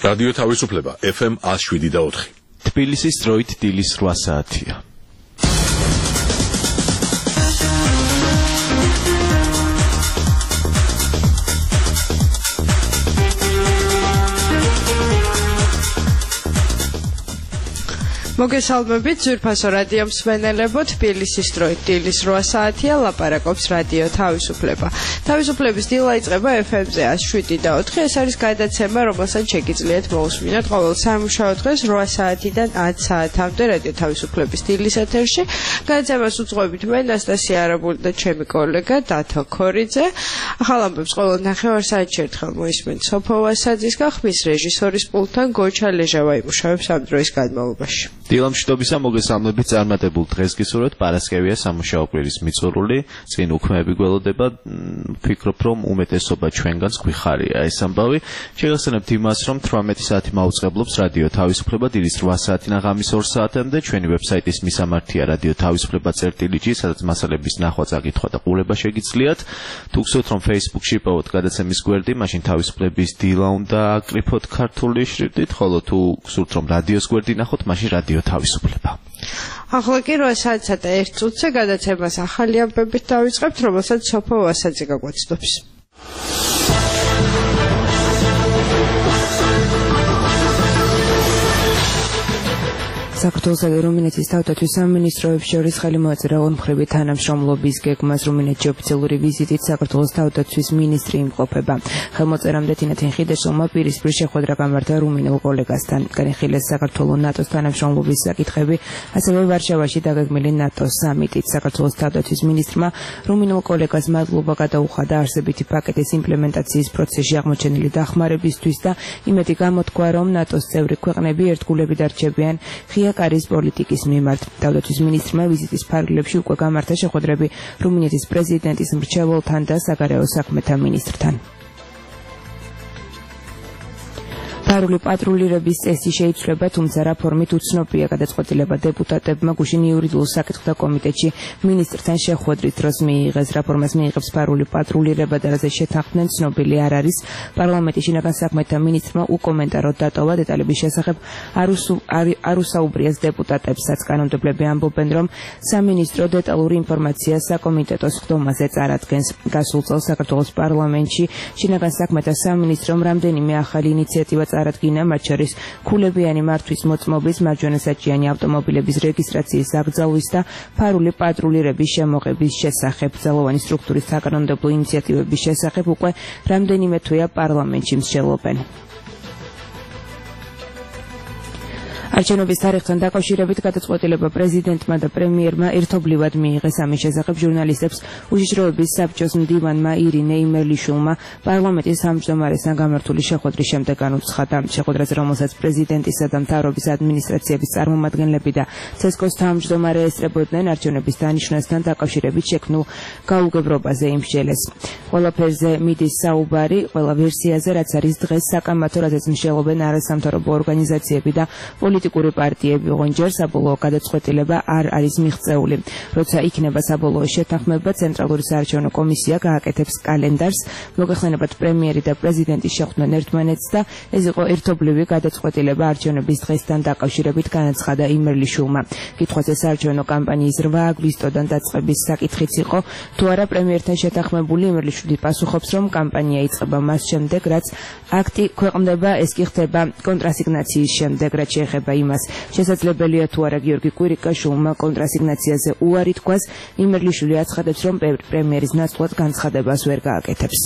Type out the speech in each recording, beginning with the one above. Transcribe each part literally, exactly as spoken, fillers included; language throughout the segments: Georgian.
რადიო თავისუფლება F M one oh seven და four. თბილისის დროით დილის რვა საათია. მოგესალმებით ძვირფასო რადიო მსმენელებო, თბილისის დროით დილის რვა საათია, ლაპარაკობს რადიო თავისუფლება. თავისუფლების დილა იწყება F M-ზე one oh seven და four. ეს არის გადაცემა, რომელსაც შეგიძლიათ მოусმინოთ ყოველ სამუშაო დღეს რვა საათიდან ათი საათამდე რადიო თავისუფლების დილის ეთერში. გადაცემას უძღვებით მე ნასტასია არაბული და ჩემი კოლეგა დათო ქორიძე. ახალ ამბებს ყოველ ნახევარ საათში ერთხელ მოისმენთ სოფო ვასაძის გახმის რეჟისორის პულტთან გოჩა ლეჟავა იმუშავებს ამ დროის განმავლობაში. დილამშვიდობისა მოგესალმებით წარმატებულ დღეს გისურვებთ. პარასკევია სამუშაო კვირის მიწურული, წინ უქმეები გველოდება. ვფიქრობ, რომ უმეტესობა ჩვენგანს გვიხარია ეს ამბავი. შეგახსენებთ იმას, რომ თვრამეტი საათი მაუწყებლობს რადიო თავისუფლება დილის რვა საათიდან ღამის ორ საათამდე. ჩვენი ვებსაიტის მისამართია რადიო თავისუფლება წერტილი ჯი, სადაც მასალების ნახვა, წაკითხვა და ყურება შეგიძლიათ. თუ გსურთ, რომ Facebook-ში იპოვოთ გადაცემის გვერდი, მაშინ თავისუფლების დილა უნდა აკრიფოთ ქართული შრიფტით, ხოლო თუ გსურთ, რომ რადიოს გვერდი ნახოთ, მაშინ რადიო თავისუფლება. ახლა კი რვა საათსა და ერთ წუთზე გადაცემას ახალი ამბებით დავიწყებთ, რომელსაც სოფო ვასაძე გაგვაცნობს. საქართველოს და რუმინეთის თავდაცვის სამინისტროებს შორის ხელმოაწერა ორმხრივი თანამშრომლობის გეგმას რუმინეთში ოფიციალური ვიზიტით საქართველოს თავდაცვის მინისტრი იმყოფება. ხელმოწერამდე თინათინ ხიდაშვილმა პირისპირ შეხვედრა გამართა რუმინელ კოლეგასთან. განიხილეს საქართველოს ნატოს თანამშრომლობის საკითხები, ასევე ვარშავაში დაგეგმილი ნატოს სამიტით. საქართველოს თავდაცვის მინისტრმა რუმინელ კოლეგას მადლობა გადაუხადა არსებითი პაკეტის იმპლემენტაციის პროცესში აღმოჩენილი დახმარებისთვის და იმედი გამოთქვა, რომ ნატოს წევრი ქვეყნები ერთგულებით არჩევიან ღია კარის პოლიტიკის მიმართ. თავდაცვის მინისტრმა ვიზიტის ფარგლებში უკვე გამართა შეხვედრები რუმინეთის პრეზიდენტის მრჩეველთან და საგარეო საქმეთა მინისტრთან. ფარული პატრულირების წესი შეიცვლება, თუმცა რა ფორმით უცნობია. გადაწყვეტილება დეპუტატებმა გუშინ იურიდიულ საკითხთა კომიტეტში მინისტრთან შეხვედრის დროს მიიღეს. რა ფორმას მიიღებს ფარული პატრულირება და რაზე შეთანხმდნენ, ცნობილი არ არის. პარლამენტის შინაგან საქმეთა მინისტრმა უკომენტაროდ დატოვა. დეტალების შესახებ არ უსაუბრიეს დეპუტატებსაც. კანონმდებლები ამბობენ, რომ სამინისტრო დეტალური ინფორმაცია საკომიტეტოს ხდომაზე წარადგენს. გასულ წელს საქართველოს პარლამენტში შინაგან საქმეთა სამინისტრომ რამდენიმე ახალი ინიციატივა წარადგინა, მათ შორის ქულებიანი მართვის მოწმობის, მარჯვენასაჭიანი ავტომობილების რეგისტრაციის აკრძალვის და ფარული პატრულირების შემოღების შესახებ. ძალოვანი სტრუქტურის საკანონმდებლო ინიციატივების შესახებ უკვე რამდენიმე თვეა პარლამენტში მსჯელობენ. არჩევნების თარიღთან დაკავშირებით გადაწყვეტილება პრეზიდენტმა და პრემიერმა ერთობლივად მიიღეს. ამის შესახებ ჟურნალისტებს უშიშროების საბჭოს მდივანმა ირინე იმერლიშვილმა პარლამენტის თავმჯდომარესთან გამართული შეხვედრის შემდეგ განუცხადა. შეხვედრაზე, რომელსაც პრეზიდენტისა და მთავრობის ადმინისტრაციების წარმომადგენლები და ცესკოს თავმჯდომარე ესწრებოდნენ, არჩევნების დანიშვნასთან დაკავშირებით შექმნულ გაუგებრობაზე იმსჯელეს. ყველაფერზე მიდის საუბარი, ყველა ვერსიაზე, რაც არის დღეს საკამათო, რაზეც მსჯელობენ არასამთავრობო ორგანიზაციები და პოლიტიკური პარტიები, ოღონდ საბოლოო გადაწყვეტილება არ არის მიღწეული. როცა იქნება საბოლოო შეთანხმება, ცენტრალური საარჩევნო კომისია გააკეთებს კალენდარს. მოგეხსენებათ, პრემიერი და პრეზიდენტი შეხვდნენ ერთმანეთს და ეს იყო ერთობლივი გადაწყვეტილება არჩევნების დღესთან დაკავშირებით, განაცხადა იმერლიშვილმა. კითხვაზე საარჩევნო კამპანიის რვა აგვისტოდან დაწყების საკითხიც იყო, თუ არა პრემიერთან შეთანხმებული. იმერლიშვილი პასუხობს, რომ კამპანია იწყება მას შემდეგ, რაც აქტი ქვეყნდება, ეს კი ხდება კონტრასიგნაციის შემდეგ, რაც შეეხება იმას, შესაძლებელია თუ არა გიორგი კვირიკაშვილმა კონტრასიგნაციაზე უარი თქვას. იმერლიშვილი აცხადებს, რომ პრემიერის ნაცვლად განცხადებას ვერ გააკეთებს.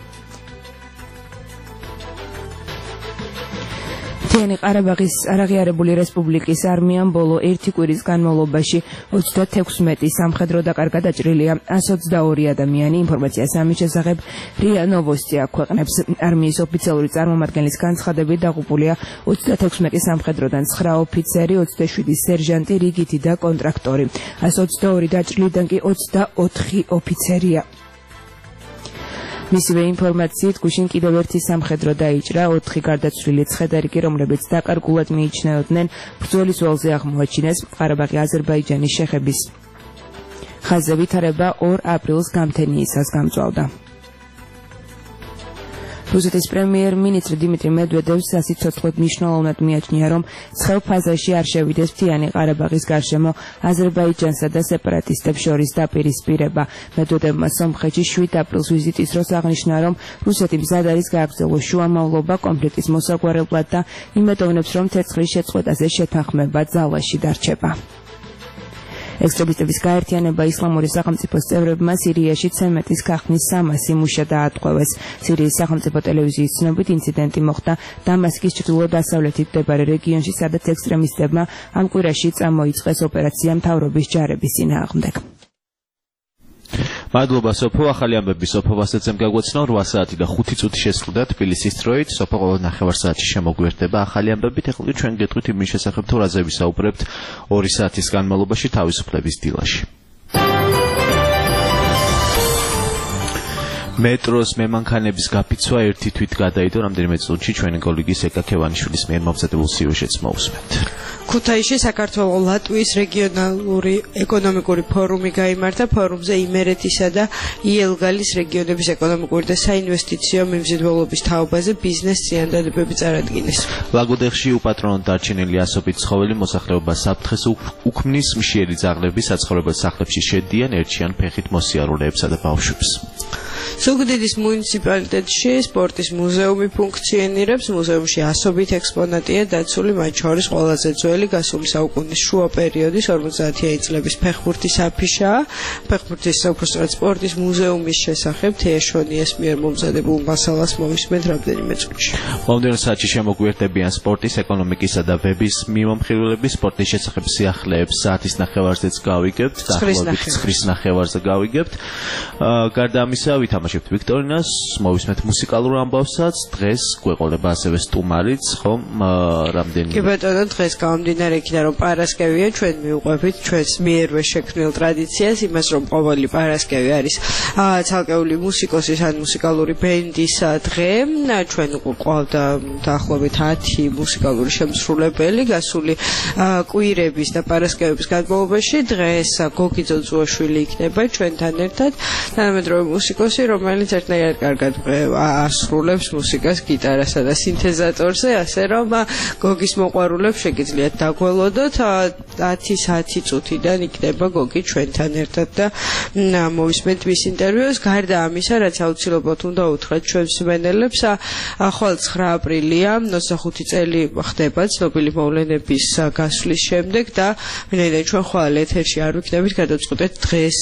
მთიანი ყარაბაღის არაღიარებული რესპუბლიკის არმიამ ბოლო ერთი კვირის განმავლობაში ოცდათექვსმეტი სამხედრო დაკარგა დაჭრილია one twenty-two ადამიანი. ინფორმაციას ამის შესახებ რია ნოვოსტი აქვეყნებს. არმიის ოფიციალური წარმომადგენლის განცხადებით დაღუპულია ოცდათექვსმეტი სამხედროდან ცხრა ოფიცერი, ოცდაშვიდი სერჟანტი, რიგითი და კონტრაქტორი. one twenty-two დაჭრილიდან კი ოცდაოთხი ოფიცერია. მისივე ინფორმაციით გუშინ კიდევ ერთი სამხედრო დაიჭრა, ოთხი გარდაცვლილი ცხედარი კი, რომლებიც დაკარგულად მიიჩნეოდნენ, ბრძოლის ველზე აღმოაჩინეს. ყარაბაღი აზერბაიჯანის შეხების ხაზზე ვითარება ორ აპრილს გამთენიისას გამწვავდა. რუსეთის პრემიერ-მინისტრი დიმიტრი მედვედევს სასიცოცხლოდ მნიშვნელოვნად მიაჩნია, რომ ცხელ ფაზაში არ შევიდეს მთიანი ყარაბაღის გარშემო აზერბაიჯანსა და სეპარატისტებს შორის დაპირისპირება. მედვედევმა სომხეთში შვიდ აპრილს ვიზიტის დროს აღნიშნა, რომ რუსეთი მზად არის გააგრძელოს შუამავლობა კონფლიქტის მოსაგვარებლად და იმედოვნებს, რომ ცეცხლის შეწყვეტაზე შეთანხმება ძალაში დარჩება. ექსტრემისტების გაერთიანება ისლამური სახელმწიფოს წევრებმა სირიაში ცემენტის ქარხნის სამასი მუშა დაატყვევეს. სირიის სახელმწიფო ტელევიზიის ცნობით ინციდენტი მოხდა დამასკის ჩრდილო-დასავლეთით მდებარე რეგიონში, სადაც ექსტრემისტებმა ამ კვირაში წამოიწყეს ოპერაცია მთავრობის ჯარების წინააღმდეგ. მადლობა სოფო, ახალი ამბები სოფო ვასეცემ გაგვეცნო რვა საათი და ხუთი წუთი შესრულდა თბილისის დროით. სოფო ყოველ ნახევარ საათში შემოგვიერთდება ახალი ამბებით. ეხლა ჩვენ გეტყვით იმის შესახებ, თუ რაზე ვისაუბრებთ ორი საათის განმავლობაში თავისუფლების დილაში. მეტროს მემანქანების გაფიცვა ერთი თვით გადაიდო. რამდენიმე წუთში ჩვენი კოლეგის ეკა ქევანიშვილის მიერ მომზადებულ სიუჟეტს მოусმენთ. ქუთაისში საქართველო-ლატვიის რეგიონალური ეკონომიკური ფორუმი გაიმართა. ფორუმზე იმერეთისა და იელგალის რეგიონების ეკონომიკური და საინვესტიციო მიმზიდველობის თაობაზე ბიზნეს წინადადებები წარადგინეს. ლაგოდეხში უპატრონოდ დარჩენილი ასობით ცხოველი მოსახლეობას საფრთხეს უქმნის. მშიერი ძაღლები საცხოვრებელ სახლებში შედიან, ერჩიან ფეხით მოსიარულეებსა და ბავშვებს. ზუგდიდის მუნიციპალიტეტში სპორტის მუზეუმი ფუნქციონირებს. მუზეუმში ასობით ექსპონატია დაცული, მათ შორის ყველაზე ძველი გასული საუკუნის შუა პერიოდის ორმოცდაათიანი წლების ფეხბურთის აფიშაა. ფეხბურთის უბრალოდ სპორტის მუზეუმის შესახებ თეაშონიას მიერ მომზადებულ მასალას მოვისმენთ რამდენიმე წუთში. მომდევნო საათში შემოგვიერთებიან სპორტის, ეკონომიკისა და ვების მიმომხილველები. სპორტის შესახებ სიახლეებს საათის ნახევარზეც გავიგებთ, დაახლოებით ცხრის ნახევარზე გავიგებთ. გარდა ამისა ვითამაშებთ ვიქტორინას, მოვისმენთ მუსიკალურ ამბავსაც. დღეს გვეყოლება ასევე სტუმარიც, ხომ რამდენი კი ბატონო, დღეს გამომდინარე იქიდან, რომ პარასკევია, ჩვენ მივყვებით ჩვენს მიერვე შექმნილ ტრადიციას, იმას, რომ ყოველი პარასკევი არის ცალკეული მუსიკოსის ან მუსიკალური ბენდის დღე. ჩვენ გვყავდა დაახლოებით ათი მუსიკალური შემსრულებელი გასული კვირების და პარასკევების განმავლობაში. დღეს გოგი ძოძუაშვილი იქნება ჩვენთან ერთად, თანამედროვე მუსიკოსი, რომელიც ერთნაირად კარგად ასრულებს მუსიკას გიტარასა და სინთეზატორზე, ასე რომ გოგის მოყვარულებს შეგიძლიათ დაგველოდოთ. ათი საათი წუთიდან იქნება გოგი ჩვენთან ერთად და მოვისმენთ მის ინტერვიუს. გარდა ამისა, რაც აუცილებლად უნდა უთხრათ ჩვენს მსმენელებს, ახალ ცხრა აპრილია, ოცდახუთი წელი ხდება ცნობილი მოვლენების გასვლის შემდეგ და ვინაიდან ჩვენ ხვალ ეთერში არ ვიქნებით, გადავწყვეტეთ დღეს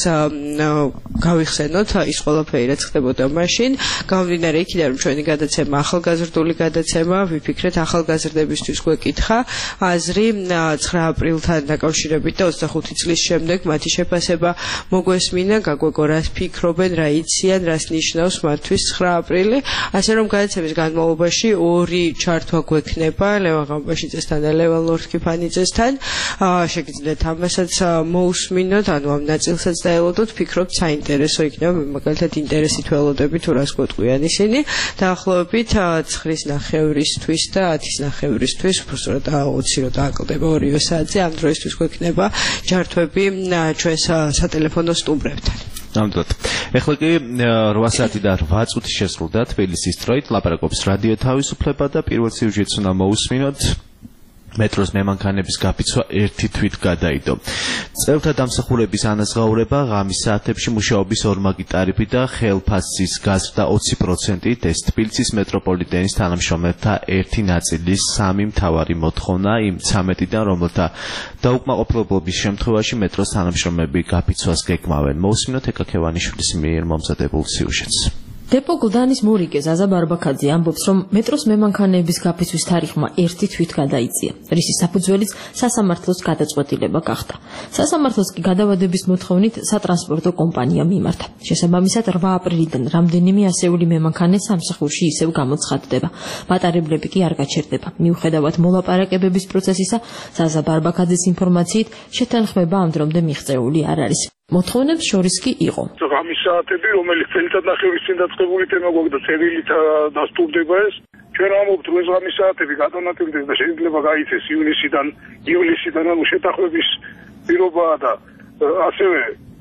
გავიხსენოთ ის ყველაფერი, რაც ხდებოდა მაშინ. გამომდინარე იქიდან, რომ ჩვენი გადაცემა ახალგაზრდული გადაცემა, ვიფიქრეთ ახალგაზრდებისთვის გვეკითხა აზრი ცხრა აპრილთან დაკავშირებით და ოცდახუთი წლის შემდეგ მათი შეფასება მოგვესმინა, გაგვეკო რას ფიქრობენ, რა იციან, რას ნიშნავს მათთვის ცხრა აპრილი. ასე რომ გადაცემის განმავლობაში ორი ჩართვა გვექნება, ლევან ღამბაშიძესთან და ლევან ლორთქიფანიძესთან. შეგიძლიათ ამასაც მოусმინოთ, ანუ ამ ნაწილსაც დაელოდოთ, ფიქრობთ საინტერესო იქნება, მაგალითად ინტერესით ველოდები თუ რას გვეტყვიან ისინი. დაახლოებით ცხრის ნახევრისთვის და ათის ნახევრისთვის, უბრალოდ ოცი რო დააკლდება ორივე საათზე, ამ დროისთვის გვექნება ჯართვები ჩვენს სატელეფონო სტუმრებთან. ნამდვილად. ეხლა კი რვა საათი და რვა წუთი შესრულდა თბილისის დროით. ლაპარაკობს რადიო თავისუფლება და პირველ სიუჟეტს უნდა მოусმინოთ. მეტროს მემანქანების გაფიცვა ერთი თვით გადაიდო. წევრთა დამსახურების ანაზღაურება, ღამის საათებში მუშაობის ორმაგი ტარიფი და ხელფასის გაზრდა ოცი პროცენტით. ეს თბილისის მეტროპოლიტენის თანამშრომელთა ერთი ნაწილის სამი მთავარი მოთხოვნა იმ ცამეტიდან, რომელთა დაუკმაყოფილებლობის შემთხვევაში მეტროს თანამშრომლები გაფიცვას გეკმავენ. მოусმინოთ ეკა ქევანიშვილის მიერ მომზადებულ სიუჟეტს. დეპო გლდანის მორიგე ზაზა ბარბაქაძე ამბობს, რომ მეტროს მემანქანეების გაფიცვის თარიღმა ერთი თვით გადაიწია, რისის საფუძველიც სასამართლოს გადაწყვეტილება გახდა. სასამართლოს კი გადავადების მოთხოვნით სატრანსპორტო კომპანია მიმართა. შესაბამისად რვა აპრილიდან რამდენიმე ასეული მემანქანე სამსახურში ისევ გამოცხადდება. მატარებლები კი არ გაჩერდება. მიუხედავად მოლაპარაკებების პროცესისა, ზაზა ბარბაქაძის ინფორმაციით, შეთანხმება ამ დრომდე მიღწეული არ არის. მოთხოვნებს შორის კი იყო. ღამის საათები, რომელიც წელიწადნახევრის წინ დაწყებული თემა გვაქვს და წერილით დასტურდება ეს. ჩვენ ამობთ, რომ ეს ღამის საათები გადანაწილდეს და შეიძლება გაიცეს ივნისიდან, ივლისიდან, ანუ შეთანხმების პირობაა და ასევე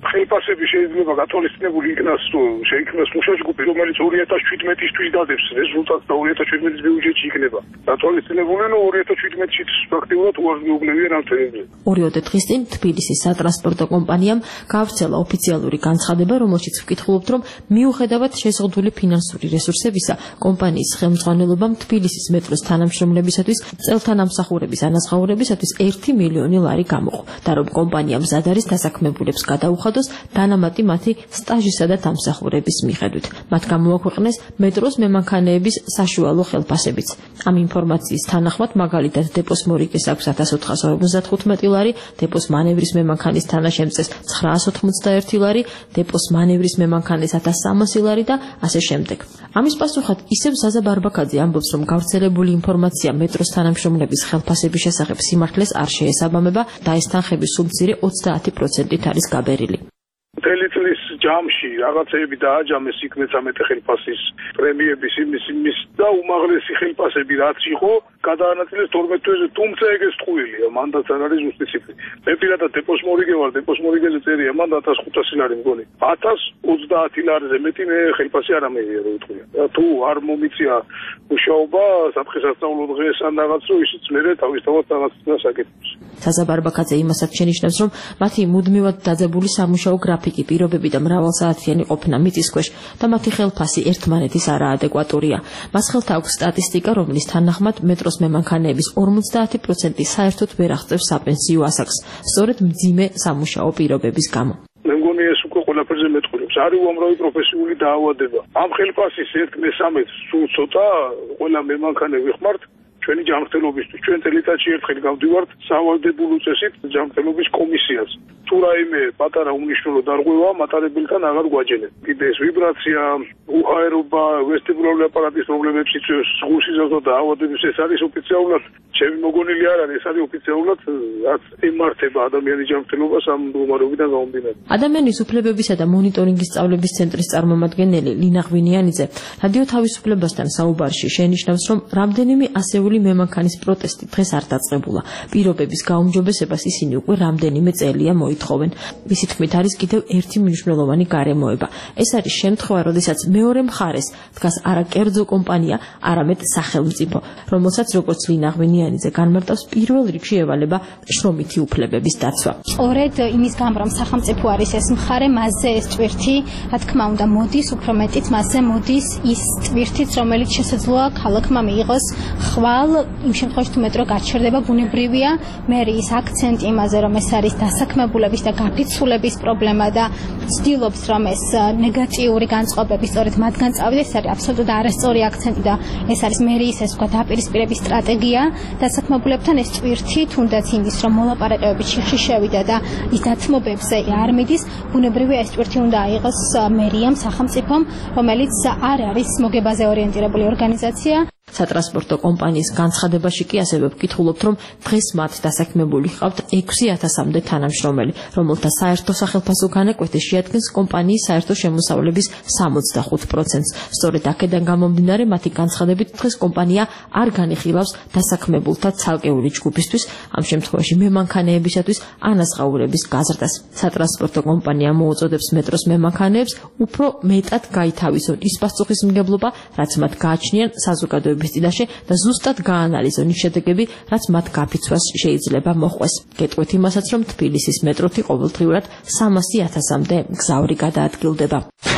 ხელფასები შეიძლება გათვალისწინებული იქნას შეიქმნას მუშა ჯგუფი, რომელიც ორი ათას შვიდმეტისთვის დადებს რეზულტატს და ორი ათას შვიდმეტის ბიუჯეტში იქნება. გათვალისწინებულნი ორი ათას შვიდმეტში ფაქტიურად უარს მიუგნებიან ამ თემებზე. ორიოდე დღის წინ თბილისის სატრანსპორტო კომპანიამ გავრცელა ოფიციალური განცხადება, რომელშიც ვკითხულობთ, რომ მიუხედავად შეზღუდული ფინანსური რესურსებისა, კომპანიის ხელმძღვანელობამ თბილისის მეტროს თანამშრომლებისათვის წელთა ნამსახურების ანაზღაურებისათვის ერთი მილიონი ლარი გამოყო და რომ კომპანია მზად არის დასაქმებულებს გადაუხადოს დანამატი მათი სტაჟისა და დამსახურების მიხედვით. მათ გამოაქვეყნეს მეტროს მემანქანეების საშუალო ხელფასებიც. ამ ინფორმაციის თანახმად მაგალითად დეპოს მორიგეს აქვს ათას ოთხას ორმოცდახუთმეტი ლარი, დეპოს მანევრის მემანქანის თანაშემწეს ცხრაას ოთხმოცდაერთი ლარი, დეპოს მანევრის მემანქანის ათას სამასი ლარი და ასე შემდეგ. ამის პასუხად ისევ ზაზა ბარბაკაძე ამბობს, რომ გავრცელებული ინფორმაცია მეტროს თანამშრომლების ხელფასების შესახებ სიმართლეს არ შეესაბამება და ეს თანხები სულ მცირე ოცდაათი პროცენტით არის გაბერილი. მთელი წლის ჯამში რაღაცეები დააჯამეს იქ მეცამეტე ხელფასის პრემიების იმის იმის და უმაღლესი ხელფასები რაც იყო გადაანაწილეს თორმეტ თვეზე, თუმცა ეგ ეს ტყუილია, მანდაც არ არის ზუსტი ციფრი. მე პირადად დეპოს მორიგე ვარ, დეპოს მორიგეზე წერია, მან ათას ხუთასი ლარი მგონი. ათას ოცდაათი ლარზე მეტი მე ხელფასი არ ამეღია რო უთქვია. თუ არ მომიწია მუშაობა, საფრთხესასწავლო დღეს ან რაღაც რო ისიც მე თავისთავად რაღაც დასაკეთებს. ზაზა ბარბაკაძე იმასაც შენიშნავს, რომ მათი მუდმივად დაძაბული სამუშაო გრაფიკი, პირობები და მრავალსაათიანი ყოფნა მიწის ქვეშ და მათი ხელფასი ერთმანეთის არაადეკვატურია. მას ხელთ აქვს სტატისტიკა, რომლის თანახმად მეტროს მემანქანეების ორმოცდაათი პროცენტი საერთოდ ვერ აღწევს საპენსიო ასაკს, სწორედ მძიმე სამუშაო პირობების გამო. მე მგონი ეს უკვე ყველაფერზე მეტყურებს. არის უამრავი პროფესიული დაავადება. ამ ხელფასის ერთ მესამედს სულ ცოტა ყველა მემანქანე ვიხმართ ჩვენი ჯანმრთელობისთვის. ჩვენ წელიწადში ერთხელ გავდივართ სავალდებულო წესით ჯანმრთელობის კომისიას. თუ რაიმე პატარა უმნიშვნელო დარღვევა მატარებელთან აღარ გვაჯერეთ. კიდე ეს ვიბრაცია, უჰაერობა, ვესტიბულარული აპარატის პრობლემებს იწვევს, სხეულსიზავსო დაავადების ეს არის ოფიციალურად. ჩემი მოგონილი არ არის, ეს არის ოფიციალურად რაც ემართება ადამიანის ჯანმრთელობას ამ მდგომარეობიდან გამომდინარე. ადამიანის უფლებებისა და მონიტორინგის სწავლების ცენტრის წარმომადგენელი ლინა ღვინიანიძე რადიო თავისუფლებასთან საუბარში შენიშნავს, რომ რამდენიმე ასეული მემანქანის პროტესტი დღეს არ დაწყებულა. პირობების გაუმჯობესებას ისინი უკვე რამდენიმე წელია მოითხოვენ. მისი თქმით არის კიდევ ერთი მნიშვნელოვანი გარემოება. ეს არის შემთხვევა, როდესაც მეორე მხარეს დგას არა კერძო კომპანია, არამედ სახელმწიფო, რომელსაც როგორც ლინა ღვინიანიძე განმარტავს, პირველ რიგში ევალება შრომითი უფლებების დაცვა. სწორედ იმის გამო, რომ სახელმწიფო არის ეს მხარე, მასზე ეს ტვირთი, რა თქმა უნდა, მოდის, უფრო მეტიც მასზე მოდის ის ტვირთიც, რომელიც შესაძლოა ქალაქმა მიიღოს ხვალ იმ შემთხვევაში თუ მეტრო გაჩერდება ბუნებრივია, მე ის აქცენტი იმაზე, რომ ეს არის დასაქმებულების და გაფიცულების პრობლემა და ცდილობს, რომ ეს ნეგატიური განწყობები სწორედ მათგან წავიდეს, ეს არის აბსოლუტურად არასწორი აქცენტი და ეს არის მერის ეს თქვა დაპირისპირების სტრატეგია დასაქმებულებთან ეს ტვირთი, თუნდაც იმის, რომ მოლაპარაკებები ჩიხში შევიდა და ის დათმობებზე არ მიდის, ბუნებრივია ეს ტვირთი უნდა აიღოს მერიამ, სახელმწიფომ, რომელიც არ არის მოგებაზე ორიენტირებული ორგანიზაცია. სატრანსპორტო კომპანიის განცხადებაში კი ასევე ვკითხულობთ, რომ დღეს მათ დასაქმებული ჰყავთ ექვსი ათასამდე თანამშრომელი, რომელთა საერთო სახელფასო განაკვეთი შეადგენს კომპანიის საერთო შემოსავლების სამოცდახუთ პროცენტს. სწორედ აქედან გამომდინარე, მათი განცხადებით დღეს კომპანია არ განიხილავს დასაქმებულთა ცალკეული ჯგუფისთვის, ამ შემთხვევაში მემანქანეებისათვის ანაზღაურების გაზრდას. სატრანსპორტო კომპანია მოუწოდებს მეტროს მემანქანეებს უფრო მეტად გაითავისონ ის პასუხისმგებლობა, რაც მათ გააჩნიან საზოგადოების წინაშე და ზუსტად გაანალიზონ ის შედეგები, რაც მათ გაფიცვას შეიძლება მოჰყვეს. გეტყვით იმასაც, რომ თბილისის მეტროთი ყოველდღიურად სამასი ათასამდე მგზავრი გადაადგილდება.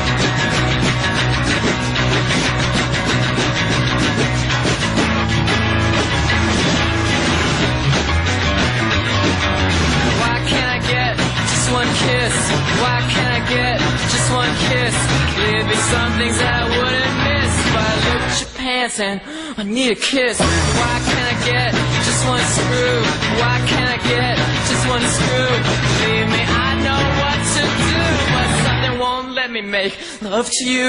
And I need a kiss. Why can't I get just one screw? Why can't I get just one screw? Believe me, I know what to do, but something won't let me make love to you.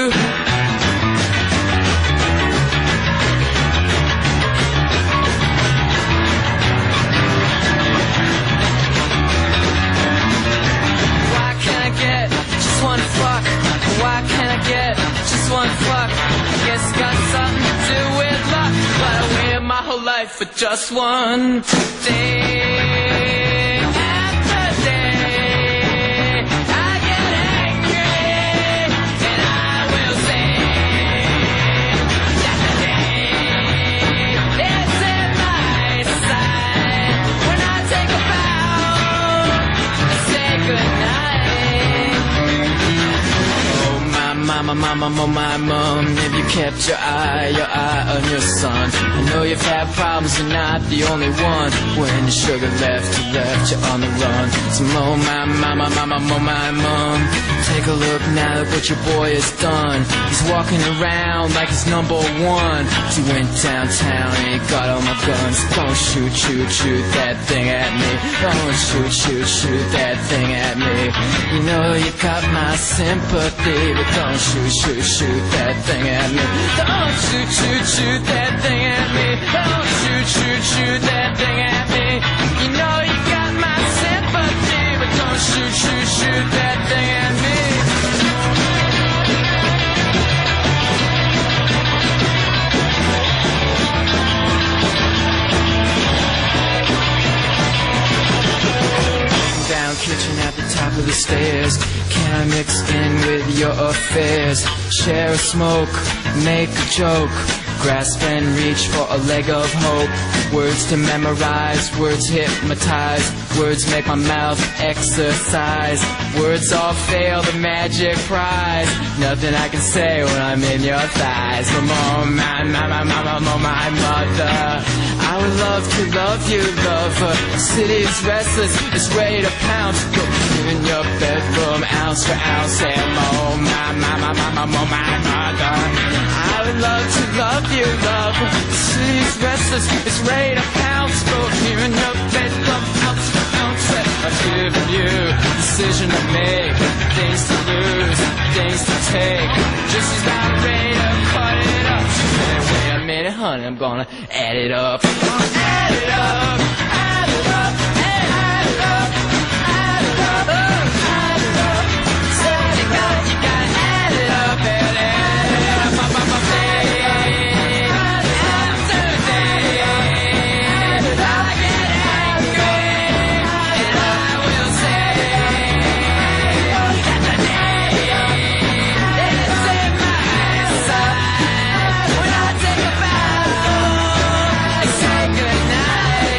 Why can't I get just one fuck? Why can't I get just one fuck? I guess it's got something to do with luck, but I waited my whole life for just one day after day. I get mama, mama, oh my mom. If you kept your eye, your eye on your son. I know you've had problems, you're not the only one. When the sugar left, you left, you're on the run. So oh my mama, mama, oh my mom. Take a look now at what your boy has done. He's walking around like he's number one. He went downtown and he got all my guns. Don't shoot, shoot, shoot that thing at me. Don't shoot, shoot, shoot that thing at me. You know you got my sympathy, but don't shoot, shoot, shoot that thing at me. Don't shoot, shoot, shoot that thing at me. Don't shoot, shoot, shoot that thing at me. You know you got my sympathy, but don't shoot, shoot, shoot that thing at me. Kitchen at the top of the stairs. Can I mix in with your affairs? Share a smoke, make a joke, grasp and reach for a leg of hope. Words to memorize, words hypnotize, words make my mouth exercise. Words all fail the magic prize. Nothing I can say when I'm in your thighs. Oh my, my, my, my, my, my, my mother, I would love to love you, lover. The city is restless, it's ready to pounce. Go in your bedroom, ounce for ounce. And oh my, my, my, my, my, my, my mother, I would love to love you, lover. The city is restless, it's ready to pounce. Go here in your bedroom, ounce for ounce. I've given you decision to make, things to lose, things to take. Just as I'm ready to cut it up. Wait, wait a minute, honey, I'm gonna add it up. Add it up, add it up, add it up, add it up, add it up. Say you got, you gotta add it up, add it up, up, up, up, day. After day, I get angry, and I will say that the day is in my sight. When I take a bow, I say goodnight.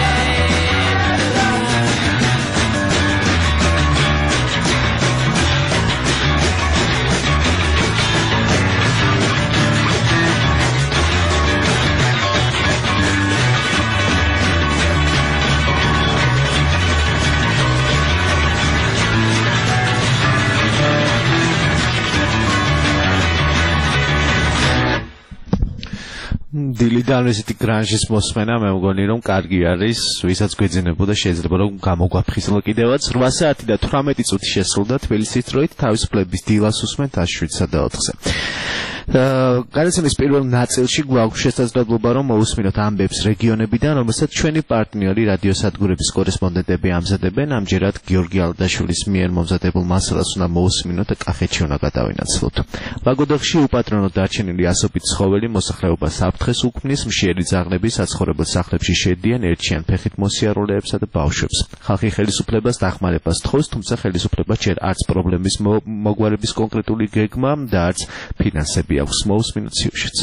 დილიდან ესეთი გრანჟის მოსმენა მე მგონი რომ კარგი არის, ვისაც გვეძინებოდა შეიძლება რომ გამოგვაფხიზლა კიდევაც. რვა საათი და თვრამეტი წუთი შესრულდა თბილისის დროით, თავისუფლების დილას უსმენთ ას შვიდსა და ოთხზე. გადაცემის პირველ ნაწილში გვაქვს შესაძლებლობა რომ მოусმინოთ ამბებს რეგიონებიდან, რომელსაც ჩვენი პარტნიორი რადიოსადგურების კორესპონდენტები ამზადებენ. ამჯერად გიორგი ალდაშვილის მიერ მომზადებულ მასალას უნდა მოусმინოთ და კახეთში უნდა გადავინაცვლოთ. ვაგოდეხში უპატრონო დარჩენილი ასობით ცხოველი მოსახლეობას საფრთხეს უქმნის, მშიერი ძაღლები საცხოვრებელ სახლებში შედიან, ერჩიან ფეხით მოსიარულეებსა და ბავშვებს. ხალხი ხელისუფლებას დახმარებას თხოვს, თუმცა ხელისუფლება ჯერ არც პრობლემის მოგვარების კონკრეტული გეგმა და არც ფინანსები აქვს. მოусმინოთ სიუჟეტს.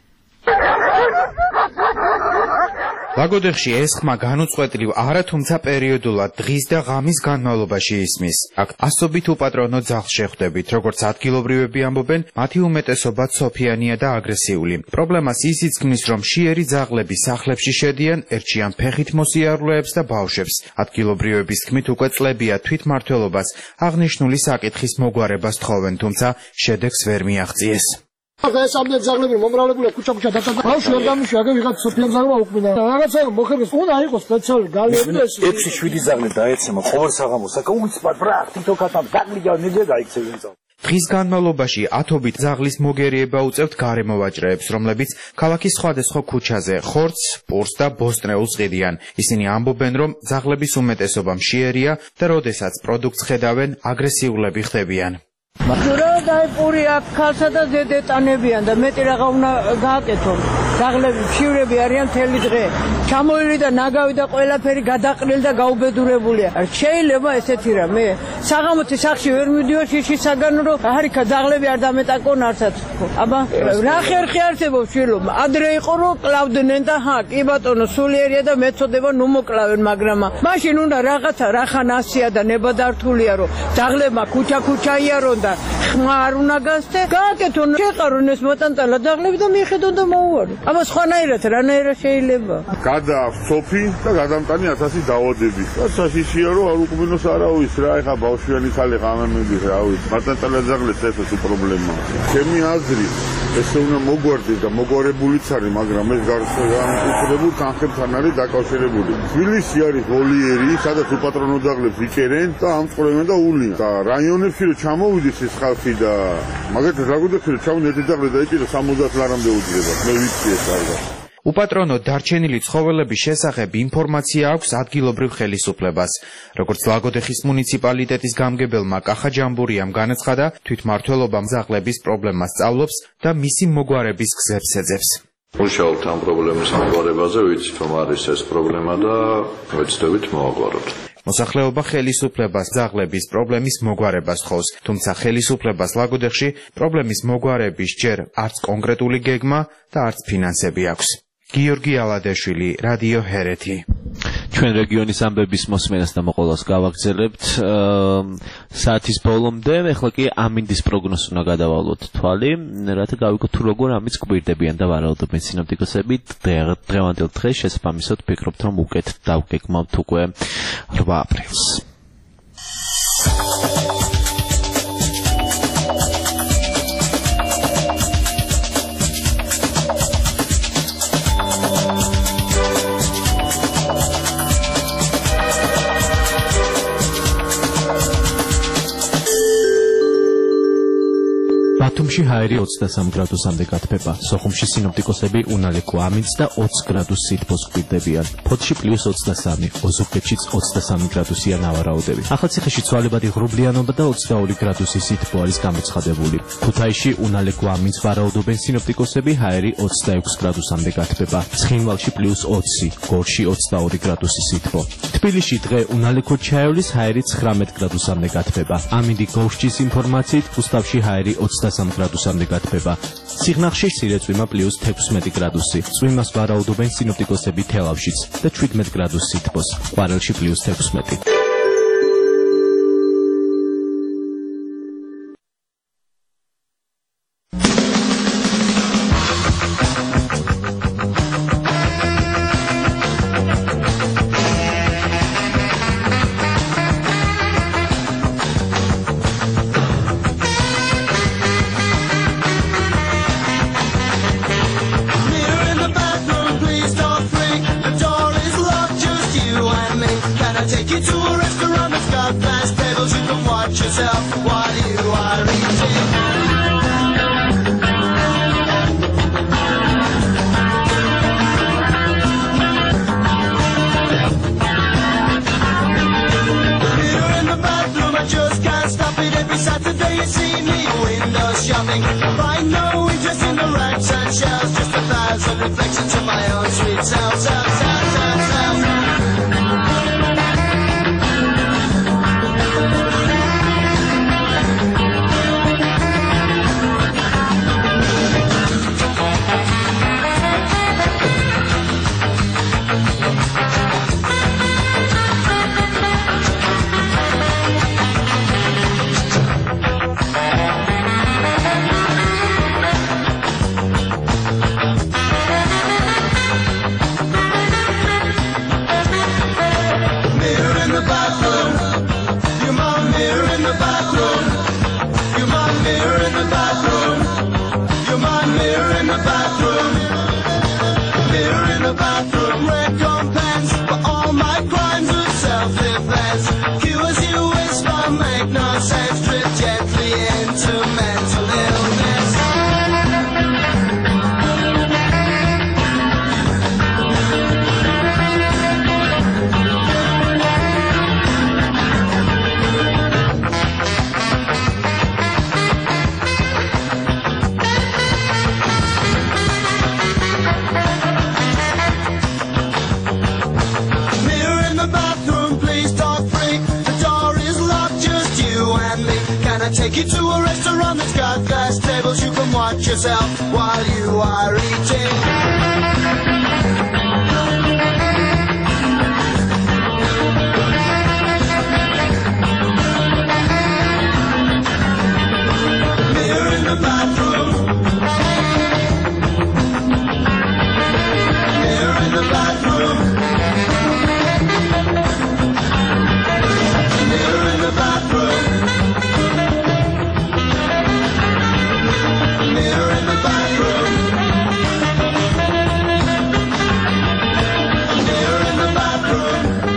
ვაგოდეხში ეს ხმა განუწყვეტლივ არა, თუმცა პერიოდულად დღის და ღამის განმავლობაში ისმის. აქ ასობით უპატრონო ძაღლს შეხვდებით, როგორც ადგილობრივები ამბობენ, მათი უმეტესობა ცოფიანია და აგრესიული. პრობლემას ისიც ქმნის, რომ მშიერი ძაღლები სახლებში შედიან, ერჩიან ფეხით მოსიარულეებს და ბავშვებს. ადგილობრივების თქმით, უკვე წლებია თვითმმართველობას აღნიშნული საკითხის მოგვარებას თხოვენ, თუმცა შედეგს ვერ მიაღწიეს. ეს ამდენ ძაღლები მომრავლებულია ქუჩა-ქუჩა დაკარგა. ბავშვი არ გამიშვა, აგე ვიღაც სოფიან ძაღლმა უკმინა. რაღაცა მოხერეს, უნდა იყოს სპეციალური გალები ეს. ექვსი შვიდი ძაღლი დაეცემა ყოველ საღამოს. აკა უცბად ბრახ, თითოქათან გაკლია ნიგე გაიქცევენ ძაღლი. დღის განმავლობაში ათობით ძაღლის მოგერიება უწევთ გარემოვაჭრეებს, რომლებიც ქალაქის სხვადასხვა ქუჩაზე ხორცს, პურს და ბოსტნეულს ყიდიან. ისინი ამბობენ, რომ ძაღლების უმეტესობა მშიერია და როდესაც პროდუქტს ხედავენ, აგრესიულები ხდებიან. ჯურა დაიპური აქ ქალსა და დედეტანებიან და მეტი რაღა უნდა გააკეთონ. ძაღლები მშივრები არიან მთელი დღე. ჩამოირი და ნაგავი და ყველაფერი გადაყრილი და გაუბედურებულია. შეიძლება ესეთი რამე? საღამოთი სახლში ვერ მიდიო შიშისაგან რომ არიქა ძაღლები არ დამეტაკონ არცაც. აბა რა ხერხი არსებობს შვილობა? ადრე იყო რომ კლავდნენ და ჰა, კი ბატონო, სულიერია და მეწოდება ნუ მოკლავენ, მაგრამ მაშინ უნდა რაღაცა რახან ასია და ნებადართულია რომ ძაღლებმა ქუჩა-ქუჩა იარონ და და ხმა არ უნდა გასცე გააკეთონ შეყარონ ეს მოტანტალა ძაღლები და მიხედონ და მოუვარო აბა სხვანაირად რანაირად შეიძლება გადააქვს სოფი და გადამტანი ათასი დაავადები და საშიშია რომ არ უკმინოს არავის რა ეხა ბავშვიანი ხალი ღამემების რა ვიცი მოტანტალა ძაღლებს ესეც პრობლემაა ჩემი აზრი ესე უნდა მოგვარდეს და მოგვარებულიც არის მაგრამ ეს განსაკუთრებულ თანხებთან არის დაკავშირებული თბილისი არის ვოლიერი სადაც უპატრონო ძაღლებს იჭერენ და ამწყვრებენ და ულიან და რაიონებში რომ ჩამოვიდეს ეს ხალხი და მაგათაც რა გქონდეს რომ ჩამოვიდეს ძაღლი და იჭერა სამოცდაათ ლარამდე უძლება მე ვიცი ეს არა უპატრონო დარჩენილი ცხოველების შესახებ ინფორმაცია აქვს ადგილობრივ ხელისუფლებას. Როგორც ლაგოდეხის მუნიციპალიტეტის გამგებელმა კახა ჯამბურიამ განაცხადა, თვითმმართველობამ ძაღლების პრობლემას სწავლობს და მისი მოგვარების გზებს ეძებს. მუშაობთ ამ პრობლემის მოგვარებაზე, ვიცით რომ არის ეს პრობლემა და ვეცდებით მოვაგვაროთ. მოსახლეობა ხელისუფლებას ძაღლების პრობლემის მოგვარებას თხოვს, თუმცა ხელისუფლებას ლაგოდეხში პრობლემის მოგვარების ჯერ არც კონკრეტული გეგმა და არც ფინანსები აქვს. გიორგი ალადეშვილი, რადიო ჰერეთი. ჩვენ რეგიონის ამბების მოსმენას და მოყოლას გავაგრძელებთ საათის ბოლომდე, ეხლა კი ამინდის პროგნოზს უნდა გადავალოთ თვალი, რათა გავიგოთ თუ როგორ ამის გვირდებიან და ვარაუდობენ სინოპტიკოსები დღევანდელ დღეს შესაბამისად ვფიქრობთ რომ უკეთ დავგეგმავთ უკვე რვა აპრილს. ბათუმში ჰაერი ოცდასამ გრადუსამდე გათბება. სოხუმში სინოპტიკოსები უნალექო ამინდს და ოცი გრადუს სითბოს გვირდებიან. ფოთში პლუს ოცდასამი, ოზურგეთშიც ოცდასამი გრადუსია ნავარაუდები. ახალციხეში ცვალებადი ღრუბლიანობა და ოცდაორი გრადუსის სითბო არის გამოცხადებული. ქუთაისში უნალექო ამინდს ვარაუდობენ სინოპტიკოსები, ჰაერი ოცდაექვსი გრადუსამდე გათბება. ცხინვალში პლუს ოცი, გორში ოცდაორი გრადუსის სითბო. თბილისში დღე უნალექო ჩაევლის ჰაერი ცხრამეტ გრადუსამდე გათბება. ამინდი გორშჩის ინფორმაციით რუსთავში ჰაერი ოცდასამი გრადუსამდე გათბება. სიღნაღში სირეწვიმა პლუს თექვსმეტი გრადუსი. წვიმას ვარაუდობენ სინოპტიკოსები თელავშიც და შვიდმეტი გრადუს სითბოს. ყვარელში პლუს თექვსმეტი. Take you to a restaurant that's got glass tables. You can watch yourself while you are eating. bathroom. Mirror in the bathroom. Mirror in the bathroom. Mirror in the bathroom. Mirror in the bathroom.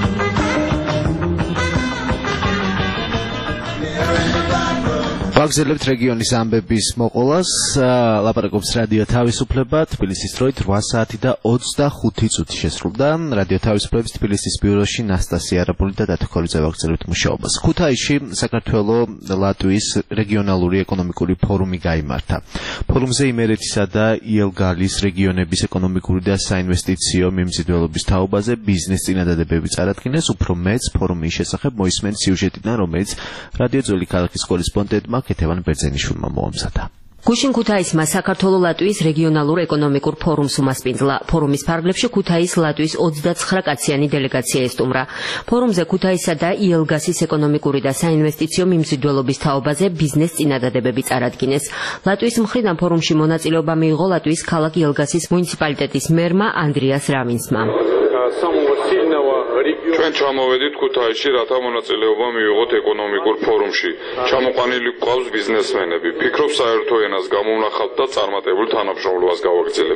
ვაგზელებთ რეგიონის ამბების მოყოლას, ლაპარაკობს რადიო თავისუფლება, თბილისის დროით რვა საათი და ოცდახუთი წუთი შესრულდა. რადიო თავისუფლების თბილისის ბიუროში ნასტასია არაბული და დათო ქორიძე ვაგზელებთ მუშაობას. ქუთაისში საქართველოს ლატვიის რეგიონალური ეკონომიკური ფორუმი გაიმართა. ფორუმზე იმერეთისა და იელგალის რეგიონების ეკონომიკური და საინვესტიციო მიმზიდველობის თაობაზე ბიზნეს წინადადებები წარადგინეს. უფრო მეც ფორუმის შესახებ მოისმენთ სიუჟეტიდან, რომელიც რადიო ძველი ქალაქის კორესპონდენტმა ქეთევან ბერძენიშვილმა მოამზადა. გუშინ ქუთაისმა საქართველოს ლატვიის რეგიონალურ ეკონომიკურ ფორუმს უმასპინძლა. ფორუმის ფარგლებში ქუთაის ლატვიის ოცდაცხრა კაციანი დელეგაცია ესტუმრა. ფორუმზე ქუთაისსა და იელგასის ეკონომიკური და საინვესტიციო მიმზიდველობის თაობაზე ბიზნეს წინადადებები წარადგინეს. ლატვიის მხრიდან ფორუმში მონაწილეობა მიიღო ლატვიის ქალაქ იელგასის მუნიციპალიტეტის მერმა ანდრიას რამინსმა. ჩვენ ჩამოვედით ქუთაისში, რათა მონაწილეობა მივიღოთ ეკონომიკურ ფორუმში. ჩამოყვანილი გვყავს ბიზნესმენები. ვფიქრობ, საერთო ენას გამოვნახავთ და წარმატებულ თანამშრომლობას გავაგრძელებთ.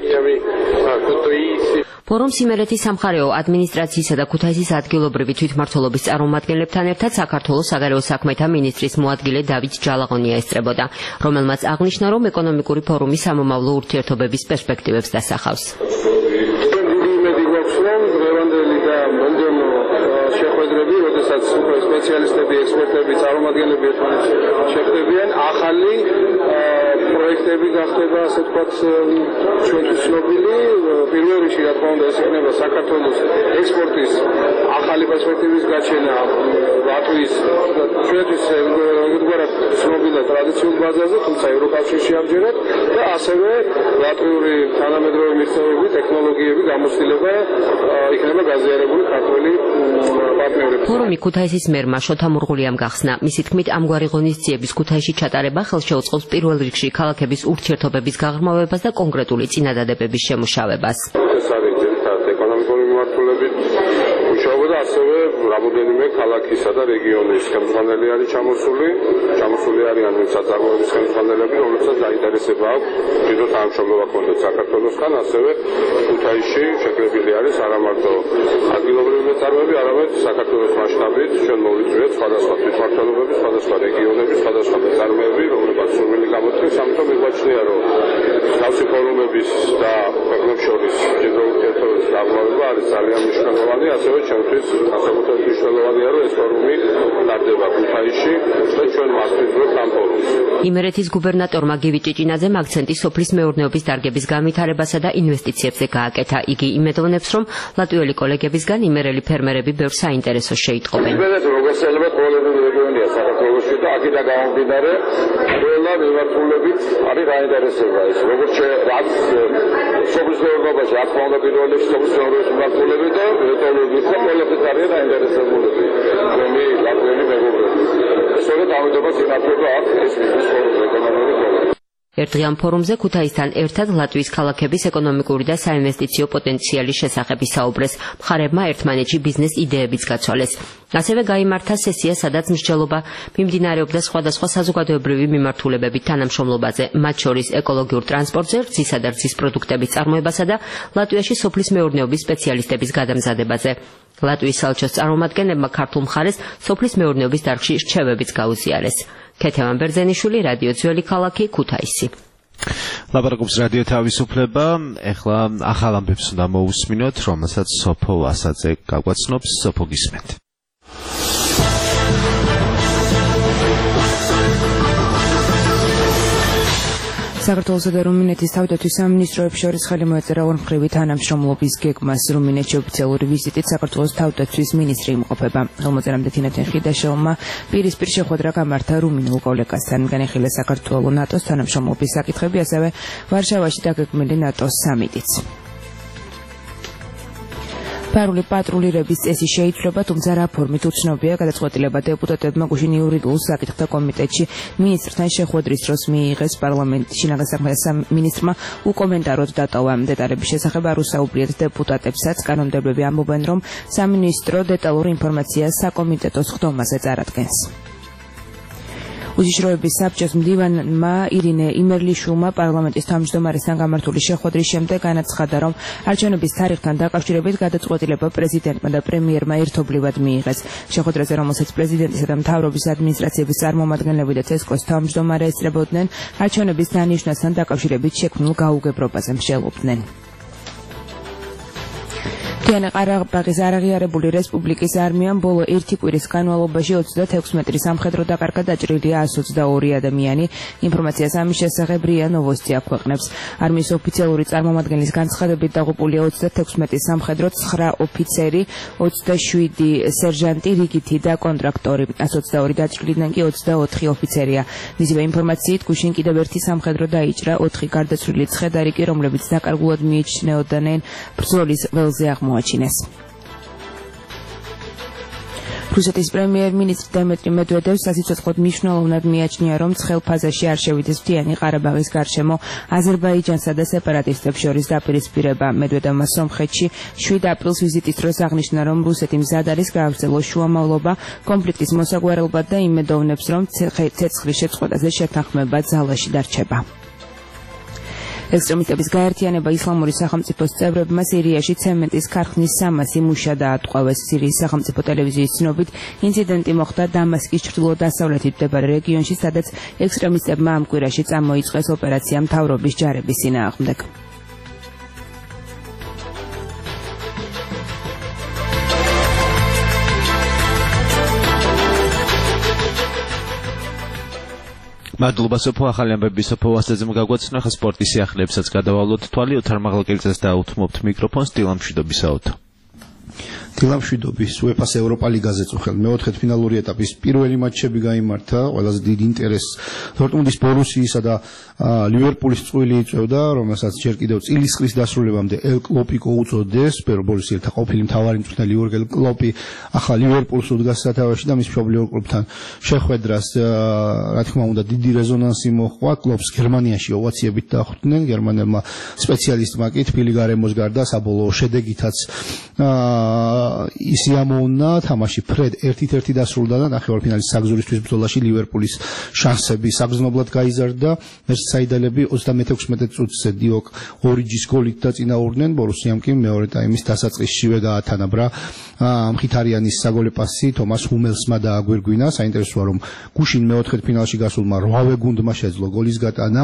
ფორუმს იმერეთის სამხარეო ადმინისტრაციისა და ქუთაისის ადგილობრივი თვითმმართველობის წარმომადგენლებთან ერთად საქართველოს საგარეო საქმეთა მინისტრის მოადგილე დავით ჯალაღონია ესწრებოდა, რომელმაც აღნიშნა, რომ ეკონომიკური ფორუმი სამომავლო ურთიერთობების პერსპექტივებს დასახავს. როდესაც სპეციალისტები, ექსპერტები, წარმომადგენლები ერთმანეთს შეხვდებიან, ახალი პროექტები გახდება, ასე ვთქვათ, ჩვენთვის ცნობილი. პირველ რიგში, რა თქმა უნდა, ეს იქნება საქართველოს ექსპორტის ახალი პერსპექტივის გაჩენა ლატვიის ჩვენთვის ერთგვარად ცნობილ და ტრადიციულ ბაზაზე, თუმცა ევროკავშირში ამჯერად და ასევე ლატვიური თანამედროვე მიღწევები, ტექნოლოგიები, გამოცდილება იქნება გაზიარებული ქართველი პარტნიორები. ფორუმი ქუთაისის მერმა შოთა მურღულიამ გახსნა. მისი თქმით, ამგვარი ღონისძიების ქუთაისში ჩატარება ხელს შეუწყობს პირველ რიგში ქალაქების ურთიერთობების გაღრმავებას და კონკრეტული წინადადებების შემუშავებას. ეს არის ძირითადად ეკონომიკური მიმართულებით მუშაობა და ასევე რამოდენიმე ქალაქისა და რეგიონის ხელმძღვანელი არის ჩამოსული. ჩამოსული არიან საწარმოების ხელმძღვანელები, რომლებსაც დაინტერესება აქვს დიდო თანამშრომლობა ქონდეს საქართველოსთან, ასევე ქუთაისში შეკრებილი არის არა მარტო ადგილობრივი მეწარმეები, არამედ საქართველოს მასშტაბით ჩვენ მოვიწვიეთ სხვადასხვა თვითმმართველობები, სხვადასხვა რეგიონები, სხვადასხვა მეწარმეები, რომლებსაც სურვილი გამოთქვეს, ამიტომ მიგვაჩნია, რომ თავისი ფორუმების და ქვეყნებს შორის ჯერ ურთიერთობების გაღრმავება არის ძალიან მნიშვნელოვანი, ასევე ჩემთვის განსაკუთრებით მნიშვნელოვანია, რომ ეს ფორუმი ტარდება ქუთაისში და ჩვენ მასპინძლობთ ამ ფორუმს. იმერეთის გუბერნატორმა გივი ჭიჭინაძემ აქცენტი სოფლის მეურნეობის დარგების განვითარებასა და ინვესტიციებზე გააკეთა. იგი იმედოვნებს, რომ ლატვიელი კოლეგებისგან იმერელი ფერმერები ბევრ საინტერესოს შეიტყობენ. იმედეთ მოგესალმებით, ყოველდღიური რეგიონია საქართველოში და აქედან გამომდინარე ყველა მიმართულებით არის გაინტერესება ეს. როგორც რაც სოფლის მეურნეობაში, რა თქმა უნდა, პირველ რიგში სოფლის მეურნეობის მიმართულებით და ეკოლოგიის და ყველაფერს არის დაინტერესებულები. ჩვენი ლატვიელი მეგობრები. სწორედ ამიტომაც იმართება აქ ეს ბიზნეს ფორუმი, ეკონომიკური ფორუმი. ერთდღიან ფორუმზე ქუთაისთან ერთად ლატვიის ქალაქების ეკონომიკური და საინვესტიციო პოტენციალის შესახებ ისაუბრეს. მხარეებმა ერთმანეთში ბიზნეს იდეებიც გაცვალეს. ასევე გაიმართა სესია, სადაც მსჯელობა მიმდინარეობდა სხვადასხვა საზოგადოებრივი მიმართულებებით თანამშრომლობაზე, მათ შორის ეკოლოგიურ ტრანსპორტზე, რძისა და რძის პროდუქტების წარმოებასა და ლატვიაში სოფლის მეურნეობის სპეციალისტების გადამზადებაზე. ლატვიის საელჩოს წარმომადგენლებმა ქართულ მხარეს სოფლის მეურნეობის დარგში რჩევებიც გაუზიარეს. ქეთევან ბერძენიშვილი, რადიო ძველი ქალაქი, ქუთაისი. ლაპარაკობს რადიო თავისუფლება. ეხლა ახალ ამბებს უნდა მოусმინოთ, რომელსაც სოფო ვასაძე გაგვაცნობს. სოფო, გისმენთ. საქართველოსა და რუმინეთის თავდაცვის სამინისტროებს შორის ხელი მოეწერა ორმხრივი თანამშრომლობის გეგმას. რუმინეთში ოფიციალური ვიზიტით საქართველოს თავდაცვის მინისტრი იმყოფება. ხელმოწერამდე თინათინ ხიდაშოვმა პირისპირ შეხვედრა გამართა რუმინულ კოლეგასთან. განიხილეს საქართველოს ნატოს თანამშრომლობის საკითხები, ასევე ვარშავაში დაგეგმილი ნატოს სამიტიც. ფარული პატრულირების წესი შეიცვლება, თუმცა რა ფორმით უცნობია. გადაწყვეტილება დეპუტატებმა გუშინ იურიდიულ საკითხთა კომიტეტში მინისტრთან შეხვედრის დროს მიიღეს. პარლამენტში შინაგან საქმეთა მინისტრმა უკომენტაროდ დატოვა. დეტალების შესახებ არ უსაუბრიათ დეპუტატებსაც. კანონმდებლები ამბობენ, რომ სამინისტრო დეტალურ ინფორმაციას საკომიტეტოს ხდომაზე წარადგენს. უშიშროების საბჭოს მდივანმა ირინე იმერლიშვილმა პარლამენტის თავმჯდომარესთან გამართული შეხვედრის შემდეგ განაცხადა, რომ არჩევნების თარიღთან დაკავშირებით გადაწყვეტილება პრეზიდენტმა და პრემიერმა ერთობლივად მიიღეს. შეხვედრაზე, რომელსაც პრეზიდენტისა და მთავრობის ადმინისტრაციების წარმომადგენლები და ცესკოს თავმჯდომარე ესწრებოდნენ, არჩევნების დანიშვნასთან დაკავშირებით შექმნილ გაუგებრობაზე მსჯელობდნენ. მთიანი ყარაბაღის არაღიარებული რესპუბლიკის არმიამ ბოლო ერთი კვირის განმავლობაში ოცდათექვსმეტრი სამხედრო დაკარგა დაჭრილია εκατს ოცდაორი ადამიანი. ინფორმაციას ამის შესახებ რია ნოვოსტი აქვეყნებს. არმიის ოფიციალური წარმომადგენლის განცხადებით დაღუპულია ოცდათექვსმეტი სამხედრო, ცხრა ოფიცერი, ოცდაშვიდი სერჟანტი, რიგითი და კონტრაქტორი. εκατს ოცდაორი დაჭრილიდან კი ოცდაოთხი ოფიცერია. მისივე ინფორმაციით გუშინ კიდევ ერთი სამხედრო დაიჭრა, ოთხი გარდაცვლილი ცხედარი კი, რომლებიც დაკარგულად მიიჩნეოდნენ, ბრძოლის ველზე აღმოაჩინეს. რუსეთის პრემიერ-მინისტრ დიმიტრი მედვედევს სასიცოცხლოდ მნიშვნელოვნად მიაჩნია, რომ ცხელ ფაზაში არ შევიდეს მთიანი ყარაბაღის გარშემო აზერბაიჯანსა და სეპარატისტებს შორის დაპირისპირება. მედვედევმა სომხეთში შვიდ აპრილს ვიზიტის დროს აღნიშნა, რომ რუსეთი მზად არის გააგრძელოს შუამავლობა კონფლიქტის მოსაგვარებლად და იმედოვნებს, რომ ცეცხლის შეწყვეტაზე შეთანხმება ძალაში დარჩება. ექსტრემისტების გაერთიანება ისლამური სახელმწიფოს წევრებმა სირიაში ცემენტის ქარხნის სამასი მუშა დაატყვევეს. სირიის სახელმწიფო ტელევიზიის ცნობით, ინციდენტი მოხდა დამასკის ჩრდილო-დასავლეთით მდებარე რეგიონში, სადაც ექსტრემისტებმა ამ კვირაში წამოიწყეს ოპერაცია მთავრობის ჯარების წინააღმდეგ. მადლობა სოფო, ახალი ამბები სოფო ვასეძემ გაგვაცნო. ხა სპორტის სიახლეებსაც გადავალოთ თვალი. ოთარ მაღალკელიძეს დაუთმობთ მიკროფონს. დილამშვიდობისაოთ. დილამშვიდობის უეფას ევროპა ლიგაზე წუხელ მეოთხედფინალური ეტაპის პირველი მატჩები გაიმართა. ყველაზე დიდ ინტერესს დორტმუნდის ბორუსიისა და ლივერპულის წყვილი იწვევდა, რომელსაც ჯერ კიდევ წილისყრის დასრულებამდე ელ კლოპიკო უწოდეს. ბორუსიელთა ყოფილი მთავარი მწვრთნელი იურგენ კლოპი ახლა ლივერპულს უდგას სათავეში და მის მშობლიურ კლუბთან შეხვედრას, რა თქმა უნდა, დიდი რეზონანსი მოჰყვა. კლოპს გერმანიაში ოვაციებით დახვდნენ. გერმანელმა სპეციალისტმა კი თბილი გარემოს გარდა საბოლოო შედეგითაც ისი ამოუნა თამაში ფრედ ერთით ერთი დასრულდა და ნახევარფინალის საგზურისთვის ბრძოლაში ლივერპულის შანსები საგრძნობლად გაიზარდა. მერსაიდელები ოცდამექვსმეტ წუთზე დიოკ ორიჯის გოლით დაწინაურდნენ. ბორუსიამ კი მეორე ტაიმის დასაწყისშივე გაათანაბრა მხითარიანის საგოლე პასი თომას ჰუმელსმა დააგვირგვინა. საინტერესოა, რომ გუშინ მეოთხედფინალში გასულმა რვავე გუნდმა შეძლო გოლის გატანა.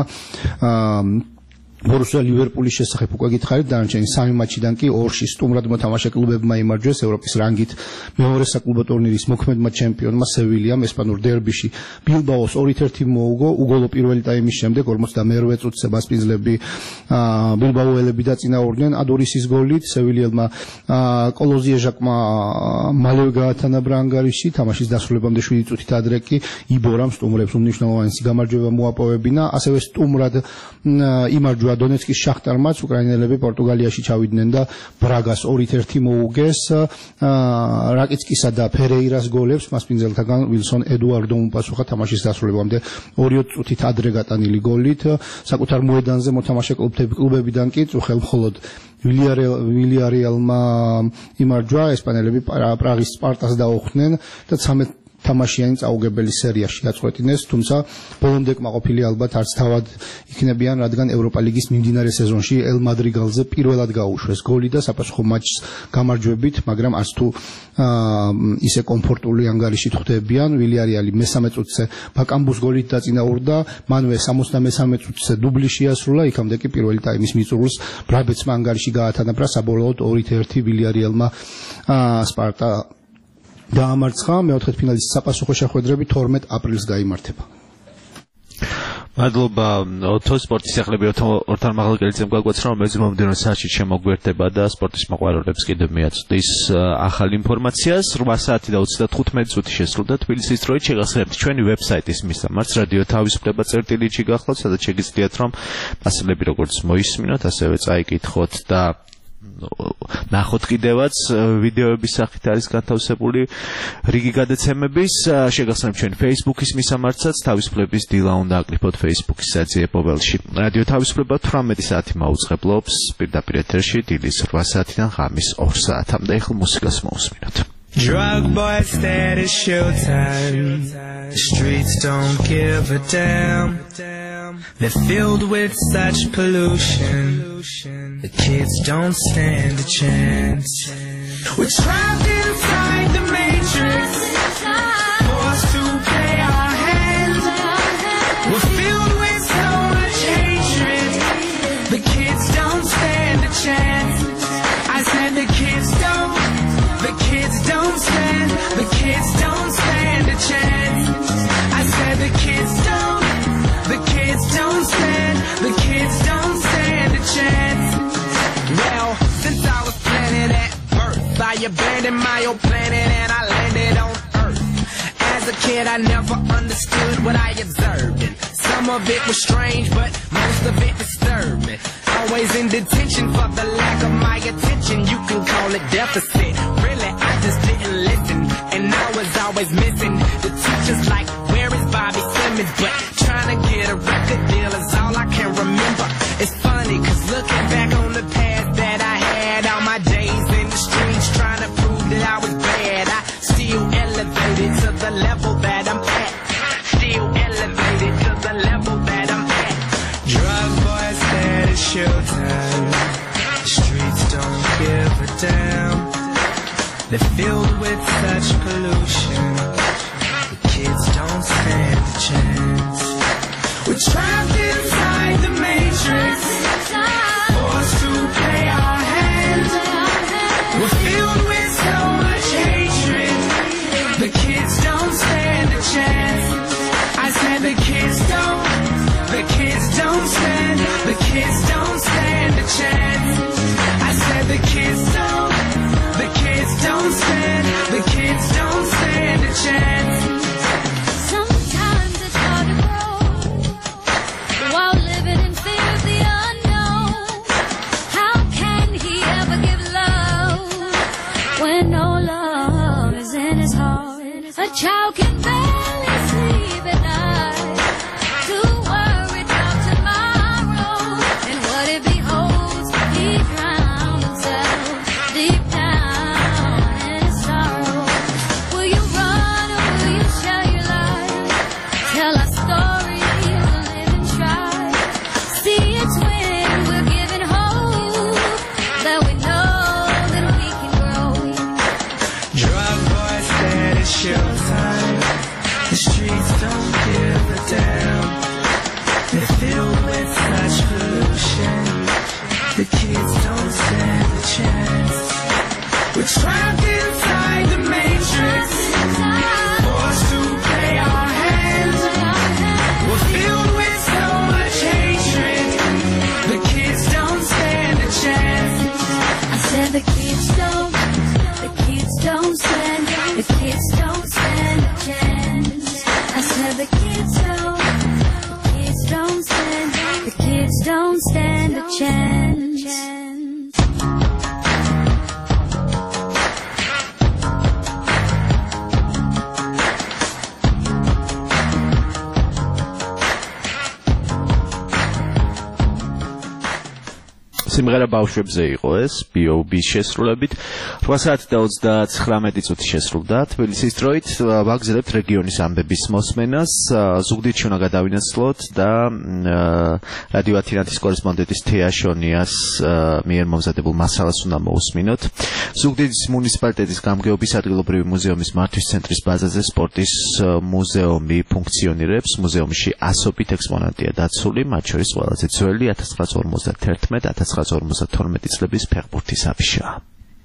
ბორუსია ლივერპულის შესახებ უკვე გითხარით, დანარჩენი სამი მატჩიდან კი ორში სტუმრად მოთამაშე კლუბებმა იმარჯვეს. ევროპის რანგით მეორე საკლუბო ტურნირის მოქმედმა ჩემპიონმა სევილიამ ესპანურ დერბიში ბილბაოს ორით ერთი მოუგო. უგოლო პირველი ტაიმის შემდეგ ორმოცდამეორვე წუთზე მასპინძლები ბილბაოელები დაწინაურდნენ ადორისის გოლით. სევილიელმა კოლოზიეჟაკმა მალევე გაათანაბრა ანგარიში. თამაშის დასრულებამდე შვიდი წუთით ადრე კი იბორამ სტუმრებს უმნიშვნელოვანესი გამარჯვება მოაპოვებინა. ასევე სტუმრად იმარჯვა დონეცკის შახტარმაც. უკრაინელები პორტუგალიაში ჩავიდნენ და ბრაგას ორით ერთი მოუგეს. რაკიცკისა და ფერეირას გოლებს მასპინძელთაგან ვილსონ ედუარდომ უპასუხა თამაშის დასრულებამდე ორი წუთით ადრე გატანილი გოლით. საკუთარ მოედანზე მოთამაშე კლუბებიდან კი წუხელ მხოლოდ ვილიარეალმა იმარჯვა. ესპანელები პრაღის სპარტას დაუხდნენ და ცამეტ თამაშიანი წაუგებელი სერიაში აწყვეტინეს, თუმცა ბოლომდე კმაყოფილი ალბათ არც თავად იქნებიან, რადგან ევროპა ლიგის მიმდინარე სეზონში ელ მადრიგალზე პირველად გაუშვეს გოლი და საფასუხო მატჩს გამარჯვებით, მაგრამ არც თუ ისე კომფორტული ანგარიშით ხვდებიან. ვილიარეალი მესამე წუთზე ბაკამბუს გოლით დაწინაურდა, მანვე სამოცდამესამე წუთზე დუბლი შეასრულა. იქამდე კი პირველი ტაიმის მიწურულს ბრაბეცმა ანგარიში გაათანაბრა. საბოლოოდ ორით ერთი ვილიარეალმა სპარტა დაამარცხა. მეოთხედფინალის საპასუხო შეხვედრები თორმეტ აპრილს გაიმართება. მადლობა ოთო. სპორტის სიახლეები ოთარ მაღალკელიძემ გაგვაცნო, რომელიც მომდევნო საათში შემოგვერდება და სპორტის მოყვარულებს კიდევ მიაწვდის ახალ ინფორმაციას. რვა საათი და ოცდათხუთმეტი წუთი შესრულდა თბილისის დროით. შეგახსენებთ ჩვენი ვებსაიტის მისამართს რადიო თავისუფლება წერტილი ჩი გახლავთ, სადაც შეგიძლიათ რომ მასალები როგორც მოისმინოთ, ასევე წაიკითხოთ და ნახოთ კიდევაც ვიდეოების სახით არის განთავსებული რიგი გადაცემების. შეგახსენებთ ჩვენ Facebook-ის მისამართსაც, თავისუფლების დილა უნდა აკრიფოთ Facebook-ის საძიებობელში. რადიო თავისუფლება თვრამეტი საათი მაუწყებლობს პირდაპირ ეთერში დილის რვა საათიდან ღამის ორ საათამდე. ეხლა მუსიკას მოусმინოთ. Drug boys said it's showtime. The streets don't give a damn. They're filled with such pollution. The kids don't stand a chance. We're trapped inside the matrix, forced to play our hand. We're filled with so much hatred. The kids don't stand a chance. I said the kids don't. The kids don't stand. The kids don't stand a chance. I said the kids don't. The kids don't stand. The kids don't stand a chance. Well, since I was planted at birth, I abandoned my old planet and I landed on Earth. As a kid, I never understood what I observed, and some of it was strange, but most of it disturbed me. Always in detention for the lack of my attention. You can call it deficit. Really, I just didn't listen, and I was always missing the teachers like, where is Bobby Simmons? But trying to get a record deal is all I can remember. It's funny, cause looking back on the past that I had, all my days in the streets trying to prove that I was bad, I still elevated to the level that I'm at. Still elevated to the level that I'm at. Drug boys said it's showtime. The streets don't give a damn. They're filled with such pollution. The kids don't stand a chance. We're trapped inside the matrix, forced to play our hand. We're filled with so much hatred. The kids don't stand a chance. I said the kids don't. The kids don't stand. The kids don't stand a chance. I said the kids don't. The kids don't stand. The kids don't stand a chance. Sometimes it's hard to grow while living in fear of the unknown. How can he ever give love when no love is in his heart? A child can barely sleep at night, too worried about tomorrow and what it beholds. He drowns himself deep down in his sorrow. Will you run or will you share your life? Tell our story, we'll live and try. See, it's when we're given hope that we know that we can grow. Drug boys said it's showtime. The streets don't give a damn. They're filled with such pollution. The kids don't stand a chance. We're trapped inside the matrix, forced to play our hand. We're filled with so much hatred. The kids don't stand a chance. I said the kids don't, the kids don't stand, the kids don't stand a chance. I said the kids don't, the kids don't stand, the kids don't stand a chance. სიმღერა ბავშვებზე იყო ეს ბი ო ბის შესრულებით. რვა საათი და ოცდათხრამეტი წუთი შესრულდა თბილისის დროით. ვაგზავნებთ რეგიონის ამბების მოსმენას. ზუგდიდში უნდა გადავინაცვლოთ და რადიო ათინათის კორესპონდენტის თეა შონიას მიერ მომზადებულ მასალას უნდა მოусმინოთ. ზუგდიდის მუნიციპალიტეტის გამგეობის ადგილობრივი მუზეუმის მართვის ცენტრის ბაზაზე სპორტის მუზეუმი ფუნქციონირებს. მუზეუმში ასობით ექსპონატია დაცული, მათ შორის ყველაზე ძველი ათას ცხრაასი ორმოცდათერთმეტი ათას ცხრაასი ორმოცდათორმეტი წლების ფეხბურთის აფიშაა.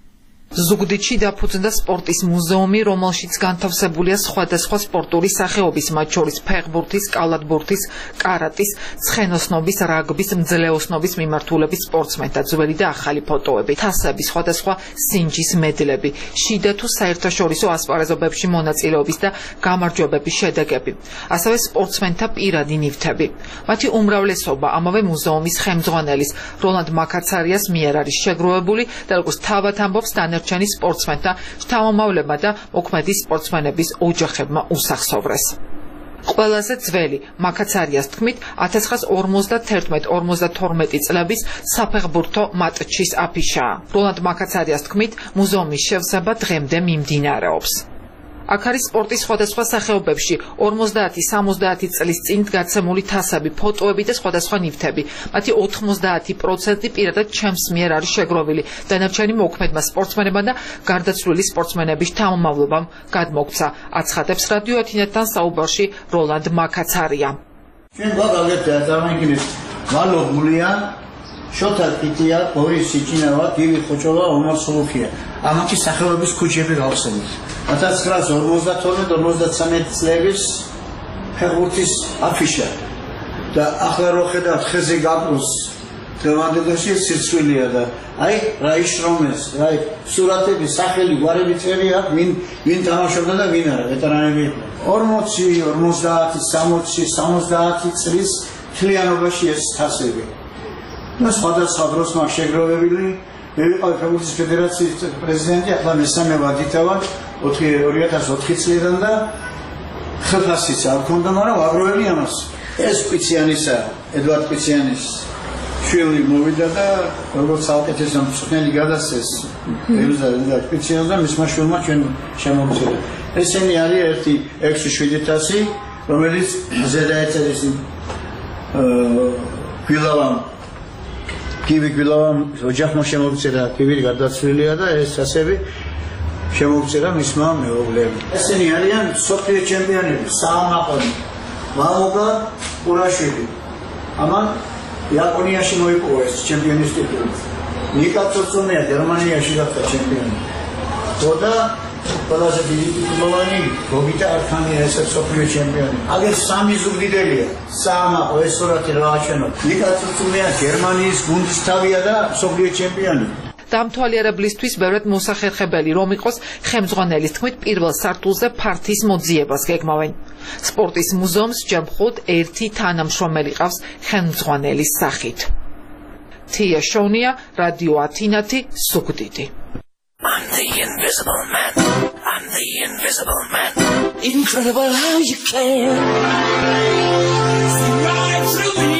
ზუგდიდში დაფუძნდა სპორტის მუზეუმი, რომელშიც განთავსებულია სხვადასხვა სპორტული სახეობის, მათ შორის ფეხბურთის, კალათბურთის, კარატის, ცხენოსნობის, რაგბის, მძლეოსნობის მიმართულების სპორტსმენთა ძველი და ახალი ფოტოები, თასები, სხვადასხვა სინჯის მედლები, შიდა თუ საერთაშორისო ასპარეზობებში მონაწილეობის და გამარჯვებების შედეგები, ასევე სპორტსმენთა პირადი ნივთები. მათი უმრავლესობა ამავე მუზეუმის ხელმძღვანელის როლანდ მაკაცარიას მიერ არის შეგროვებული და როგორც თავად ამბობს დანარჩენი სპორტსმენთა შთამომავლებმა და მოქმედი სპორტსმენების ოჯახებმა უსახსოვრეს. ყველაზე ძველი მაკაცარიას თქმით ათას ცხრაას ორმოცდათერთმეტ ორმოცდათორმეტი წლების საფეხბურთო მატჩის აფიშაა. როლანდ მაკაცარიას თქმით მუზეუმის შევსება დღემდე მიმდინარეობს. აქ არის სპორტის სხვადასხვა სახეობებში ორმოცდაათი სამოცდაათი წლის წინ გაცემული თასები, ფოტოები და სხვადასხვა ნივთები. მათი ოთხმოცდაათი პროცენტი პირადად ჩემს მიერ არის შეგროვილი. დანარჩენი მოქმედმა სპორტსმენებმა და გარდაცვლილი სპორტსმენების შთამომავლობამ გადმოგცა. აცხადებს რადიო ათინათთან საუბარში როლანდ მაკაცარია. ჩვენ გვაგალეთ წარმოგიდგენთ ვალოგულია შოთა კიტია, ბორის სიჩინავა, გივი ხოჭოვა, ომარ სულუხია. ამათი სახელობის ქუჩები გავხსენით. ათას ცხრაას ორმოცდათორმეტ ორმოცდათვრამეტი წლების ფეხბურთის აფიშა და ახლა რო ხედავთ ხეზე გაკროს დღევანდელში სიცხვილია და აი რა იშრომეს, აი სურათები, სახელი, გვარები წერია, ვინ ვინ თამაშობდა და ვინ არა, ვეტერანები. ორმოცი, ორმოცდაათი, სამოცი, სამოცდაათი წლის მთლიანობაში ეს თასები. და სხვადასხვა დროს მაგ შეგროვებული მე ვიყავი ფეხბურთის ფედერაციის პრეზიდენტი, ახლა მესამე ვადითავად ორი ათას ოთხი წლიდან და ხელფასიც არ მქონდა, მაგრამ ვაგროვები ამას. ეს კვიციანისა, ედვარდ კვიციანის შვილი მოვიდა და როგორც საუკეთესო მწვრთნელი გადასცეს ედვარდ კვიციანს და მისმა შვილმა ჩვენ შემოვწერა. ესენი არის ერთი ექვსი შვიდი თასი, რომელიც ზედა ეწერის გვილავამ კივი გვილავამ ოჯახმა შემოვწერა, კივი გარდაცვლილია და ეს თასები შემოვწერა მისმა მეუღლემ. ესენი არიან მსოფლიო ჩემპიონები, საამაყონი, მამუკა ყურაშვილი. ამან იაპონიაში მოიპოვა ეს ჩემპიონის ტიტული. ნიკა ცოწონია გერმანიაში გახდა ჩემპიონი. და ყველაზე დიდი ტიტულოვანი გოგიტა არქანია ეს მსოფლიო ჩემპიონი. აგერ სამი ზუგდიდელია. საამაყო ეს სურათი რა აჩვენოთ. ნიკა ცოწონია გერმანიის გუნდის თავია და მსოფლიო ჩემპიონი. დამთვალიერებლისთვის ბევრად მოსახერხებელი რომ იყოს ხელმძღვანელის თქმით პირველ სართულზე ფართის მოძიებას გეგმავენ. სპორტის მუზეუმს ჯერ მხოლოდ ერთი თანამშრომელი ყავს ხელმძღვანელის სახით. თია შონია, რადიო ათინათი, ზუგდიდი. I'm the invisible man. I'm the invisible man. Incredible how you can see right through me.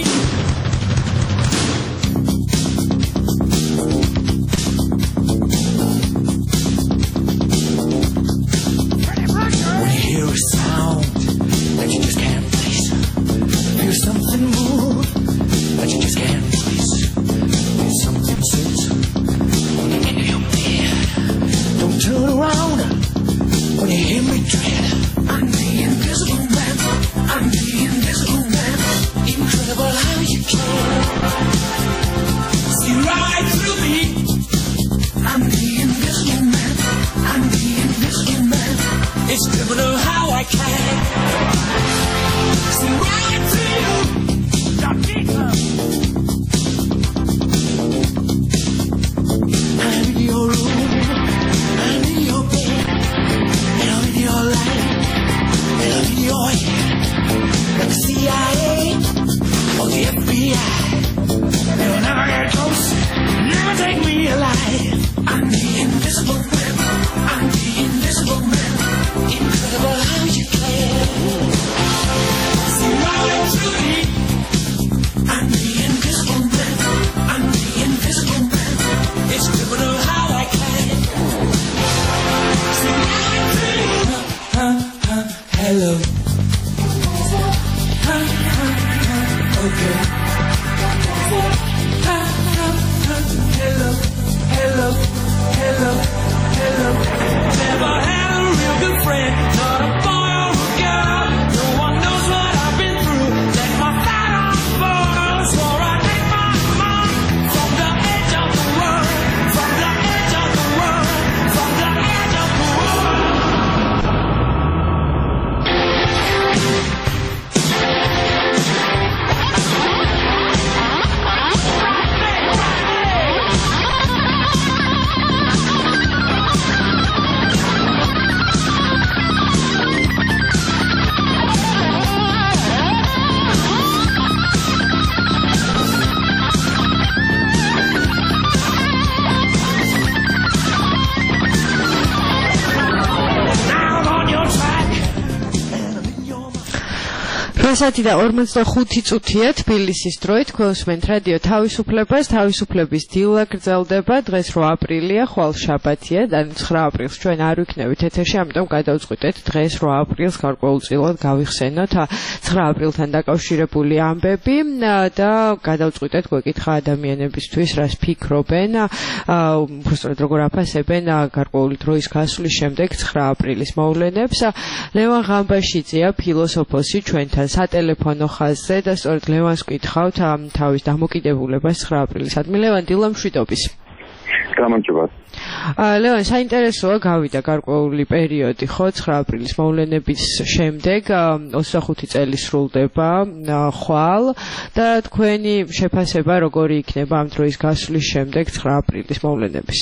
დღესათი და ორმოცდახუთი წუთია თბილისის დროით გვესმენთ რადიო თავისუფლებას. თავისუფლების დილა გრძელდება. დღეს რვა აპრილია, ხვალ შაბათია და ცხრა აპრილს ჩვენ არ ვიქნებით ეთერში, ამიტომ გადავწყვიტეთ დღეს რვა აპრილს გარკვეულწილად გავიხსენოთ ცხრა აპრილთან დაკავშირებული ამბები და გადავწყვიტეთ გვეკითხა ადამიანებისთვის რას ფიქრობენ, უბრალოდ როგორ აფასებენ გარკვეული დროის გასვლის შემდეგ ცხრა აპრილის მოვლენებს. ლევან ღამბაშიძეა ფილოსოფოსი ჩვენთან სატელეფონო ხაზზე და სწორედ ლევანს ვკითხავთ თავის დამოკიდებულებას ცხრა აპრილისადმი. ლევან, დილა მშვიდობის. გამარჯობა. ლევან, საინტერესოა, გავიდა გარკვეული პერიოდი, ხო, ცხრა აპრილის მოვლენების შემდეგ, ოცდახუთი წელი სრულდება ხვალ და თქვენი შეფასება როგორი იქნება ამ დროის გასვლის შემდეგ ცხრა აპრილის მოვლენების?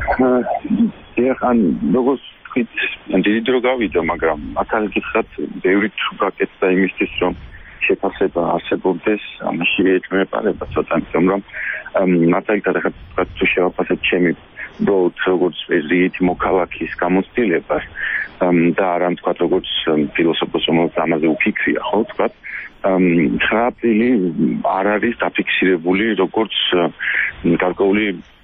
ეხლა ან როგორც თქვით, დიდი დრო გავიდა, მაგრამ ახალი კითხად ბევრი თუ გაკეთდა იმისთვის, რომ შეფასება არსებობდეს, ამაში ეჭვმეპარება ცოტა, რომ მაგალითად ახლა თუ შევაფასებ ჩემი უბრალოდ როგორც რიგი მოქალაქის გამოცდილებას და არა თქვა როგორც ფილოსოფოს, რომელიც ამაზე უფიქრია, ხო, თქვა ცხრა აპრილი არ არის დაფიქსირებული როგორც გარკვეული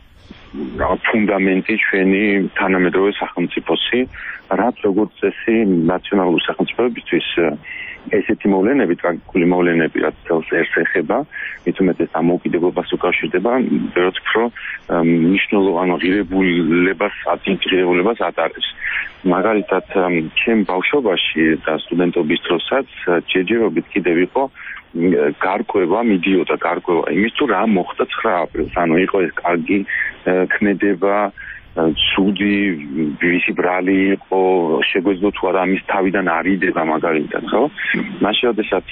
ფუნდამენტი ჩვენი თანამედროვე სახელმწიფოსი, რაც როგორც წესი ნაციონალური სახელმწიფოებისთვის ესეთი მოვლენები, ტრაგიკული მოვლენები, რაც თელს ერთს ეხება, მით უმეტეს დამოუკიდებლობას უკავშირდება, ვერც უფრო მნიშვნელოვან ღირებულებას, ატიტირებულებას ატარებს. მაგალითად, ჩემ ბავშვობაში და სტუდენტობის დროსაც ჯერჯერობით კიდევ იყო გარკვევა, მიდიოდა გარკვევა იმის თუ რა მოხდა ცხრა აპრილს, ანუ იყო ეს კარგი ქმედება, ცუდი, ვისი ბრალი იყო, შეგვეძლო თუ არა ამის თავიდან არიდება მაგალითად, ხო? მაშინ როდესაც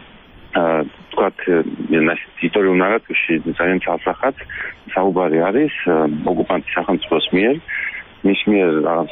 თქვათ, ისტორიულ ნარატივში ძალიან ცალსახად საუბარი არის ოკუპანტის სახელმწიფოს მიერ მის მიერ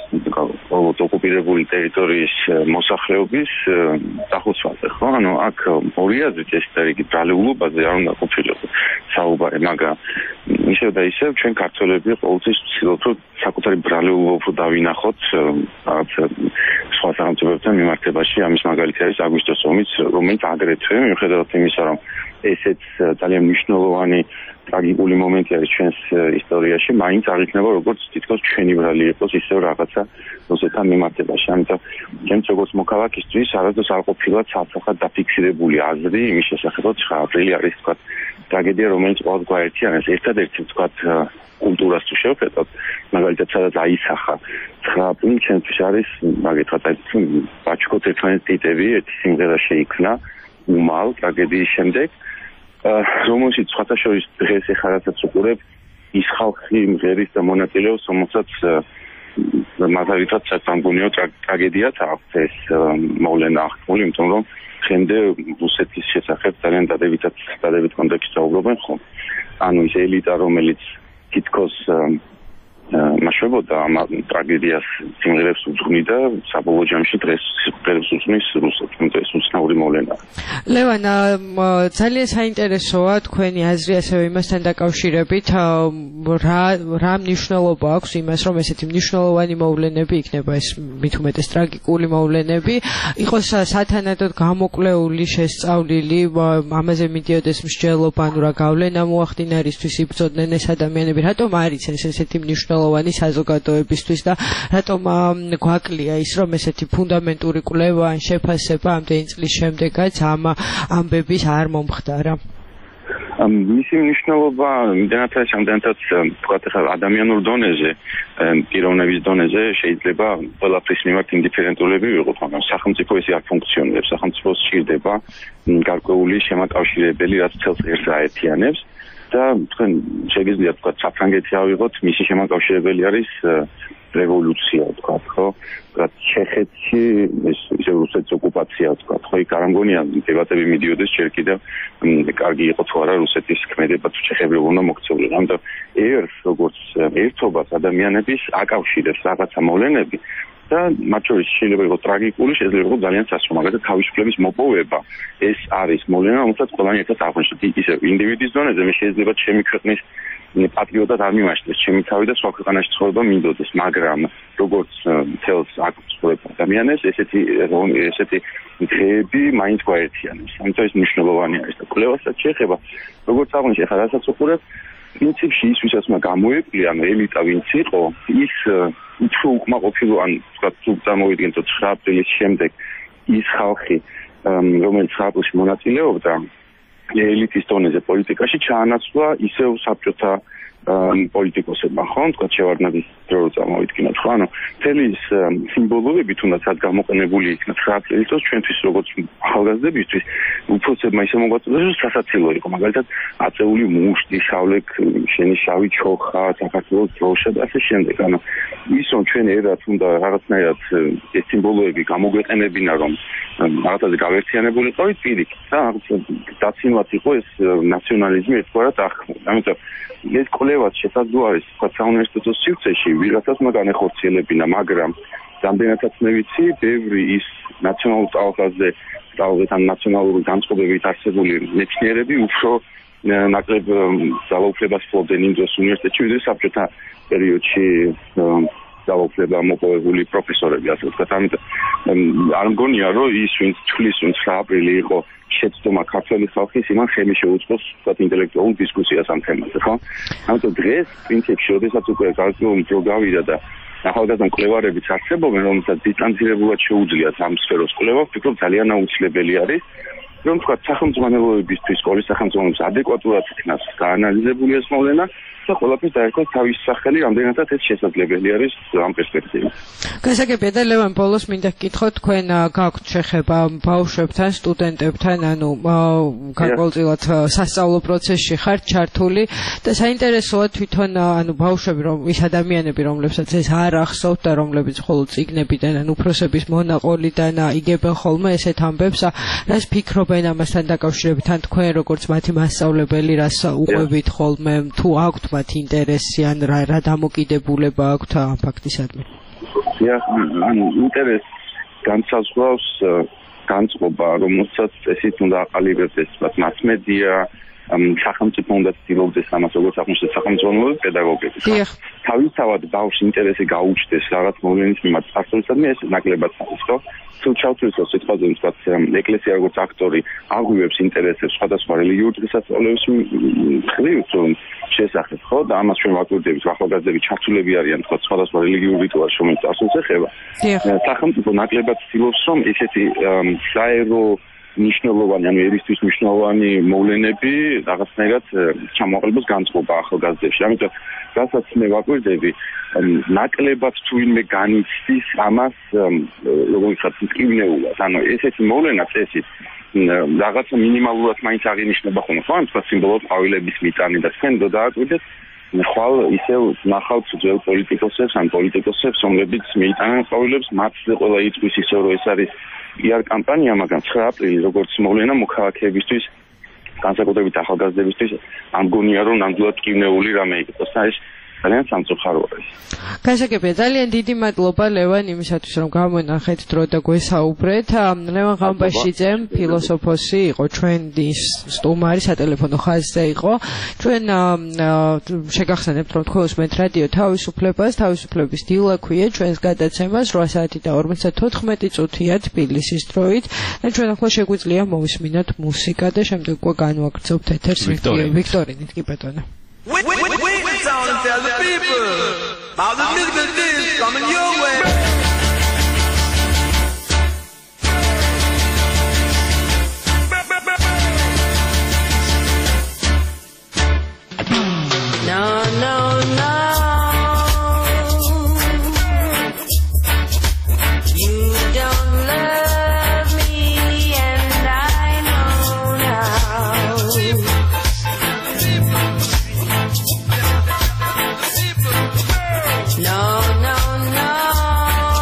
ოკუპირებული ტერიტორიის მოსახლეობის დახოცვაზე, ხო? ანუ აქ ორი აზრით ეს რიგი ბრალეულობაზე არ უნდა ყოფილიყო საუბარი, მაგრამ ისევ და ისევ ჩვენ ქართველები ყოველთვის ვცდილობთ, რომ საკუთარი ბრალეულობა უფრო დავინახოთ რაღაც სხვა სახელმწიფოებთან მიმართებაში. ამის მაგალითი არის აგვისტოს ომიც, რომელიც აგრეთვე მიუხედავად იმისა, რომ ესეც ძალიან მნიშვნელოვანი ტრაგიკული მომენტი არის ჩვენს ისტორიაში, მაინც არ იქნება როგორც თითქოს ჩვენი ბრალი იყოს ისევ რაღაცა რუსეთთან მიმართებაში. ამიტომ ჩემს როგორც მოქალაქისთვის არასდროს არ ყოფილა ცალსახად დაფიქსირებული აზრი იმის შესახებ, რომ ცხრა აპრილი არის თქვათ ტრაგედია, რომელიც ყოველს გვაერთიანებს. ერთადერთი თქვათ კულტურას თუ შევხედოთ, მაგალითად სადაც აისახა ცხრა აპრილი ჩვენთვის არის მაგეთქოთ აი ბაჩკოთ ერთმანეთს ტიტები, ერთი სიმღერა შეიქმნა უმალ ტრაგედიის შემდეგ, რომელშიც სხვათა შორის დღეს ეხლა რასაც უყურებ, ის ხალხი მღერის და მონაწილეობს, რომელსაც მაგალითად საწამგონიო ტრაგედიაც აქვს ეს მოვლენა აღქმული, იმიტომ რომ დღემდე რუსეთის შესახებ ძალიან დადებითად დადებით კონტექსტში საუბრობენ ხომ. ანუ ის ელიტა, რომელიც თითქოს მაშვებოდა ამ ტრაგედიას სიმღერებს უძღვნიდა, საბოლოო ჯამში დღეს სიმღერებს უძღვნის რუსეთს, თუმცა ეს უცნაური მოვლენაა. ლევან, ძალიან საინტერესოა თქვენი აზრი ასევე იმასთან დაკავშირებით, რა რა მნიშვნელობა აქვს იმას, რომ ესეთი მნიშვნელოვანი მოვლენები იქნება, ეს მით უმეტეს ტრაგიკული მოვლენები, იყოს სათანადოდ გამოკვლეული, შესწავლილი, ამაზე მიდიოდეს მსჯელობა, ანუ რა გავლენა მოახდინა რისთვის იბრძოდნენ ეს ადამიანები, რატომ არის ეს ესეთი მნიშვნელოვანი საზოგადოებისთვის და რატომ გვაკლია ის, რომ ესეთი ფუნდამენტური კვლევა ან შეფასება ამდენი წლის შემდეგაც ამ ამბების არ მომხდარა? მისი მნიშვნელობა იმდენად არის, ამდენადაც თქვათ ახლა ადამიანურ დონეზე, პიროვნების დონეზე შეიძლება ყველაფრის მიმართ ინდიფერენტულები ვიყოთ, მაგრამ სახელმწიფო ესე არ ფუნქციონირებს, სახელმწიფოს სჭირდება გარკვეული შემაკავშირებელი, რაც თელს ერთს აერთიანებს. და თქვენ შეგიძლია თქვათ საფრანგეთი ავიღოთ, მისი შემაკავშირებელი არის რევოლუცია, თქვათ, ხო? რაც ჩეხეთში ეს ისე რუსეთის ოკუპაცია, თქვათ, ხო? იქ არ ამგონია დებატები მიდიოდეს ჯერ კიდევ კარგი იყო თუ არა რუსეთის ქმედება თუ ჩეხები უნდა მოქცეულიყო. ამიტომ ერთს როგორც ერთობას ადამიანების აკავშირებს რაღაცა მოვლენები, და მათ შორის შეიძლება იყოს ტრაგიკული, შეიძლება იყოს ძალიან სასწრაფო, მაგალითად თავისუფლების მოპოვება. ეს არის მოვლენა, რომელსაც ყველანი ერთად აღვნიშნოთ. ისე ინდივიდის დონეზე მე შეიძლება ჩემი ქვეყნის პატრიოტად არ მიმაშნდეს, ჩემი თავი და სხვა ქვეყანაში ცხოვრება მინდოდეს, მაგრამ როგორც თელს აქ ცხოვრებ ადამიანებს, ესეთი ესეთი დღეები მაინც გვაერთიანებს. ამიტომ ეს მნიშვნელოვანი არის და კვლევასაც შეეხება, როგორც აღვნიშნე, ხა რასაც უყურებ, პრინციპში ის ვისაც უნდა გამოეკლია, ანუ ელიტა ვინც იყო, ის უფრო უკმაყოფილო, ან თქვა თუ წარმოვიდგენთ ცხრა აპრილის შემდეგ ის ხალხი, რომელიც ცხრა აპრილში მონაწილეობდა ელიტის დონეზე პოლიტიკაში, ჩაანაცვლა ისევ საბჭოთა პოლიტიკოსებმა, ხო, თქვა შევარდნაძის დრო წარმოვიდგინოთ, ხო, ანუ მთელი ის სიმბოლოები თუნდაც რაც გამოყენებული იქნა ცხრა აპრილის დროს ჩვენთვის როგორც ახალგაზრდებისთვის უფროსებმა ისე მოგვაწოდეს, რომ სასაცილო იყო, მაგალითად აწეული მუშტი, შავლე შენი შავი ჩოხა, საქართველოს დროშა და ასე შემდეგ, ანუ ის რომ ჩვენ ერთად უნდა რაღაცნაირად ეს სიმბოლოები გამოგვეყენებინა, რომ რაღაცაზე გავერთიანებულიყავით პირიქით და დაცინვაც იყო ეს ნაციონალიზმი ერთგვარად აღქმული, ამიტომ ეს კვლევაც შესაძლოა არის თქვა საუნივერსიტეტო სივრცეში ვიღაცას უნდა განეხორციელებინა, მაგრამ რამდენადაც მე ვიცი, ბევრი ის ნაციონალურ ტალღაზე ტალღით ან ნაციონალური განწყობებით არსებული მეცნიერები უფრო ნაკლებ ძალაუფლებას ფლობდნენ იმ დროს უნივერსიტეტში, ვიდრე საბჭოთა პერიოდში ძალაუფლება მოპოვებული პროფესორები, ასე ვთქვათ. ამიტომ არ მგონია, რომ ის ვინც თვლის, რომ ცხრა აპრილი იყო შეცდომა ქართველი ხალხის, იმან ხელი შეუწყოს თქვათ ინტელექტუალურ დისკუსიას ამ თემაზე, ხო? ამიტომ დღეს პრინციპში, როდესაც უკვე გარკვეული დრო გავიდა და ახალგაზრდა მკვლევარებიც არსებობენ, რომელსაც დისტანცირებულად შეუძლიათ ამ სფეროს კვლევა, ვფიქრობ ძალიან აუცილებელი არის, რომ თქვათ სახელმძღვანელოებისთვის, სკოლის სახელმძღვანელოებს ადეკვატურად იქნას გაანალიზებული ეს მოვლენა და ყველაფერს დაერქვათ თავის სახელი, რამდენადაც ეს შესაძლებელი არის ამ პერსპექტივით. გასაგებია და ლევან ბოლოს მინდა გკითხოთ, თქვენ გაქვთ შეხება ბავშვებთან, სტუდენტებთან, ანუ გარკვეულწილად სასწავლო პროცესში ხართ ჩართული და საინტერესოა თვითონ ანუ ბავშვები, რომ ის ადამიანები, რომლებსაც ეს არ ახსოვთ და რომლებიც მხოლოდ წიგნებიდან ან უფროსების მონაყოლიდან იგებენ ხოლმე ესეთ ამბებს, რას ფიქრობენ ამასთან დაკავშირებით, ან თქვენ როგორც მათი მასწავლებელი, რას უყვებით ხოლმე, თუ აქვთ მათი ინტერესი ან რა რა დამოკიდებულება აქვთ ამ ფაქტისადმი? Ja, ანუ ინტერესს განსაზღვრავს განწყობა, რომელსაც წესით უნდა აყალიბებდეს მასმედია, სახელმწიფო უნდა ცდილობდეს ამას, როგორც აღმოჩნდა სახელმწიფო პედაგოგები. თავისთავად ბავშვს ინტერესი გაუჩნდეს რაღაც მოვლენის მიმართ სასწავლებლად, ეს ნაკლებად არის, ხო? თუ ჩავთვლისო სიტყვაზე, ვთქვათ, ეკლესია როგორც აქტორი აღვივებს ინტერესებს სხვადასხვა რელიგიურ დღესასწაულების მხრივ შესახებ, ხო? და ამას ჩვენ ვაკვირდებით, ახალგაზრდები ჩართულები არიან, თქვათ, სხვადასხვა რელიგიურ რიტუალში, რომელიც წარსულს ეხება. სახელმწიფო ნაკლებად ცდილობს, რომ ესეთი საერო მნიშვნელოვანი, ანუ ერისთვის მნიშვნელოვანი მოვლენები რაღაცნაირად ჩამოაყალიბოს განწყობა ახალგაზრდებში. ამიტომ რასაც მე ვაკვირდები, ნაკლებად თუ ვინმე განიცდის ამას, როგორ ვთქვათ, მტკივნეულად. ანუ ესეთი მოვლენა წესით რაღაცა მინიმალურად მაინც აღინიშნება ხოლმე, ხო? ამ სიმბოლოდ ყვავილების მიტანი და თქვენ დააკვირდეთ, ხვალ ისევ ნახავთ ძველ პოლიტიკოსებს, ან პოლიტიკოსებს, რომლებიც მიიტანენ ყვავილებს, მათზე ყველა იწვის ისევ, რომ ეს არის პიარ კამპანია, მაგრამ ცხრა აპრილი როგორც მოვლენა მოქალაქეებისთვის, განსაკუთრებით ახალგაზრდებისთვის, ამ გონია რომ ნამდვილად ტკივნეული რამე იყოს და ეს ძალიან სამწუხარო არის. გასაგებია, ძალიან დიდი მადლობა ლევან იმისათვის, რომ გამონახეთ დრო და გვესაუბრეთ. ლევან ღამბაშიძე, ფილოსოფოსი იყო ჩვენი სტუმარი, სატელეფონო ხაზზე იყო. ჩვენ შეგახსენებთ, რომ თქვენ უსმენთ რადიო თავისუფლებას, თავისუფლების დილაქვია ჩვენს გადაცემას რვა საათი და ორმოცდათოთხმეტი წუთია თბილისის დროით. და ჩვენ ახლა შეგვიძლია მოვისმინოთ მუსიკა და შემდეგ უკვე განვაგრძობთ ეთერს ვიქტორინით, კი ბატონო. Wait, wait, wait, wait, wait, sound and tell the people about the musical things coming your way. No, no, no. You don't love me, and I know now. No, no, no.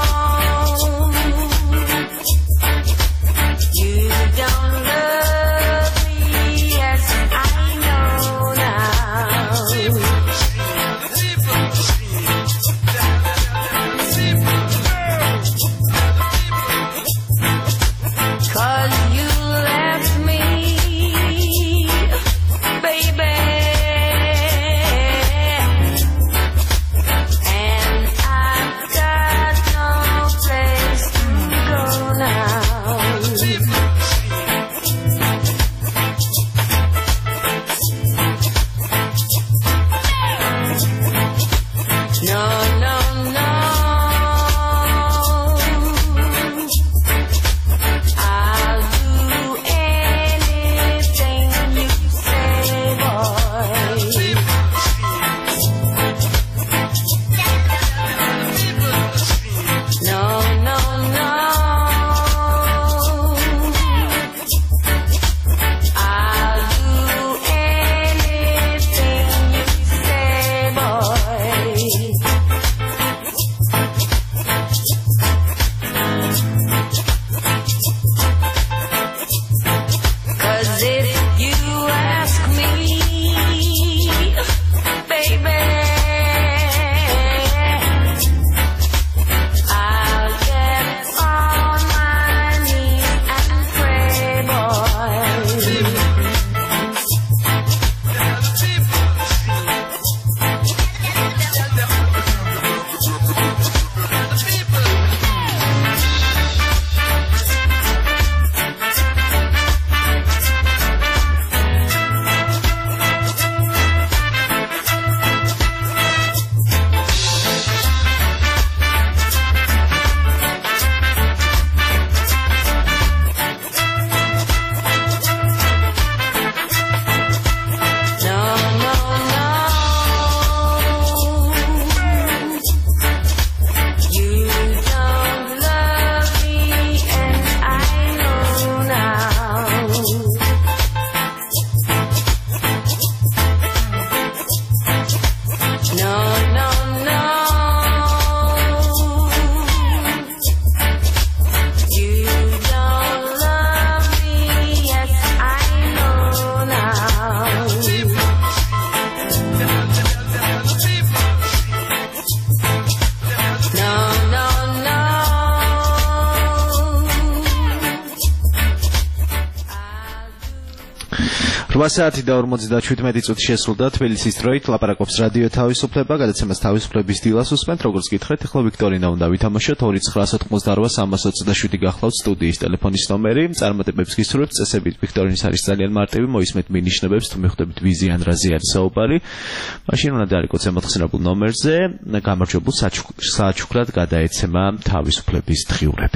რვა საათი და ორმოცდაშვიდმეტი წუთი შესრულდა თბილისის დროით ლაპარაკობს რადიო თავისუფლება, გადაცემას თავისუფლების დილას უსმენთ, როგორც გითხეთ, ახლა ვიქტორინა უნდა ვითამაშოთ ორი ცხრა ათოთხმოცდარვა სამას ოცდაშვიდი გახლავთ სტუდიის ტელეფონის ნომერი, წარმატებებს გისურვებთ, წესებით ვიქტორინის არის ძალიან მარტივი, მოისმენთ მინიშნებებს, თუ მიხვდებით ვიზი ან რაზე არის საუბარი. მაშინ უნდა დაარეკოთ ემოთხსენებულ ნომერზე, გამარჯვებულ საჩუქრად გადაეცემა თავისუფლების დღიურები.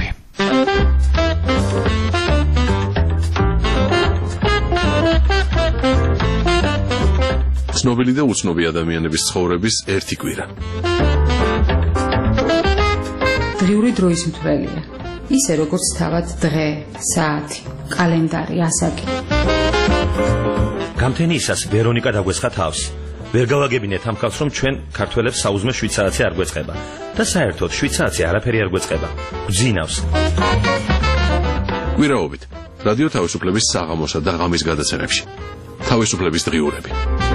ცნობილი და უცნობი ადამიანების ცხოვრების ერთი კვირა. დღიური დროის მთვრელია. ისე როგორც თავად დღე, საათი, კალენდარი, ასაკი. გამთენიისას ვერონიკა დაგვესხა თავს. ვერ გავაგებინეთ ამ ხალხს, რომ ჩვენ ქართველებს საუზმე შვიცარაცი არ გვეწყება და საერთოდ შვიცარაცი არაფერი არ გვეწყება. გძინავს. კვირაობით რადიო თავისუფლების საღამოსა და ღამის გადაცემებში. თავისუფლების დღიურები.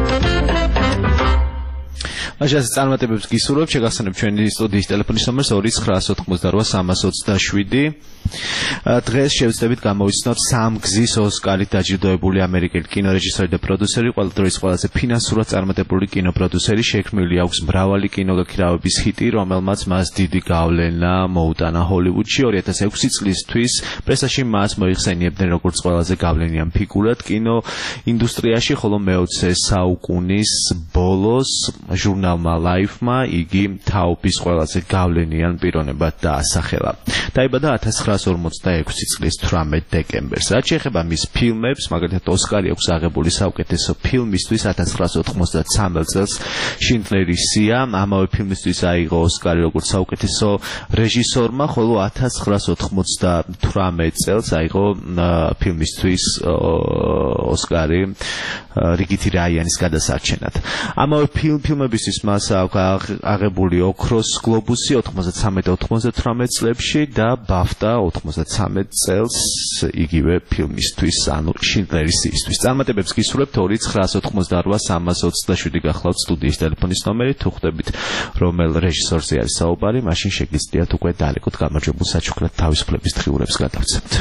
მაშინ წარმატებებს გისურვებ, შეგახსენებ ჩვენი სტუდიის ტელეფონის ნომერს ორი ცხრა ათოთხმოცდარვა სამას ოცდაშვიდი. დღეს შევძლებთ გამოვიცნოთ სამგზის ოსკარით დაჯილდოებული ამერიკელი კინორეჟისორი და პროდიუსერი, ყველა დროის ყველაზე ფინანსურად წარმატებული კინოპროდიუსერი, შექმნილი აქვს მრავალი კინოგაქირავების ჰიტი, რომელმაც მას დიდი გავლენა მოუტანა ჰოლივუდში. ორი ათას ექვსი წლისთვის პრესაში მას მოიხსენიებდნენ როგორც ყველაზე გავლენიან ფიგურად კინოინდუსტრიაში, ხოლო მეოცე საუკუნის ბოლოს ჟურნალმა Life-მა იგი თაობის ყველაზე გავლენიან პიროვნებად დაასახელა. დაიბადა ათას ცხრაას ორმოცდაექვსი წლის თვრამეტ დეკემბერს. რაც შეეხება მის ფილმებს, მაგალითად ოსკარი აქვს აღებული საუკეთესო ფილმისთვის ათას ცხრაას ოთხმოცდათრამეტ წელს შინდლერის სია, ამავე ფილმისთვის აიღო ოსკარი როგორც საუკეთესო რეჟისორმა, ხოლო ათას ცხრაას ოთხმოცდათრამეტ წელს აიღო ფილმისთვის ოსკარი რიგითი რაიანის გადასარჩენად. ამავე ფილმებისთვის მას აქვს აღებული ოქროს გლობუსი ოთხმოცდათრამეტ ოთხმოცდათრამეტ წლებში და ბაფტა ოთხმოცდათრამეტ წელს იგივე ფილმისთვის, ანუ შინდლერის სიისთვის. წარმატებებს გისურვებთ ორი ცხრა ათოთხმოცდარვა სამას ოცდაშვიდი გახლავთ სტუდიის ტელეფონის ნომერი, თუ ხვდებით რომელ რეჟისორზე არის საუბარი, მაშინ შეგიძლიათ უკვე დაალეკოთ გამარჯვებულ საჩუქრად თავისუფლების დღიურებს გადავცემთ.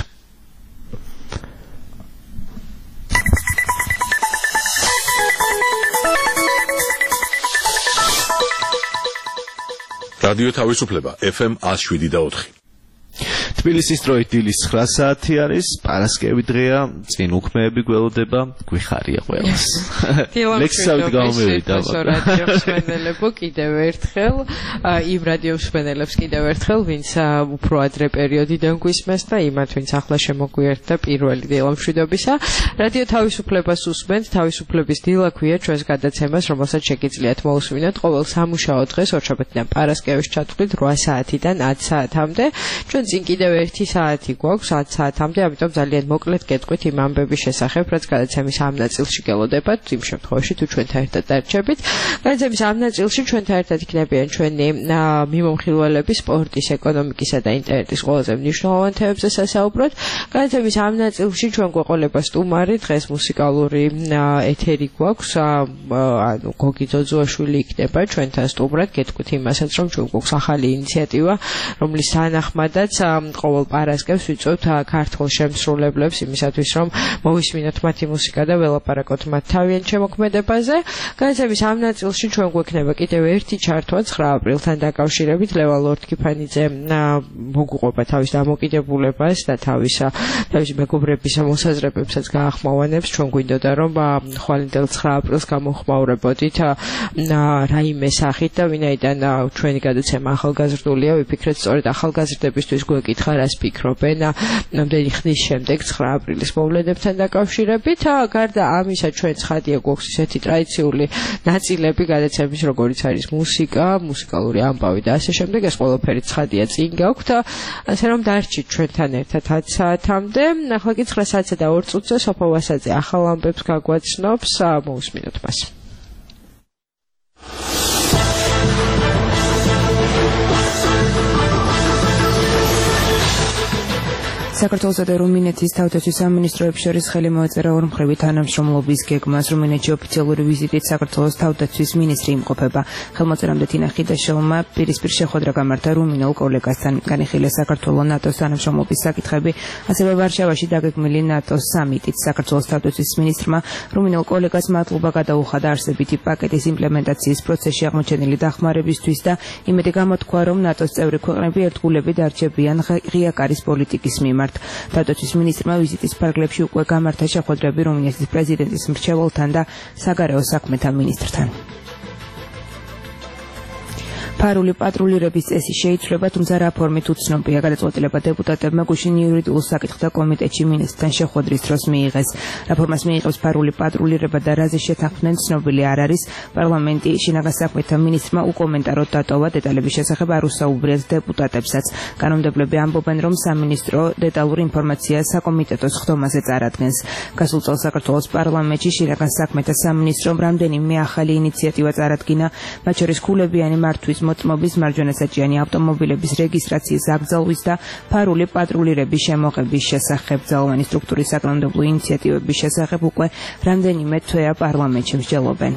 რადიო თავისუფლება ეფ ემ ათს შვიდი და ოთხი. თბილისის დროით დილის ცხრა საათი არის, პარასკევი დღეა, წინ უქმეები გველოდება, გვიხარია ყველას. ლექსავით გამომივიდა. რადიო მსმენელებო, კიდევ ერთხელ, იმ რადიო მსმენელებს კიდევ ერთხელ, ვინც უფრო ადრე პერიოდიდან გვისმენთ და იმათ, ვინც ახლა შემოგვიერთდა პირველი დილამშვიდობისა. რადიო თავისუფლებას უსმენთ, თავისუფლების დილა ქვია ჩვენს გადაცემას, რომელსაც შეგიძლიათ მოусმინოთ ყოველ სამუშაო დღეს, ორშაბათიდან პარასკევის ჩათვლით რვა საათიდან ათ საათამდე. ჩვენ წინ კიდევ ერთი საათი გვაქვს ათ საათამდე, ამიტომ ძალიან მოკლედ გეტყვით იმ ამბების შესახებ, რაც გადაცემის ამ ნაწილში გელოდებათ, იმ შემთხვევაში თუ ჩვენთან ერთად დარჩებით. გადაცემის ამ ნაწილში ჩვენთან ერთად იქნებიან ჩვენი მიმომხილველები სპორტის, ეკონომიკისა და ინტერნეტის ყველაზე მნიშვნელოვან თემებზე სასაუბროდ. გადაცემის ამ ნაწილში ჩვენ გვეყოლება სტუმარი, დღეს მუსიკალური ეთერი გვაქვს, ანუ გოგი ძოძუაშვილი იქნება ჩვენთან სტუმრად, გეტყვით იმასაც, რომ ჩვენ გვაქვს ახალი ინიციატივა, რომლის თანახმადაც ყოველ პარასკევს ვიწვევთ ქართულ შემსრულებლებს იმისათვის, რომ მოვისმინოთ მათი მუსიკა და ველაპარაკოთ მათ თავიანთ შემოქმედებაზე. გადაცემის ამ ნაწილში ჩვენ გვექნება კიდევ ერთი ჩართვა ცხრა აპრილთან დაკავშირებით. ლევან ლორთქიფანიძე მოგუყვება თავის დამოკიდებულებას და თავის თავის მეგობრების მოსაზრებებსაც გაახმოვანებს. ჩვენ გვინდოდა რომ ხვალინდელ ცხრა აპრილს გამოხმაურებოდით რაიმე სახით და ვინაიდან ჩვენი გადაცემა ახალგაზრდულია, ვიფიქრეთ სწორედ ახალგაზრდებისთვის გვეკითხა რას ფიქრობენ ნამდვილი ხნის შემდეგ ცხრა აპრილის მოვლენებთან დაკავშირებით. გარდა ამისა ჩვენ ცხადია გვაქვს ისეთი ტრადიციული ნაწილები გადაცემის, როგორიც არის მუსიკა, მუსიკალური ამბავი და ასე შემდეგ. ეს ყველაფერი ცხადია წინ გაქვთ, ასე რომ დარჩით ჩვენთან ერთად ათ საათამდე. ახლა კი ცხრა საათსა და ორ წუთზე სოფო ვასაძე ახალ ამბებს გაგვაცნობს, მოусმინოთ მას. საქართველოსა და რუმინეთის თავდაცვის სამინისტროებს შორის ხელი მოეწერა ორმხრივი თანამშრომლობის გეგმას. რუმინეთში ოფიციალური ვიზიტით საქართველოს თავდაცვის მინისტრი იმყოფება. ხელმოწერამდე თინა ხიდაშოვმა პირისპირ შეხვედრა გამართა რუმინელ კოლეგასთან. განიხილეს საქართველოს ნატოს თანამშრომლობის საკითხები, ასევე ვარშავაში დაგეგმილი ნატოს სამიტით. საქართველოს თავდაცვის მინისტრმა რუმინელ კოლეგას მადლობა გადაუხადა არსებითი პაკეტის იმპლემენტაციის პროცესში აღმოჩენილი დახმარებისთვის და იმედი გამოთქვა, რომ ნატოს წევრი ქვეყნები ერთგულებით არჩებიან ღია კარის პოლიტიკის მიმართ. თავდაცვის მინისტრმა ვიზიტის ფარგლებში უკვე გამართა შეხვედრები რუმინეთის პრეზიდენტის მრჩეველთან და საგარეო საქმეთა მინისტრთან. ფარული პატრულირების წესი შეიცვლება, თუმცა რა ფორმით უცნობია. გადაწყვეტილება დეპუტატებმა გუშინ იურიდიულ საკითხთა კომიტეტში მინისტრთან შეხვედრის დროს მიიღეს. რაფორმას მიიღებს ფარული პატრულირება და რაზე შეთანხმდნენ ცნობილი არ არის. პარლამენტი შინაგან საქმეთა მინისტრმა უკომენტაროდ დატოვა, დეტალების შესახებ არ უსაუბრიათ დეპუტატებსაც. კანონმდებლები ამბობენ, რომ სამინისტრო დეტალურ ინფორმაციას საკომიტეტოს ხდომაზე წარადგენს. გასულ წელს საქართველოს პარლამენტში შინაგან საქმეთა სამინისტრომ რამდენიმე ახალი ინიციატივა წარადგინა, მათ შორის ქულებიანი მართვის მოწმობის, მარჯვენასაჭიანი ავტომობილების რეგისტრაციის აკრძალვის და ფარული პატრულირების შემოღების შესახებ. ძალოვანი სტრუქტურის საკანონმდებლო ინიციატივების შესახებ უკვე რამდენიმე თვეა პარლამენტში მსჯელობენ.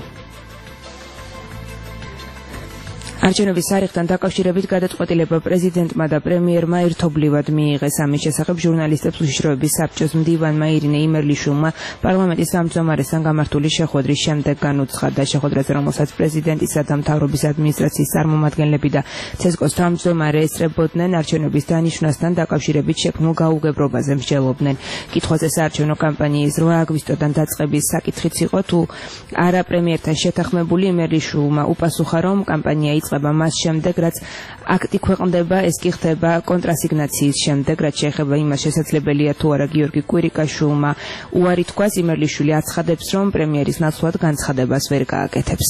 არჩევნების თარიღთან დაკავშირებით გადაწყვეტილება პრეზიდენტმა და პრემიერმა ერთობლივად მიიღეს. ამის შესახებ ჟურნალისტებს უშიშროების საბჭოს მდივანმა ირინე იმერლიშვილმა პარლამენტის თავმჯდომარესთან გამართული შეხვედრის შემდეგ განუცხადა. შეხვედრაზე, რომელსაც პრეზიდენტისა და მთავრობის ადმინისტრაციის წარმომადგენლები და ცესკოს თავმჯდომარე ესწრებოდნენ, არჩევნების დანიშვნასთან დაკავშირებით შექმნულ გაუგებრობაზე მსჯელობდნენ. კითხვაზე საარჩევნო კამპანიის რვა აგვისტოდან დაწყების საკითხიც იყო, თუ არა პრემიერთან შეთანხმებული, იმერლიშვილმა უპასუხა, რომ კამპანია იწყება მას შემდეგ, რაც აქტი ქვეყნდება, ეს კი ხდება კონტრასიგნაციის შემდეგ, რაც შეეხება იმას შესაძლებელია თუ არა გიორგი კვირიკაშვილმა უარი თქვას. იმერლიშვილი აცხადებს, რომ პრემიერის ნაცვლად განცხადებას ვერ გააკეთებს.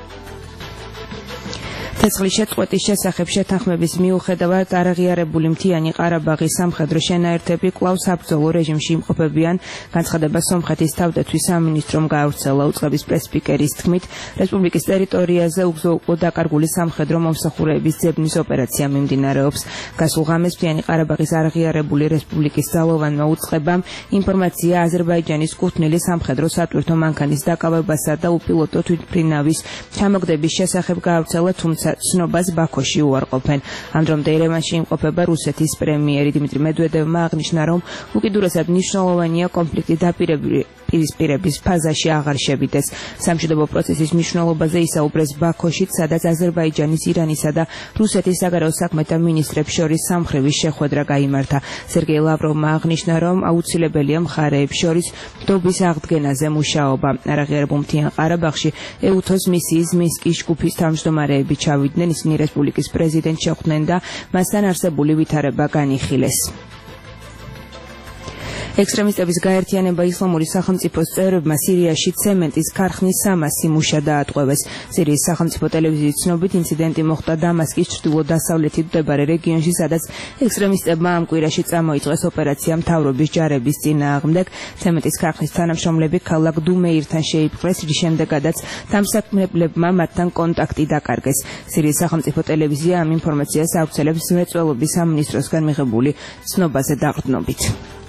ცეცხლის შეწყვეტის შესახებ შეთანხმების მიუხედავად არაღიარებული მთიანი ყარაბაღის სამხედრო შენაერთები კვლავ საბრძოლო რეჟიმში იმყოფებიან. განცხადება სომხეთის თავდაცვის სამინისტრომ გაავრცელა. უწყების პრესსპიკერის თქმით, რესპუბლიკის ტერიტორიაზე უგზო დაკარგული სამხედრო მომსახურეების ძებნის ოპერაცია მიმდინარეობს. გასულ ღამეს მთიანი ყარაბაღის არაღიარებული რესპუბლიკის ძალოვანმა უწყებამ ინფორმაცია აზერბაიჯანის კუთვნილი სამხედრო სატვირთო მანქანის დაკავებასა და უპილოტო თვითმფრინავის ჩამოგდების შესახებ გაავრცელა, თუმცა ცნობას ბაქოში უარყოფენ. ამ დრომდე ერევანში იმყოფება რუსეთის პრემიერი. დიმიტრი მედვედევმა აღნიშნა, რომ უკიდურესად მნიშვნელოვანია კონფლიქტი დაპირისპირების ფაზაში აღარ შევიდეს. სამშვიდობო პროცესის მნიშვნელობაზე ისაუბრეს ბაქოში, სადაც აზერბაიჯანის, ირანისა და რუსეთის საგარეო საქმეთა მინისტრებს შორის სამხრივი შეხვედრა გაიმართა. სერგეი ლავროვმა აღნიშნა, რომ აუცილებელია მხარეებს შორის დობის აღდგენაზე მუშაობა. არაღიარებულ მთიან ყარაბაღში ეუთოს მისიის მინსკის ჯგუფის თავმჯდომარეები ჩავიდნენ. ისინი რესპუბლიკის პრეზიდენტს შეხვდნენ და მასთან არსებული ვითარება განიხილეს. ექსტრემისტების გაერთიანება ისლამური სახელმწიფოს წევრებმა სირიაში ცემენტის ქარხნის სამასი მუშა დაატყვევეს. სირიის სახელმწიფო ტელევიზიის ცნობით, ინციდენტი მოხდა დამასკის ჩრდილო-დასავლეთით მდებარე რეგიონში, სადაც ექსტრემისტებმა ამ კვირაში წამოიწყეს ოპერაცია მთავრობის ჯარების წინააღმდეგ. ცემენტის ქარხნის თანამშრომლები ქალაქ დუმეირთან შეიპყრეს, რის შემდეგაც დამსაქმებლებმა მათთან კონტაქტი დაკარგეს. სირიის სახელმწიფო ტელევიზია ამ ინფორმაციას ავრცელებს მრეწველობის სამინისტროსგან მიღებული ცნობაზე დაყრდნობით.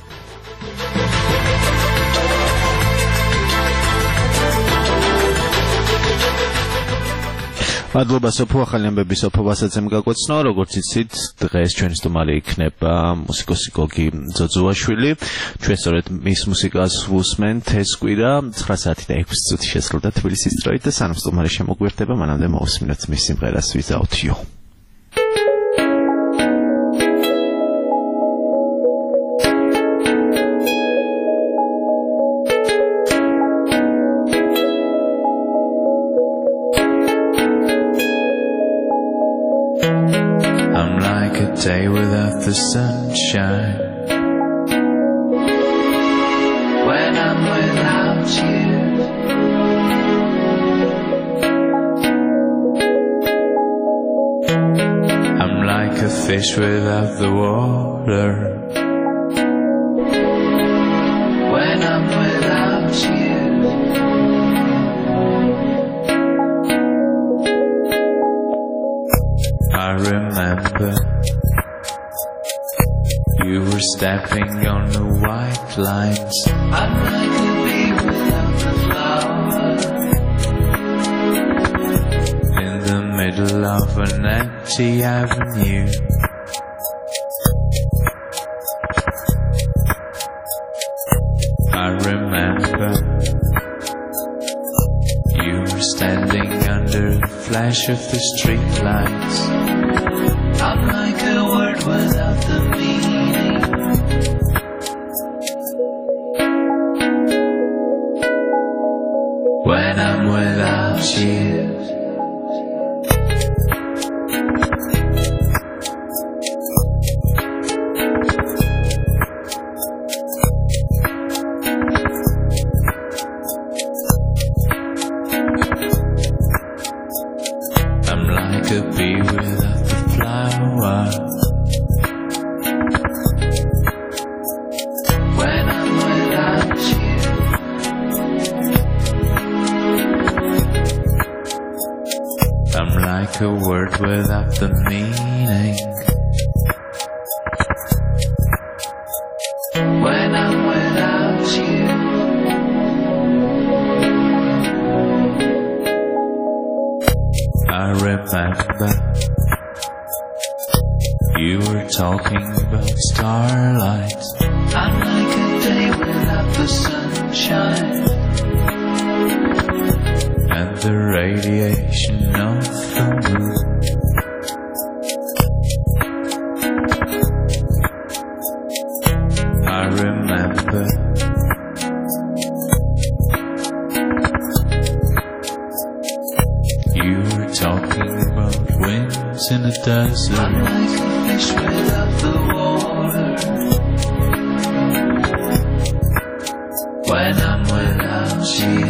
მადლობა სოფო, ახალი ამბები სოფო ვასაძემ გაგვეცნო. როგორც იცით, დღეს ჩვენი სტუმარი იქნება მუსიკოსი გოგი ძოძუაშვილი. ჩვენ სწორედ მის მუსიკას ვუსმენთ ეს კვირა ცხრა საათი და ექვსი წუთი შესრულდა თბილისის დროით და სანამ სტუმარი შემოგვიერთება, მანამდე მოვუსმინოთ მის სიმღერას Without You. Day without the sunshine, when I'm without you, I'm like a fish without the water, when I'm without you, I remember you were stepping on the white lines. I'd like to be without the flower in the middle of an empty avenue. I remember you were standing under the flash of the street lights. I'm like a word without the meaning. When I'm without you, I'm like a bee without the flower. When I'm without you, I'm like a word without the meaning. When I'm without you, I remember you were talking about starlight. I'm like a day without the sunshine and the radiation of the moon. I remember you were talking about winds in the desert. I'm like a fish without the water. When I'm without you,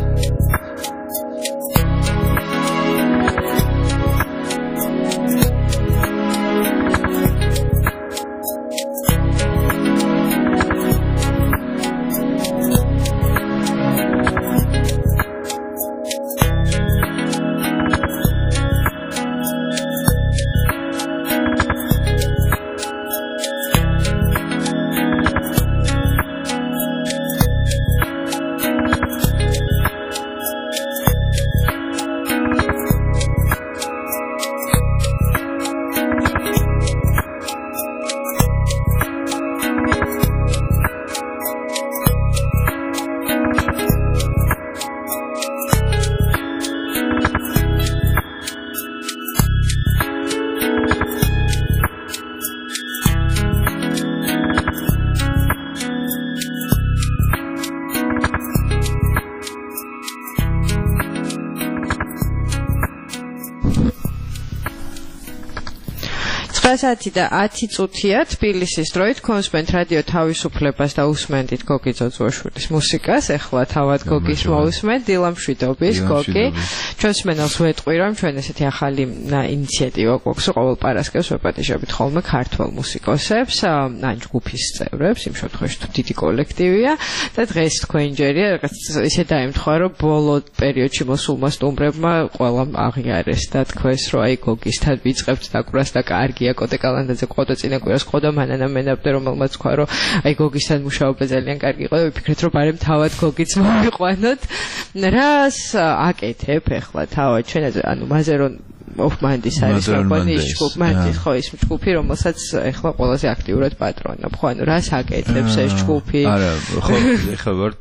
ცხრა და ათი წუთია თბილისის დროით კონსუმენტ რადიო თავისუფლებას და უსმენთ გოგი ძოძუაშვილის მუსიკას. ეხლა თავად გოგის მოусმენთ დილა მშვიდობის გოგი. ჩვენს მენელს ვეტყვი რომ ჩვენ ესეთი ახალი ინიციატივა გვაქვს ყოველ პარასკევს ვეპატიჟებით ხოლმე ქართველ მუსიკოსებს, ან ჯგუფის წევრებს, იმ შემთხვევაში თუ დიდი კოლექტივია და დღეს თქვენ ჯერია რაღაც ისე დაემთხვა რომ ბოლო პერიოდში მოსულმა სტუმრებმა ყველამ აღიარეს და თქვეს რომ აი გოგისთან ვიწყებთ დაკვრას და კარგია კოტე კალანდაძე ყოდა წინა კვირას ყოდა მანანა მენაბდე რომელმაც თქვა რომ აი გოგისთან მუშაობა ძალიან კარგი იყო და ვიფიქრეთ რომ ბარემ თავად გოგიც მოვიყვანოთ. რას აკეთებ ახლა თავად ჩვენ ანუ მასე რომ ოფმანდის არის კომპანიის ჯგუფი, მანდის ხო ის ჯგუფი რომელსაც ახლა ყველაზე აქტიურად პატრონობ. ხო ანუ რას აკეთებს ეს ჯგუფი? არა ხო ეხლა ვარ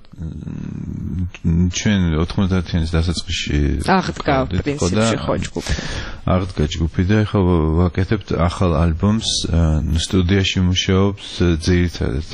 ჩვენ ოთხმოცდაათიანის დასაწყისში აღდგა პრინციპში ხო ჯგუფი. აღდგა ჯგუფი და ეხლა ვაკეთებთ ახალ ალბომს, სტუდიაში მუშაობს ძირითადად.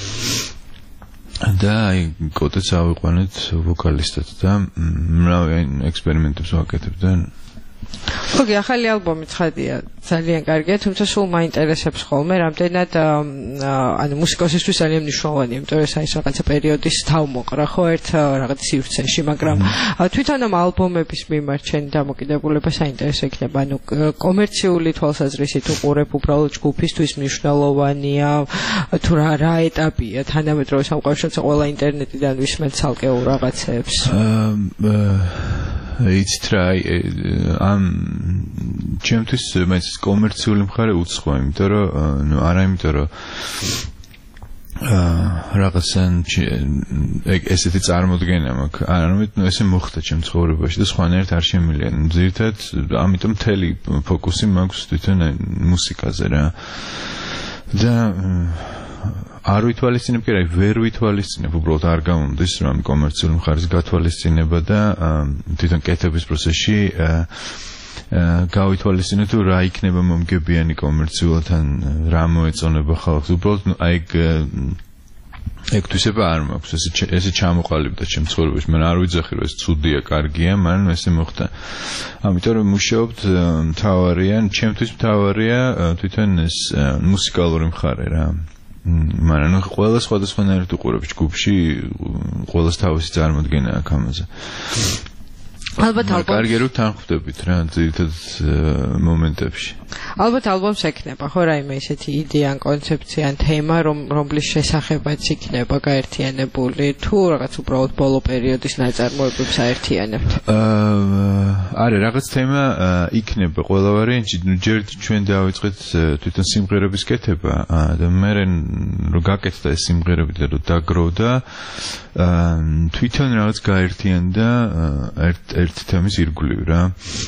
და აი კოტეც ავიყვანეთ ვოკალისტად და მრავალი ექსპერიმენტებს ვაკეთებ და გოგი ახალი ალბომი ცხადია ძალიან კარგია, თუმცა სულ მაინტერესებს ხოლმე რამდენად ანუ მუსიკოსისთვის ძალიან მნიშვნელოვანია, იმიტომ რომ ეს რაღაცა პერიოდის თავმოყრა ხო ერთ რაღაც სივრცეში, მაგრამ თვითონ ამ ალბომების მიმართ შენ დამოკიდებულება საინტერესო იქნება, ანუ კომერციული თვალსაზრისით უყურებ უბრალოდ ჯგუფისთვის მნიშვნელოვანია თუ რა რა ეტაპია თანამედროვე სამყაროში, როცა ყველა ინტერნეტიდან ვისმენთ ცალკეულ რაღაცებს. It's try am ჩემთვის მაინც კომერციული მხარე უცხოა, იმიტომ რომ ნუ არა იმიტომ რომ რაღაცან ესეთი წარმოდგენა მაქვს. ანუ ესე მოხდა ჩემ ცხოვრებაში და სხვანაირად არ შემიძლია. ზირთად ამიტომ მთელი ფოკუსი მაქვს თვითონ მუსიკაზე რა. და არ ვითვალისწინებ კი რა, ვერ ვითვალისწინებ, უბრალოდ არ გამომდის რომ კომერციული მხარის გათვალისწინება და თვითონ კეთების პროცესში გავითვალისწინებ თუ რა იქნება მომგებიანი კომერციულად ან რა მოეწონება ხალხს. უბრალოდ აი ეგ თვისება არ მაქვს, ესე ესე ჩამოყალიბდა ჩემ ცხოვრებაში. მე არ ვიძახი რომ ეს ცუდია, კარგია, მაგრამ ესე მოხდა. ამიტომ რომ მუშაობთ მთავარია, ჩემთვის მთავარია თვითონ ეს მუსიკალური მხარე რა. მაგრამ ყველა სხვადასხვანაირად უყურებს ჯგუფში, ყველას თავისი წარმოდგენა აქვს ამაზე. ალბათ ალბათ კარგი რომ თანხმდებით რა ძირითად მომენტებში. ალბათ ალბომს ექნება ხო რაიმე ისეთი იდეა ან კონცეფცია ან თემა რომ რომლის შესახებაც იქნება გაერთიანებული თუ რაღაც უბრალოდ ბოლო პერიოდის ნაწარმოებებს აერთიანებთ. არა რაღაც თემა იქნება ყველა ვარიანტში. ჯერ ჩვენ დავიწყეთ თვითონ სიმღერების კეთება და მე რომ გაკეთდა ეს სიმღერები და რომ დაგროვდა თვითონ რაღაც გაერთიანდა ერთ ერთ თემის ირგვლივ რა.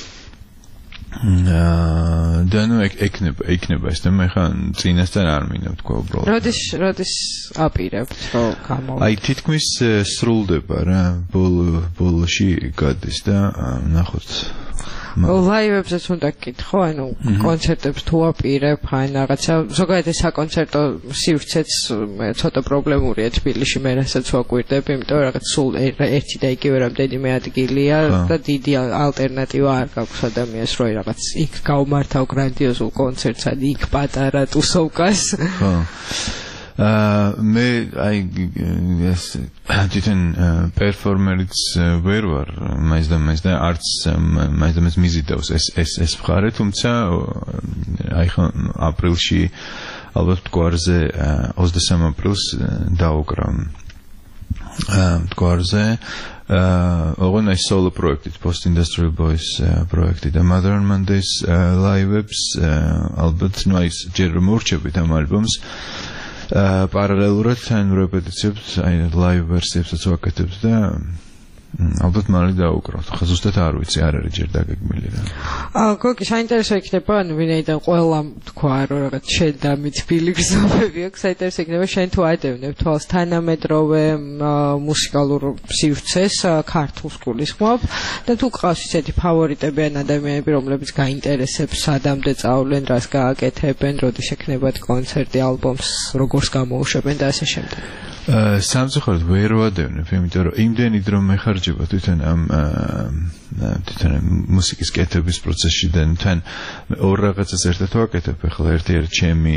და ნუ ეკნება ეკნება ეს თემა ხა წინასთან არ მინდა თქვა უბრალოდ. როდის როდის აპირებთ რომ გამოვიდეთ? აი თითქმის სრულდება რა, ბოლო ბოლოში გადის და ნახოთ. ლაივებზეც უნდა გკითხო, ანუ კონცერტებს თუ აპირებ, ან რაღაცა ზოგადად ეს საკონცერტო სივრცეც ცოტა პრობლემურია თბილისში, მე რასაც ვაკვირდები, იმიტომ რომ რაღაც სულ ერთი და იგივე რამდენიმე ადგილია და დიდი ალტერნატივა არ გაქვს ადამიანს, რომ რაღაც იქ გაუმართავ გრანდიოზულ კონცერტს, ან იქ პატარა ტუსოვკას. ხო. აა მე აი ეს თვითონ პერფორმერიც ვერ ვარ მაინც და მაინც და არც მაინც და მაინც მიზიდავს ეს ეს ეს მხარე, თუმცა აი ხო აპრილში ალბათ მტკვარზე ოცდასამი აპრილს დავუკრავ მტკვარზე ოღონდ ეს სოლო პროექტით Post Industrial Boys პროექტი და Mother on Mondays ლაივებს ალბათ ნუ აი ჯერ რომ მორჩებით ამ ალბომს პარალელურად თან რეპეტიციებს აი ლაივ ვერსიებსაც ვაკეთებთ და ალბათ მალე დავუკრავთ. ხა ზუსტად არ ვიცი, არ არის ჯერ დაგეგმილი რა. აა გოგი საინტერესო იქნება, ანუ ვინაიდან ყველამ თქვა რომ რაღაც შენ და მე თბილი გზნობები აქვს, საინტერესო იქნება შენ თუ ადევნებ თვალს თანამედროვე მუსიკალურ სივრცეს ქართულს გულისხმობ და თუ გყავს ისეთი ფავორიტები ან ადამიანები, რომლებიც გაინტერესებს სადამდე წავლენ, რას გააკეთებენ, როდის ექნებათ კონცერტი, ალბომს, როგორს გამოუშვებენ და ასე შემდეგ. სამწუხაროდ ვერ ვადევნებ, იმიტომ რომ იმდენი დრო მეხარჯება თვითონ ამ თვითონ მუსიკის კეთების პროცესში და თან ორ რაღაცას ერთად ვაკეთებ. ახლა ერთ-ერთი ჩემი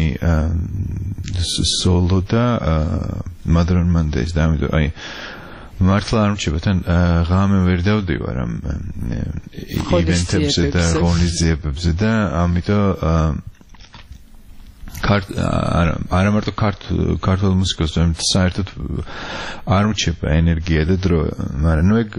სოლო და Mother on Mondays და ამიტომ აი მართლა არ მრჩება თან ღამე ვერ დავდივარ ამ ივენტებზე და ღონისძიებებზე და ამიტომ ქართ არა მარტო ქართ ქართულ მუსიკას, ამით საერთოდ არ მრჩება ენერგია და დრო, მაგრამ ნუ ეგ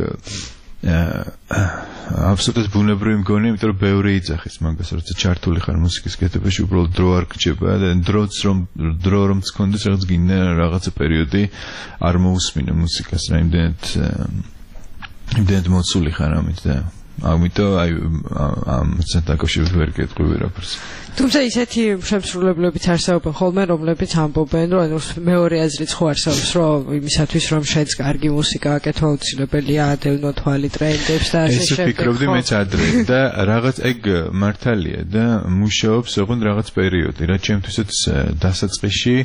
აბსოლუტურად ბუნებრივი მგონია, იმიტომ რომ ბევრი იძახის მაგას, როცა ჩართული ხარ მუსიკის კეთებაში, უბრალოდ დრო არ გრჩება და დროც რომ დრო რომ გქონდეს რაღაც გინდა რაღაცა პერიოდი არ მოусმინე მუსიკას რა, იმდენად იმდენად მოცული ხარ ამით და ამიტომ აი ამ ცენტაკავშირით ვერ გეტყვი ვერაფერს. თუმცა ისეთი შემსრულებლებიც არსებობენ ხოლმე, რომლებიც ამბობენ, რომ ანუ მეორე აზრიც ხო არსებობს, რომ იმისათვის რომ შეც კარგი მუსიკა აკეთო, აუცილებელია ადევნო თვალი ტრენდებს და ასე შემდეგ. ესე ვფიქრობდი მეც ადრე და რაღაც ეგ მართალია და მუშაობს ოღონდ რაღაც პერიოდი, რა ჩემთვისაც დასაწყისში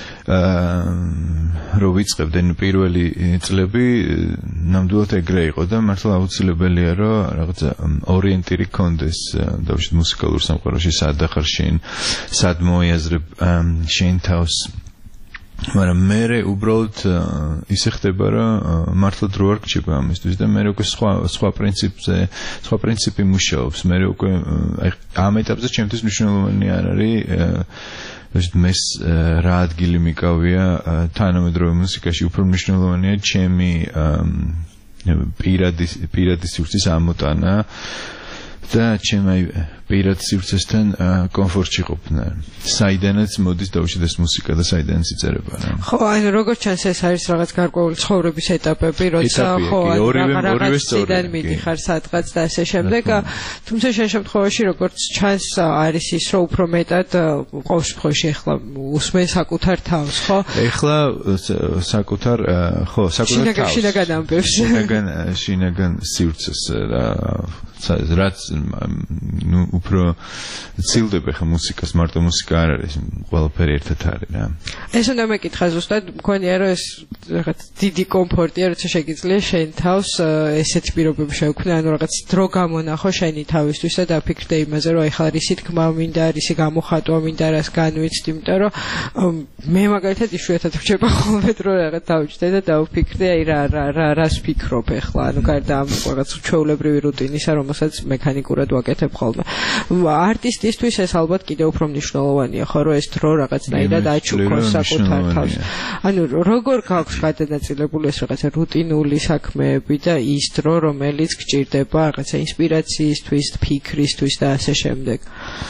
აა რო ვიწყებდნენ პირველი წლები ნამდვილად ეგრე იყო და მართლა აუცილებელია რომ რაღაცა ორიენტირი კონდეს დავშით მუსიკალურ სამყაროში სად ახარ შენ სად მოიაზრებ შენ თავს მაგრამ მე უბრალოდ ისე ხდება რომ მართლა დრო არ გჭირდება ამისთვის და მე უკვე სხვა სხვა პრინციპზე სხვა პრინციპი მუშაობს მე უკვე აი ამ ეტაპზე ჩემთვის მნიშვნელოვანი არ არის მეს რა ადგილი მიკავია თანამედროვე მუსიკაში უფრო მნიშვნელოვანია ჩემი პირადი პირადი სივრცის ამოტანა და ჩემ აი პირად სივრცესთან კომფორტში ყოფნა. საიდანაც მოდის დაუშვეს მუსიკა და საიდანაც იწერება რა. ხო, აი როგორც ჩანს ეს არის რაღაც გარკვეული ცხოვრების ეტაპები, როცა ხო ორივე სწორია. მიდიხარ სადღაც და ასე შემდეგ. თუმცა შენ შემთხვევაში როგორც ჩანს არის ის რომ უფრო მეტად ყოველ შემთხვევაში ახლა უსმენ საკუთარ თავს, ხო? ეხლა საკუთარ ხო, საკუთარ თავს. შინაგან ამბებს. შინაგან შინაგან სივრცეს რა რაც ნუ უფრო ცილდება ხა მუსიკას, მარტო მუსიკა არ არის, ყველაფერი ერთად არის რა. ეს უნდა მეკითხა ზუსტად, მგონია რომ ეს რაღაც დიდი კომფორტია, როცა შეგიძლია შენ თავს ესეთი პირობები შეუქმნა, ანუ რაღაც დრო გამონახო შენი თავისთვის და დაფიქრდე იმაზე, რომ ახლა რისი თქმა მინდა, რისი გამოხატვა მინდა, რას განვიცდი, იმიტომ რომ მე მაგალითად იშვიათად ვჭება ხოლმე დრო რაღაც დავჭდე და დავფიქრდე, აი რა რა რას ფიქრობ ახლა, ანუ გარდა ამ რაღაც ჩვეულებრივი რუტინისა, რომელსაც მექანიკურად ვაკეთებ ხოლმე. არტისტისთვის ეს ალბათ კიდევ უფრო მნიშვნელოვანია, ხო, რომ ეს დრო რაღაცნაირად აჩუქოს საკუთარ თავს. ანუ როგორ გაქვს გადანაწილებული ეს რაღაცა რუტინული საქმეები და ის დრო, რომელიც გჭირდება რაღაცა ინსპირაციისთვის, ფიქრისთვის და ასე შემდეგ.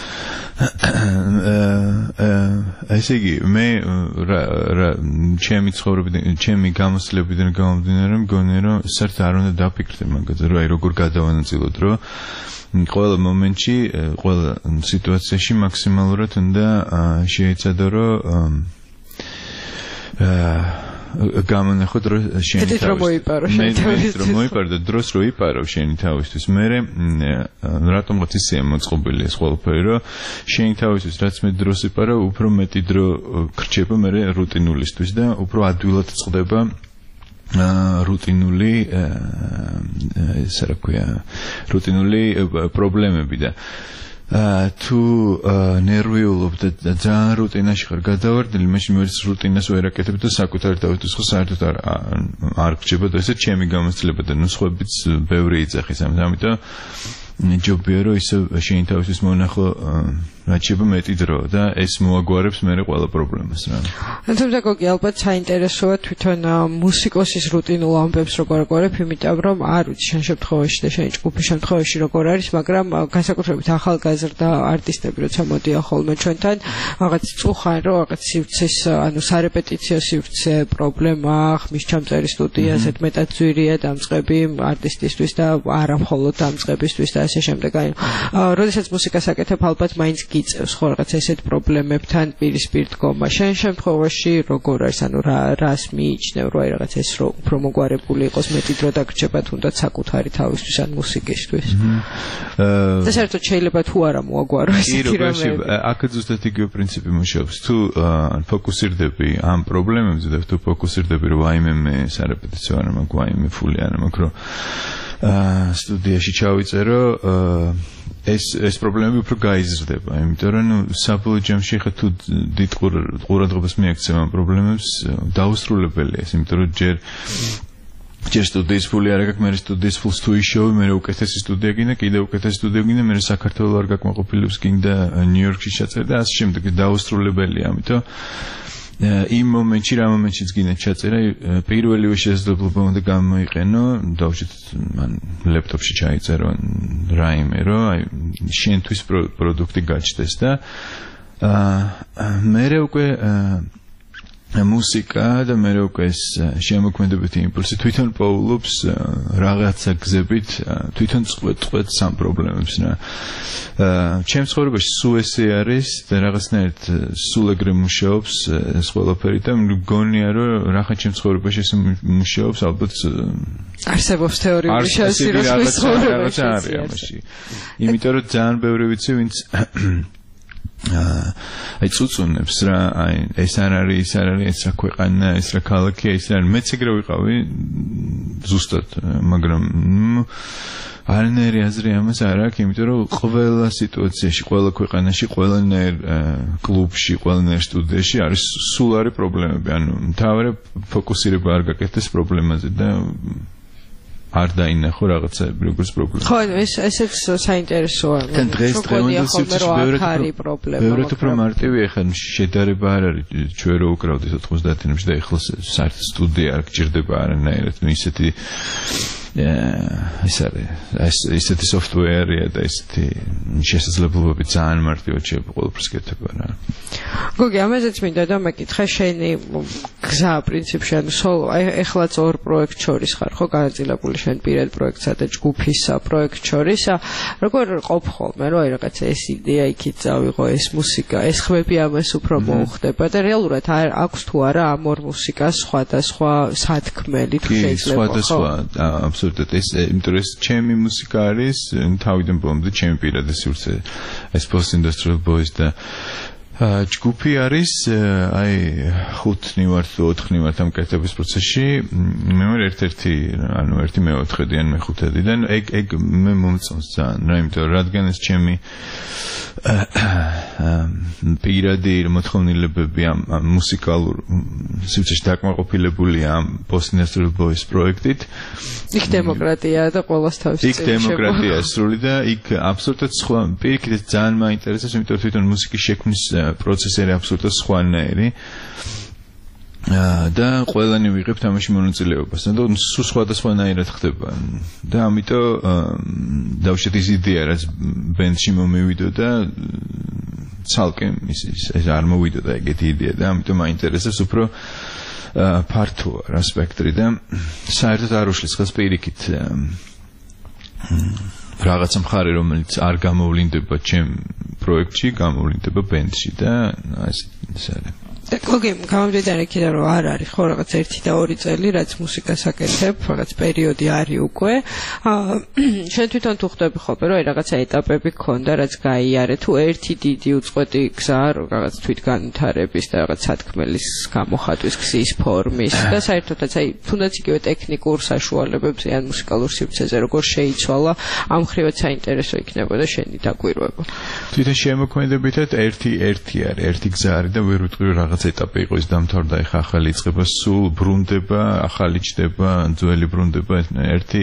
ესე იგი, მე რა ჩემი ცხოვრებიდან, ჩემი გამოცდილებიდან გამომდინარე, მგონია რომ საერთოდ არ უნდა დაფიქრდე მაგაზე, რომ აი როგორ გადავანაწილოთ, რომ ყველა მომენტში, ყველა სიტუაციაში მაქსიმალურად უნდა შეეცადო, რომ გამონახოთ რომ შენი თავისთვის. რომ მოიპარო შენი თავისთვის. რომ მოიპარო და დროს რო იპარო შენი თავისთვის. მე რატომღაც ისეა მოწყობილი ეს ყველაფერი, რომ შენი თავისთვის რაც მე დროს იპარო, უფრო მეტი დრო გრჩება მე რუტინულისთვის და უფრო ადვილად წყდება რუტინული ესე რა ქვია რუტინული პრობლემები და თუ ნერვიულობ და ძალიან რუტინაში ხარ გადავარდნილი, მაშინ მე რუტინას ვერ აკეთებ და საკუთარ თავისთვის ხო საერთოდ არ არ გრჩება და ესე ჩემი გამოცდილება და ნუ სხვაებიც ბევრი იძახის ამიტომ ჯობია რომ ისე შენი თავისთვის მონახო რაჩება მეტი დრო და ეს მოაგვარებს მე ყველა პრობლემას რა. თუმცა გოგი ალბათ საინტერესოა თვითონ მუსიკოსის რუტინულ ამბებს როგორ აგვარებ, იმიტომ რომ არ ვიცი შენ შემთხვევაში და შენი ჯგუფის შემთხვევაში როგორ არის, მაგრამ განსაკუთრებით ახალგაზრდა არტისტები როცა მოდიან ხოლმე ჩვენთან, რაღაც წუხან რომ რაღაც სივრცეს, ანუ სარეპეტიციო სივრცე პრობლემა, ხმის ჩამწერი სტუდია, ზედმეტად ძვირია დამწყები არტისტისთვის და არა მხოლოდ დამწყებისთვის და ასე შემდეგ. აი, როდესაც მუსიკას აკეთებ, ალბათ მაინც იწევს ხო რაღაც ესეთ პრობლემებთან პირისპირ დგომა. შენ შემთხვევაში როგორ არის, ანუ რა რას მიიჩნევ, რომ აი რაღაც ეს რომ უფრო მოგვარებული იყოს, მეტი დრო დაგრჩება თუნდაც საკუთარი თავისთვის ან მუსიკისთვის. და საერთოდ შეიძლება თუ არა მოაგვარო ესეთი რამეები. აქ ზუსტად იგივე პრინციპი მუშაობს. თუ ფოკუსირდები ამ პრობლემებზე და თუ ფოკუსირდები რომ აიმე მე სარეპეტიციო არ მაქვს, აიმე ფული არ მაქვს, რომ სტუდიაში ჩავიწერო ეს ეს პრობლემები უფრო გაიზრდება, იმიტომ რომ ნუ საბოლოო ჯამში ხა თუ დიდ ყურადღებას მიაქცევ ამ პრობლემებს, დაუსრულებელია ეს, იმიტომ რომ ჯერ ჯერ სტუდიის ფული არ აქვს, მე სტუდიის ფულს თუ იშოვე, მე უკეთესი სტუდია გინდა, კიდე უკეთესი სტუდია გინდა, მე საქართველოს არ გაკმაყოფილებს გინდა ნიუ-იორკში ჩაწერა და ასე შემდეგ, დაუსრულებელია, ამიტომ იმ მომენტში რა მომენტშიც გინდა ჩაწერა, პირველივე შესაძლებლობა უნდა გამოიყენო, დავუშვით მან ლეპტოპში ჩაიწერო რაიმე, რომ აი შენთვის პროდუქტი გაჩნდეს და მე უკვე მუსიკა და მე უკვე ეს შემოქმედებითი იმპულსი თვითონ პოულობს რაღაცა გზებით, თვითონ წყვეტ სამ პრობლემებს რა. ჩემ ცხოვრებაში სულ ესე არის და რაღაცნაირად სულ ეგრე მუშაობს ეს ყველაფერი და მგონია რომ რაღაცა ჩემ ცხოვრებაში ესე მუშაობს, ალბათ არსებობს თეორიული შესაძლებლობა ცხოვრებაში. იმიტომ რომ ძალიან ბევრი ვიცი, ვინც აი წუწუნებს რა, აი ეს არ არის, ის არ არის, ეს რა ქვეყანა, ეს რა ქალაქია, ის არ მეც ეგრე ვიყავი ზუსტად, მაგრამ არანაირი აზრი ამას არ აქვს, იმიტომ რომ ყველა სიტუაციაში, ყველა ქვეყანაში, ყველანაირ კლუბში, ყველანაირ სტუდიაში არის სულ არის პრობლემები, ანუ მთავარი ფოკუსირება არ გაკეთდეს პრობლემაზე და არ დაინახო რაღაცები როგორც პრობლემა. ხო, ეს ესეც საინტერესოა. თან დღეს დღევანდელ სივრცეში ბევრად უფრო მარტივია, ხან შედარება არ არის, ჩვენ რო უკრავდით ოთხმოცდაათიანებში და ეხლა საერთოდ სტუდია არ გჭირდება არანაირად, ისეთი ეს არის ესეთი software-ია და ესეთი შესაძლებლობები ძალიან მარტივად შეიძლება ყველაფერს კეთება რა. გოგი, ამაზეც მინდა და მეკითხა შენი გზა პრინციპში, ანუ სოლო, ეხლაც ორ პროექტ შორის ხარ, ხო, განაწილებული შენ პირად პროექტსა და ჯგუფის პროექტ შორის. როგორ ყოფ ხოლმე, რომ აი რაღაცა ეს იდეა იქით წავიღო, ეს მუსიკა, ეს ხმები ამას უფრო მოუხდება და რეალურად აქვს თუ არა ამ ორ მუსიკას სხვადასხვა სათქმელი თუ შეიძლება, ხო? სხვადასხვა, აბსოლუტურად ეს, იმიტომ რომ ეს ჩემი მუსიკა არის, თავიდან ბოლომდე ჩემი პირადი სივრცე, ეს post industrial boys და ჯგუფი არის აი ხუთნი ვართ თუ ოთხნი ვართ ამ კეთების პროცესში მე ვარ ერთ-ერთი ანუ ერთი მეოთხედი ან მეხუთედიდან ეგ ეგ მე მომწონს ძალიან რა იმიტომ რადგან ეს ჩემი პირადი მოთხოვნილებები ამ მუსიკალურ სივრცეში დაკმაყოფილებულია ამ post industrial boys პროექტით იქ დემოკრატია და ყოველს თავის იქ დემოკრატია სრული და იქ აბსოლუტურად სხვა პირიქით ძალიან მაინტერესებს იმიტომ რომ თვითონ მუსიკის შექმნის პროცესი არის აბსოლუტურად სხვანაირი და ყველანი ვიღებთ ამაში მონაწილეობას და სულ სხვადასხვანაირად ხდება და ამიტომ დავშეთ ის იდეა რაც ბენდში მომივიდო და ცალკე ის ეს არ მოვიდო და ეგეთი იდეა და ამიტომ მაინტერესებს უფრო ფართოა რა სპექტრი და საერთოდ არ უშლის ხელს პირიქით რაღაცა მხარე რომელიც არ გამოვლინდება ჩემ პროექტში, გამოვლინდება ბენდში და ეს ეს არის. და გოგი, გამომდიდარი კიდე რომ არ არის ხო რაღაც ერთი და ორი წელი რაც მუსიკას აკეთებ, რაღაც პერიოდი არის უკვე. აა შენ თვითონ თუ ხვდები ხოლმე რომ რაღაცა ეტაპები გქონდა, რაც გაიარე თუ ერთი დიდი უწყვეტი გზა რაღაც თვითგანვითარების და რაღაც სათქმელის გამოხატვის გზის ფორმის და საერთოდაც აი თუნდაც იგივე ტექნიკურ საშუალებებზე ან მუსიკალურ სივრცეზე როგორ შეიცვალა ამ ხრივაც საინტერესო იქნებოდა შენი დაკვირვება. თვითონ შემოქმედებითად ერთი ერთი არის, ერთი გზა არის და ვერ ვიტყვი რაღაც ეტაპი იყო ის დამთავრდა ეხა ახალი იწყება სულ ბრუნდება ახალი ჩდება ძველი ბრუნდება ერთი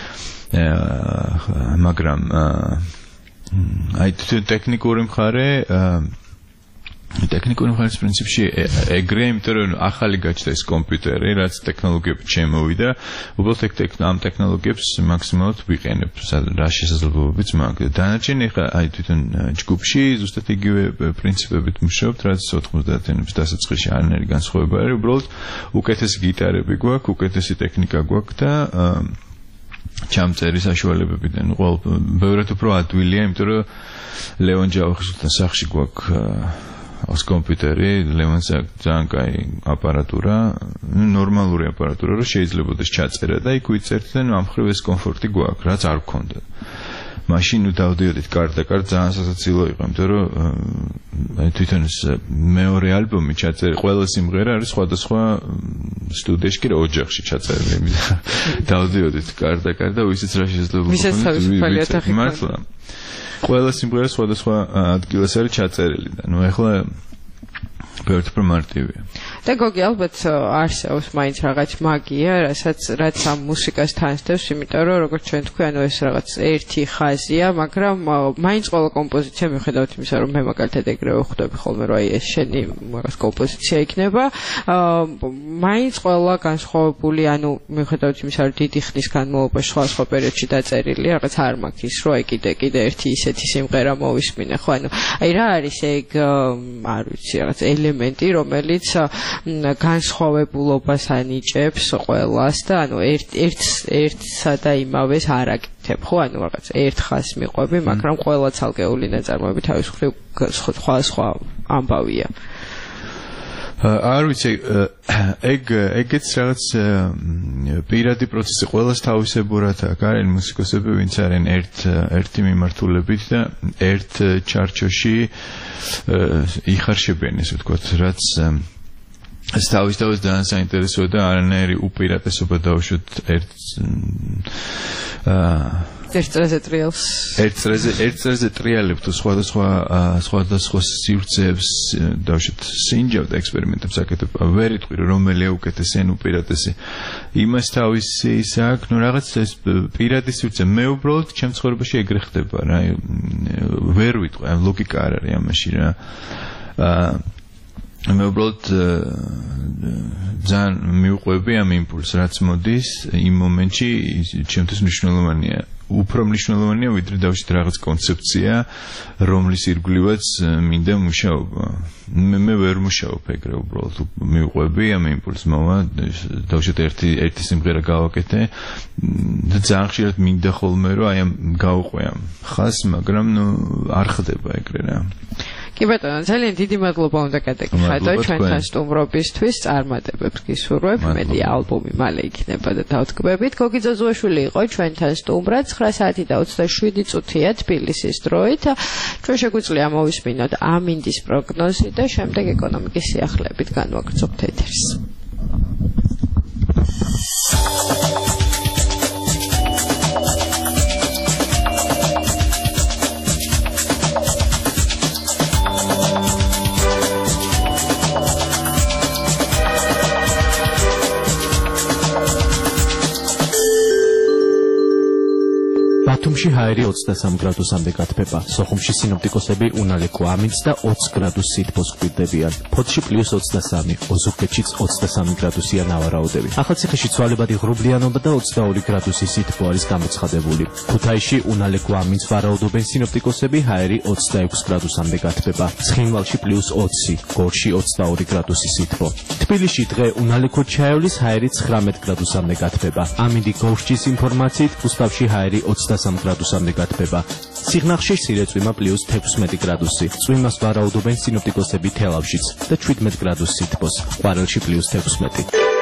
მაგრამ აი ტექნიკური მხარე ტექნიკური მხარის პრინციპში ეგრე იმიტომ რომ ახალი გაჩნდა ეს კომპიუტერი რაც ტექნოლოგიები შემოვიდა უბრალოდ ეგ ამ ტექნოლოგიებს მაქსიმალურად ვიყენებ რა შესაძლებლობებიც მაქვს დანარჩენი ხა აი თვითონ ჯგუფში ზუსტად იგივე პრინციპებით მუშაობთ რაც ოთხმოცდაათიანების დასაწყისში არანაირი განსხვავება არ არის უბრალოდ უკეთესი გიტარები გვაქვს უკეთესი ტექნიკა გვაქვს და ჩამწერის საშუალებებიდან ყოველ ბევრად უფრო ადვილია იმიტომ რომ ლევონ ჯავახიშვილთან სახში გვაქვს ოს კომპიუტერი ლევონს ძალიან კაი აპარატურა ნორმალური აპარატურა რომ შეიძლებადეს ჩაწერა და იქ ვიწერთ და ამ ხრივ ეს კომფორტი გვაქვს რაც არ გქონდა მაშინ ნუ დავდიოდით კარდ და კარდ ძალიან სასაცილო იყო იმიტომ რომ აი თვითონ ეს მეორე ალბომი ჩაწერე ყველა სიმღერა არის სხვადასხვა სტუდიაში კი რა ოჯახში ჩაწერილი დავდიოდით კარდ და კარდ და ვისიც რა შესაძლებლობა მართლა ყველა სიმღერა სხვადასხვა ადგილას არის ჩაწერილი და ნუ ახლა ბევრად უფრო მარტივია და გოგი ალბათ არსებობს მაინც რაღაც მაგია რასაც რაც ამ მუსიკას თანსდევს იმიტომ რომ როგორც ჩვენ თქვი ანუ ეს რაღაც ერთი ხაზია მაგრამ მაინც ყველა კომპოზიცია მიუხედავად იმისა რომ მე მაგალითად ეგრევე ხვდები ხოლმე რომ აი ეს შენი რაღაც კომპოზიცია იქნება მაინც ყველა განსხვავებული ანუ მიუხედავად იმისა რომ დიდი ხნის განმავლობაში სხვა სხვა პერიოდში დაწერილი რაღაც არ მაქვს ის რომ აი კიდე კიდე ერთი ისეთი სიმღერა მოვისმინე ხო ანუ აი რა არის ეგ არ ვიცი რაღაც ელემენტი რომელიც განსხვავებულობას ანიჭებს ყველას და ანუ ერთ ერთს ერთსა და იმავეს არ აკეთებ ხო ანუ რაღაც ერთ ხაზს მიყვები მაგრამ ყველა ცალკეული ნაწარმოები თავის მხრივ სხვა სხვა ამბავია არ ვიცი ეგ ეგეც რაღაც პირადი პროცესი ყველას თავისებურად აქვს არიან მუსიკოსები ვინც არიან ერთ ერთი მიმართულებით და ერთ ჩარჩოში იხარშებიან ესე ვთქვათ რაც ეს თავის თავის ძალიან საინტერესოა და არანაირი უპირატესობა დავუშვათ ერთ ერთ წრეზე ტრიალს ერთ წრეზე ერთ წრეზე ტრიალებ თუ სხვადასხვა სხვადასხვა სივრცეებს დავუშვათ სინჯავ და ექსპერიმენტებს აკეთებ ვერ იტყვი რომელია უკეთესი ან უპირატესი იმას თავისი ის აქვს ნუ რაღაც ეს პირადი სივრცე მე უბრალოდ ჩემ ცხოვრებაში ეგრე ხდება რა ვერ ვიტყვი ლოგიკა არ არის ამაში რა მე უბრალოდ ძალიან მიუყვები ამ იმპულსს, რაც მოდის იმ მომენტში, ჩემთვის მნიშვნელოვანია. უფრო მნიშვნელოვანია ვიდრე დავშით რაღაც კონცეფცია, რომლის ირგვლივაც მინდა მუშაობა. მე მე ვერ მუშაობ ეგრე უბრალოდ მიუყვები ამ იმპულსს მოვა, დავშით ერთი ერთი სიმღერა გავაკეთე და ძალიან ხშირად მინდა ხოლმე რომ აი ამ გავუყვე ამ ხას, მაგრამ ნუ არ ხდება ეგრე რა. კი ბატონო, ძალიან დიდი მადლობა უნდა გადაგიხადო ჩვენთან სტუმრობისთვის, წარმატებებს გისურვებ. მეტი ალბომი მალე იქნება და დავთქმებით. გოგი ძოზუაშვილი იყო ჩვენთან სტუმრად. ცხრა საათი და ოცდაშვიდი წუთია თბილისის დროით. ჩვენ შეგვიძლია მოვისმინოთ ამინდის პროგნოზი და შემდეგ ეკონომიკის სიახლეებით განვაგრძობთ ეთერს. ბათუმში ჰაერი ოცდასამ გრადუსამდე გათბება. სოხუმში სინოპტიკოსები უნალექო ამინდს და ოცი გრადუს სითბოს გვირდებიან. ფოთში პლუს ოცდასამი, ოზურგეთშიც ოცდასამი გრადუსია ნავარაუდები. ახალციხეში ცვალებადი ღრუბლიანობა და ოცდაორი გრადუსი სითბო არის გამოცხადებული. ქუთაისში უნალექო ამინდს ვარაუდობენ სინოპტიკოსები, ჰაერი ოცდაექვსი გრადუსამდე გათბება. ცხინვალში პლუს ოცი, გორში ოცდაორი გრადუსი სითბო. თბილისში დღე უნალექო ჩაევლის, ჰაერი ცხრამეტ გრადუსამდე გათბება. ამინდი გორშჩის ინფორმაციით, რუსთავში ჰაერი ოცდასამი გრადუსამდე გათბება. სიღნაღში სირეწვიმა პლუს თექვსმეტი გრადუსი. წვიმას ვარაუდობენ სინოპტიკოსები თელავშიც და შვიდმეტ გრადუს სითბოს. ყვარელში პლუს თექვსმეტი.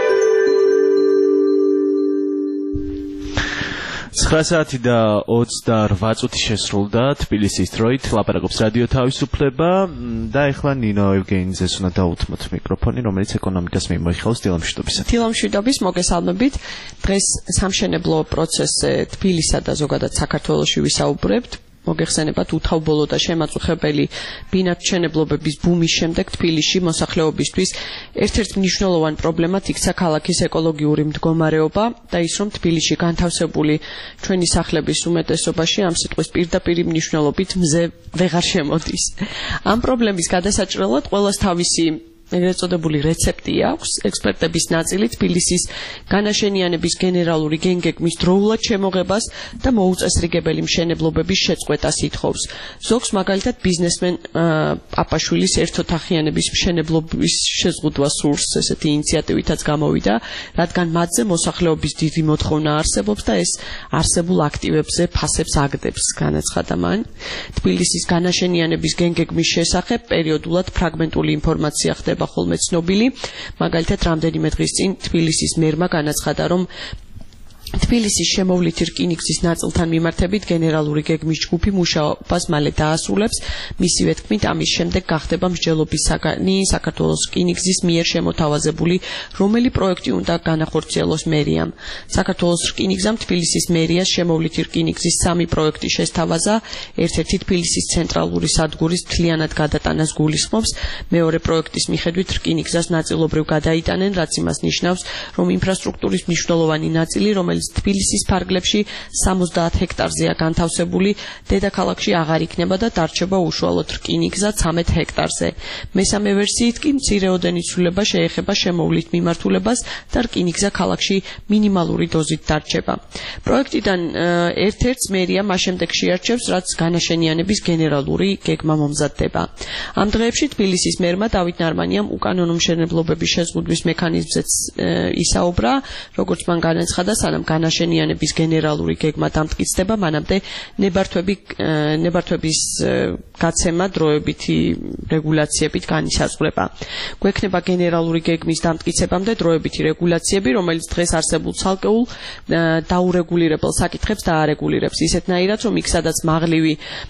ცხრა საათი და ოცდარვა წუთი შესრულდა თბილისის დროით. ლაპარაკობს რადიო თავისუფლება და ეხლა ნინო ევგენიძეს უნდა დაუთმოთ მიკროფონი, რომელიც ეკონომიკას მიმოიხილავს დილამშვიდობისა. დილამშვიდობის მოგესალმებით. დღეს სამშენებლო პროცესზე თბილისსა და ზოგადად საქართველოში ვისაუბრებთ. მოგეხსენებათ უთავბოლო და შემაწუხებელი ბინადმშენებლობების ბუმის შემდეგ თბილისში მოსახლეობისთვის ერთ-ერთ მნიშვნელოვან პრობლემად იქცა ქალაქის ეკოლოგიური მდგომარეობა და ის რომ თბილისში განთავსებული ჩვენი სახლების უმეტესობაში ამ სიტყვის პირდაპირ მნიშვნელობით მზე ვეღარ შემოდის. ამ პრობლემის გადასაჭრელად ყველას თავისი ეგრეთ წოდებული რეცეპტი აქვს. ექსპერტების ნაწილი თბილისის განაშენიანების გენერალური გენგეგმის დროულად შემოღებას და მოუწესრიგებელი მშენებლობების შეწყვეტას ითხოვს. ზოგს მაგალითად ბიზნესმენ პაპაშვილის ერთოთახიანების მშენებლობის შეზღუდვა სურს, ესეთი ინიციატივითაც გამოვიდა, რადგან მათზე მოსახლეობის დიდი მოთხოვნა არსებობს და ეს არსებულ აქტივებზე ფასებს აგდებს, განაცხადა მან. თბილისის განაშენიანების გენგეგმის შესახებ პერიოდულად ფრაგმენტული ინფორმაცია ხდება ხოლმე ცნობილი. მაგალითად, რამდენიმე დღის წინ თბილისის მერმა განაცხადა, რომ თბილისის შემოვლითი რკინიგზის ნაწილთან მიმართებით გენერალური გეგმის ჯგუფი მუშაობას მალე დაასრულებს. მისივე თქმით, ამის შემდეგ გახდება მსჯელობის საგანი საქართველოს რკინიგზის მიერ შემოთავაზებული, რომელი პროექტი უნდა განახორციელოს მერიამ. საქართველოს რკინიგზამ თბილისის მერიას შემოვლითი რკინიგზის სამი პროექტი შესთავაზა. ერთ-ერთი თბილისის ცენტრალური სადგურის მთლიანად გადატანას გულისხმობს. მეორე პროექტის მიხედვით რკინიგზას ნაწილობრივ გადაიტანენ, რაც იმას ნიშნავს, რომ ინფრასტრუქტურის მნიშვნელოვანი ნაწილი, რომელიც თბილისის ფარგლებში სამოცდაათ ჰექტარზეა განთავსებული, დედაქალაქში აღარ იქნება და დარჩება უშუალოდ რკინიგზა ცამეტ ჰექტარზე. მესამე ვერსიით კი მცირეოდენი ცვლილება შეეხება შემოვლით მიმართულებას და რკინიგზა ქალაქში მინიმალური დოზით დარჩება. პროექტიდან ერთ-ერთს მერია მას შემდეგ შეარჩევს, რაც განაშენიანების გენერალური გეგმა მომზადდება. ამ დღეებში თბილისის მერმა დავით ნარმანიამ უკანონო მშენებლობების შეზღუდვის მექანიზმზეც ისაუბრა, როგორც მან განაცხადა, სანამ განაშენიანების გენერალური გეგმა დამტკიცდება, მანამდე ნებართვები ნებართვების გაცემა დროებითი რეგულაციებით განისაზღვრება. გვექნება გენერალური გეგმის დამტკიცებამდე დროებითი რეგულაციები, რომელიც დღეს არსებულ ცალკეულ დაურეგულირებელ საკითხებს დაარეგულირებს, ისეთნაირად, რომ იქ სადაც მაღლივი,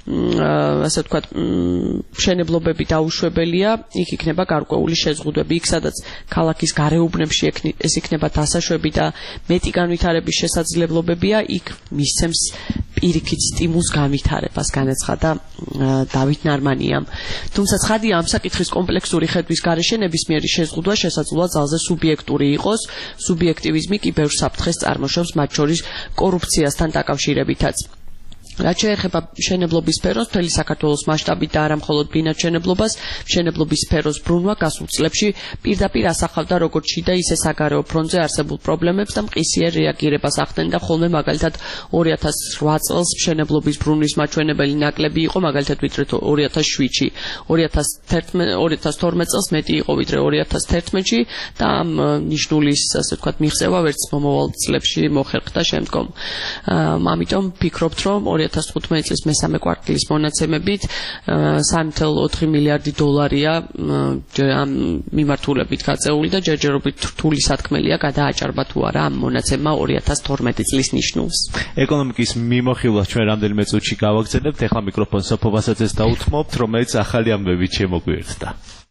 ასე ვთქვათ, მშენებლობები დაუშვებელია, იქ იქნება გარკვეული შეზღუდვები. იქ სადაც ქალაქის გარეუბნებში ეს იქნება დასაშვები და მეტი განვითარების შესაძლებლობებია, იქ მისცემს პირიქით სტიმულს განვითარებას, განაცხადა დავით ნარმანიამ. თუმცა ცხადია, ამ საკითხის კომპლექსური ხედვის გარეშე ნებისმიერი შეზღუდვა შესაძლოა ძალზე სუბიექტური იყოს. სუბიექტივიზმი კი ბევრ საფრთხეს წარმოშობს, მათ შორის კორუფციასთან დაკავშირებითაც. რაც შეეხება მშენებლობის სფეროს, მთელი საქართველოს მასშტაბით და არა მხოლოდ ბინათ მშენებლობას, მშენებლობის სფეროს ბრუნვა გასულ წლებში პირდაპირ ასახავდა როგორც შიდა, ისე საგარეო ფრონტზე არსებულ პრობლემებს და მყისიერ რეაგირებას ახდენდა ხოლმე, მაგალითად ორი ათას რვა წელს მშენებლობის ბრუნვის მაჩვენებელი ნაკლები იყო, მაგალითად ვიდრე ორი ათას შვიდში, ორი ათას თორმეტ წელს მეტი იყო ვიდრე ორი ათას თერთმეტში და ამ ნიშნულის, ასე ვთქვათ, მიღწევა ვერც მომავალ წლებში მოხერხდა შემდგომ. ამიტომ ვფიქრობთ, რომ ორი ათას თხუთმეტი წლის მესამე კვარტალის მონაცემებით სამი ათას ოთხი მილიარდი დოლარია ამ მიმართულებით გაწეული და ჯერჯერობით რთული სათქმელია გადააჭარბა თუ არა ამ მონაცემმა ორი ათას თორმეტი წლის ნიშნულს. ეკონომიკის მიმოხილვას ჩვენ რამდენიმე წუთში გავაგზავნებთ. ეხლა მიკროფონს სოფობასაც დაუთმობთ, რომელიც ახალი ამბებით შემოგვიერთდა.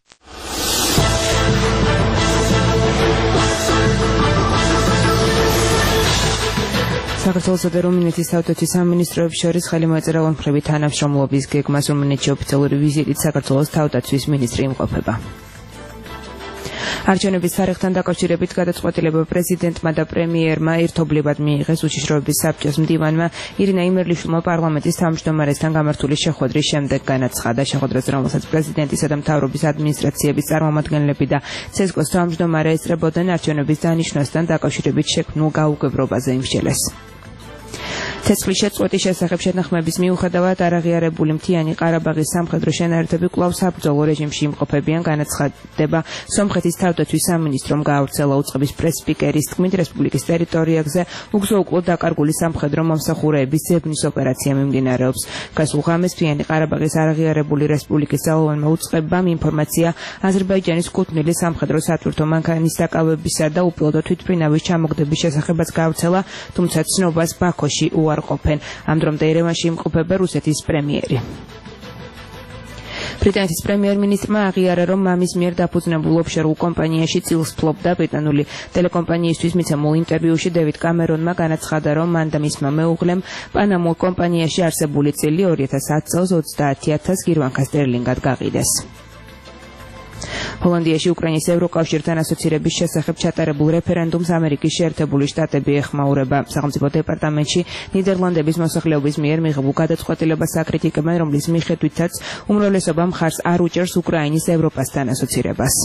საქართველოსა და რუმინეთის თავდაცვის სამინისტროების შორის ხელი მოეწერა ორმხრივი თანამშრომლობის გეგმას. რუმინეთში ოფიციალური ვიზიტით საქართველოს თავდაცვის მინისტრი იმყოფება. არჩევნების თარიღთან დაკავშირებით გადაწყვეტილება პრეზიდენტმა და პრემიერმა ერთობლივად მიიღეს. უშიშროების საბჭოს მდივანმა ირინა იმერლიშვილმა პარლამენტის თავმჯდომარესთან გამართული შეხვედრის შემდეგ განაცხადა. შეხვედრაზე, რომელსაც პრეზიდენტისა და მთავრობის ადმინისტრაციების წარმომადგენლები და ცესკოს თავმჯდომარე ესწრებოდნენ, არჩევნების დანიშნვასთან დაკავშირებით შექმნულ გაუგებრობაზე იმსჯელეს. ცეცხლის შეწყვეტის შესახებ შეთანხმების მიუხედავად არაღიარებული მთიანი ყარაბაღის სამხედრო შენაერთები კვლავ საბრძოლო რეჟიმში იმყოფებიან. განაცხადება სომხეთის თავდაცვის სამინისტრომ გაავრცელა. უწყების პრეს-სპიკერის თქმით, რესპუბლიკის ტერიტორიაზე უგზო-უკვლოდ დაკარგული სამხედრო მომსახურეების ძებნის ოპერაცია მიმდინარეობს. გასულ ღამეს მთიანი ყარაბაღის არაღიარებული რესპუბლიკის ძალოვანმა უწყებამ ინფორმაცია აზერბაიჯანის კუთვნილი სამხედრო სატვირთო მანქანის დაკავებისა და უპილოტო თვითმფრინავის ჩამოგდების შესახებაც გაავრცელა, თუმცა ცნობას ბაქოში უარყოფენ. ამ დრომდე ერევანში იმყოფება რუსეთის პრემიერი. ბრიტანეთის პრემიერ-მინისტრმა აღიარა, რომ მამის მიერ დაფუძნებულ ოფშორულ კომპანიაში წილს ფლობდა. ბრიტანული ტელეკომპანიისთვის მიცემულ ინტერვიუში დევიდ კამერონმა განაცხადა, რომ მან და მისმა მეუღლემ პანამურ კომპანიაში არსებული წილი ორი ათას ათი წელს ოცდაათი ათას გირვანკა სტერლინგად გაყიდეს. ჰოლანდიაში უკრაინის ევროკავშირთან ასოცირების შესახებ ჩატარებულ რეფერენდუმს ამერიკის შეერთებული შტატები ეხმაურება. სახელმწიფო დეპარტამენტში ნიდერლანდების მოსახლეობის მიერ მიღებულ გადაწყვეტილებას აკრიტიკებენ, რომლის მიხედვითაც უმრავლესობა მხარს არ უჭერს უკრაინის ევროპასთან ასოცირებას.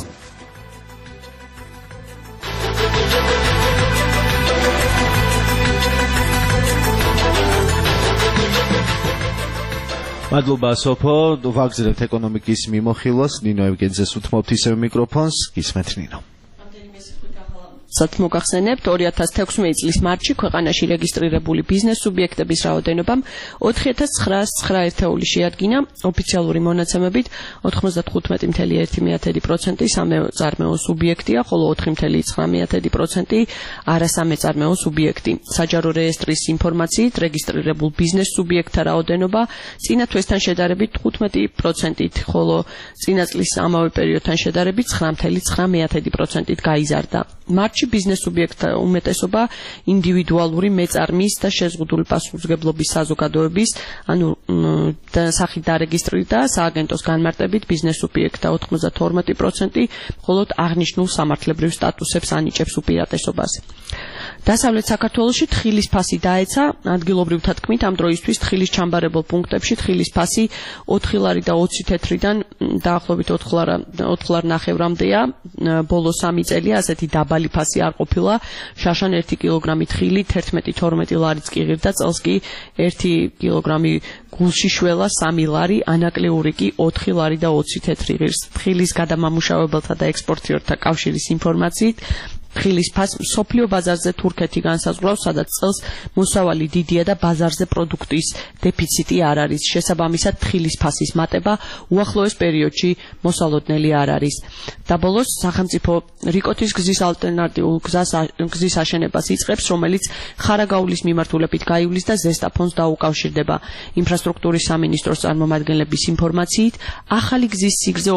მადლობა სოფო, ვაგზავნებთ ეკონომიკის მიმოხილვას. ნინო ევგენძეს უთმობთ ისევ მიკროფონს. გისმენთ ნინო. სად მოგახსენებთ, ორი ათას თექვსმეტი წლის მარტში ქვეყანაში რეგისტრირებული ბიზნეს სუბიექტების რაოდენობამ ოთხი ათას ცხრაას ცხრა ერთეული შეადგინა. ოფიციალური მონაცემებით ოთხმოცდათხუთმეტი ფاصლე ერთი პროცენტი სამეწარმეო სუბიექტია, ხოლო ოთხი ფاصლე ცხრა პროცენტი არასამეწარმეო სუბიექტი. საჯარო რეესტრის ინფორმაციით რეგისტრირებულ ბიზნეს სუბიექტთა რაოდენობა წინა თვესთან შედარებით თხუთმეტი პროცენტით, ხოლო წინა წლის ამავე პერიოდთან შედარებით ცხრა ფاصლე ცხრა პროცენტით გაიზარდა. მარტში ბიზნეს სუბიექტთა უმეტესობა ინდივიდუალური მეწარმის და შეზღუდული პასუხისმგებლობის საზოგადოების, ანუ სახით დარეგისტრირდა სააგენტოს განმარტებით ბიზნეს სუბიექტთა ოთხმოცდათორმეტი პროცენტი, მხოლოდ აღნიშნულ სამართლებრივ სტატუსებს ანიჭებს უპირატესობას. დასავლეთ საქართველოში თხილის ფასი დაეცა. ადგილობრივთა თქმით, ამ დროისთვის თხილის ჩამბარებელ პუნქტებში თხილის ფასი ოთხი ლარი და ოცი თეთრიდან დაახლოებით ოთხ ლარ ნახევრამდეა. ბოლო სამი წელია ასეთი დაბალი ფასი არ ყოფილა. შაშან ერთი კილოგრამი თხილი თერთმეტი თორმეტი ლარიც კი ღირდა, წელს კი ერთი კილოგრამი გულში შველა სამი ლარი, ანაკლიური კი ოთხი ლარი და ოცი თეთრი ღირს. თხილის გადამამუშავებელთა და ექსპორტიორთა კავშირის ინფორმაციით თხილის ფასს სოფლიო ბაზარზე თურქეთი განსაზღვრავს, სადაც წელს მოსავალი დიდია და ბაზარზე პროდუქტის დეფიციტი არ არის. შესაბამისად, თხილის ფასის მატება უახლოეს პერიოდში მოსალოდნელი არ არის. და ბოლოს სახელმწიფო რიკოთის გზის ალტერნატიულ გზის აშენებას იწყებს, რომელიც ხარაგაულის მიმართულებით გაივლის და ზესტაფონს დაუკავშირდება. ინფრასტრუქტურის სამინისტროს წარმომადგენლების ინფორმაციით, ახალი გზის სიგრძე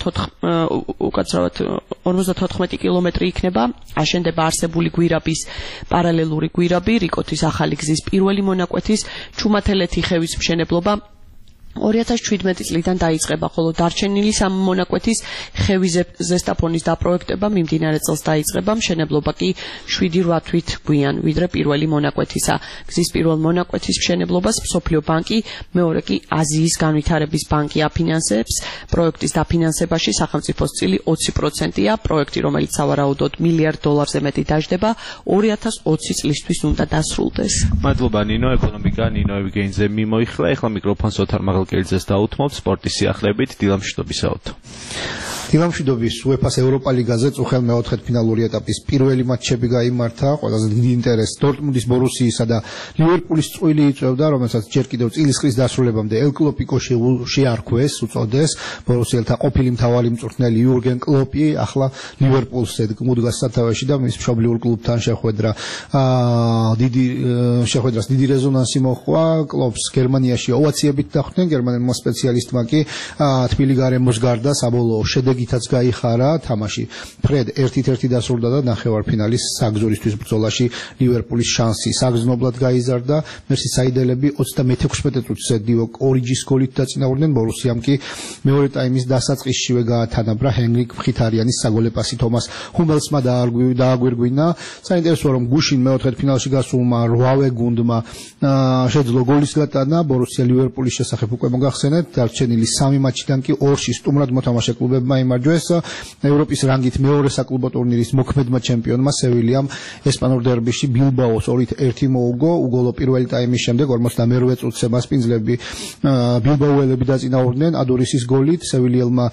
ორმოცდათოთხმეტი კილომეტრი იქნება. აშენდება არსებული გვირაბის პარალელური გვირაბი, რიკოთის ახალი გზის პირველი მონაკვეთის ჩუმათელეთი ხევის მშენებლობა ორი ათას შვიდმეტი წლიდან დაიწყება, ხოლო დარჩენილი სამი მონაკვეთის ხევის ზესტაფონის დაპროექტება მიმდინარე წელს დაიწყება, მშენებლობა კი შვიდი რვა თვით გვიან, ვიდრე პირველი მონაკვეთისა. გზის პირველ მონაკვეთის მშენებლობას მსოფლიო ბანკი, მეორე კი აზიის განვითარების ბანკი აფინანსებს. პროექტის დაფინანსებაში სახელმწიფოს წილი ოცი პროცენტია, პროექტი, რომელიც სავარაუდოდ მილიარდ დოლარზე მეტი დაждდება, ორი ათას ოცი წლისთვის უნდა დასრულდეს. მადლობა ნინო, ეკონომიკა ნინო ევგენიძე მიმოიხლა, ეხლა მიკროფონს ოთარ მაღალკელიძეს დაუთმობთ სპორტის სიახლეებით დილამშვიდობისაოთ. დილამშვიდობის უეფას ევროპა ლიგაზე წუხელ მეოთხედფინალური ეტაპის პირველი მატჩები გაიმართა, ყველაზე დიდი ინტერესი დორტმუნდის ბორუსიისა და ლივერპულის წყვილი იწვევდა, რომელსაც ჯერ კიდევ წილისყრის დასრულებამდე ელ კლოპი შეარქვეს, უწოდეს ბორუსიელთა ყოფილი მთავარი მწვრთნელი იურგენ კლოპი, ახლა ლივერპულს ედგმუდგას სათავეში და მის მშობლიურ კლუბთან შეხვედრა დიდი შეხვედრას დიდი რეზონანსი მოჰყვა. კლოპს გერმანიაში ოვაციებით დახვდნენ, გერმანელმა სპეციალისტმა კი თბილი გარემოს გარდა საბოლოო შედეგითაც გაიხარა თამაში. ფრედ ერთ-ერთი დასრულდა და ნახევარფინალის საგზურისთვის ბრძოლაში ლივერპულის შანსი საგრძნობლად გაიზარდა. მერსისაიდელები ოცდამექვსმეტე წუთზე დიოკ ორიჯის გოლით დაწინაურდნენ, ბორუსიამ კი მეორე ტაიმის დასაწყისშივე გაათანაბრა ჰენრიკ მხითარიანის საგოლე პასი თომას ჰუმელსმა დააგვირგვინა. საინტერესოა, რომ გუშინ მეოთხედფინალში გასულმა რვავე გუნდმა შეძლო გოლის გატანა, ბორუსია ლივერპულის შესახებ უკვე მოგახსენეთ, დარჩენილი სამი მატჩიდან კი ორში სტუმრად მოთამაშე კლუბებმა იმარჯვეს. ევროპის რანგით მეორე საკლუბო ტურნირის მოქმედმა ჩემპიონმა სევილიამ ესპანურ დერბიში ბილბაოს ორით ერთი მოუგო, უგოლო პირველი ტაიმის შემდეგ ორმოცდამერვე წუთზე მასპინძლები ბილბაოელები დაწინაურდნენ ადურისის გოლით. სევილიელმა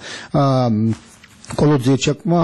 კოლოძიეჩაკმა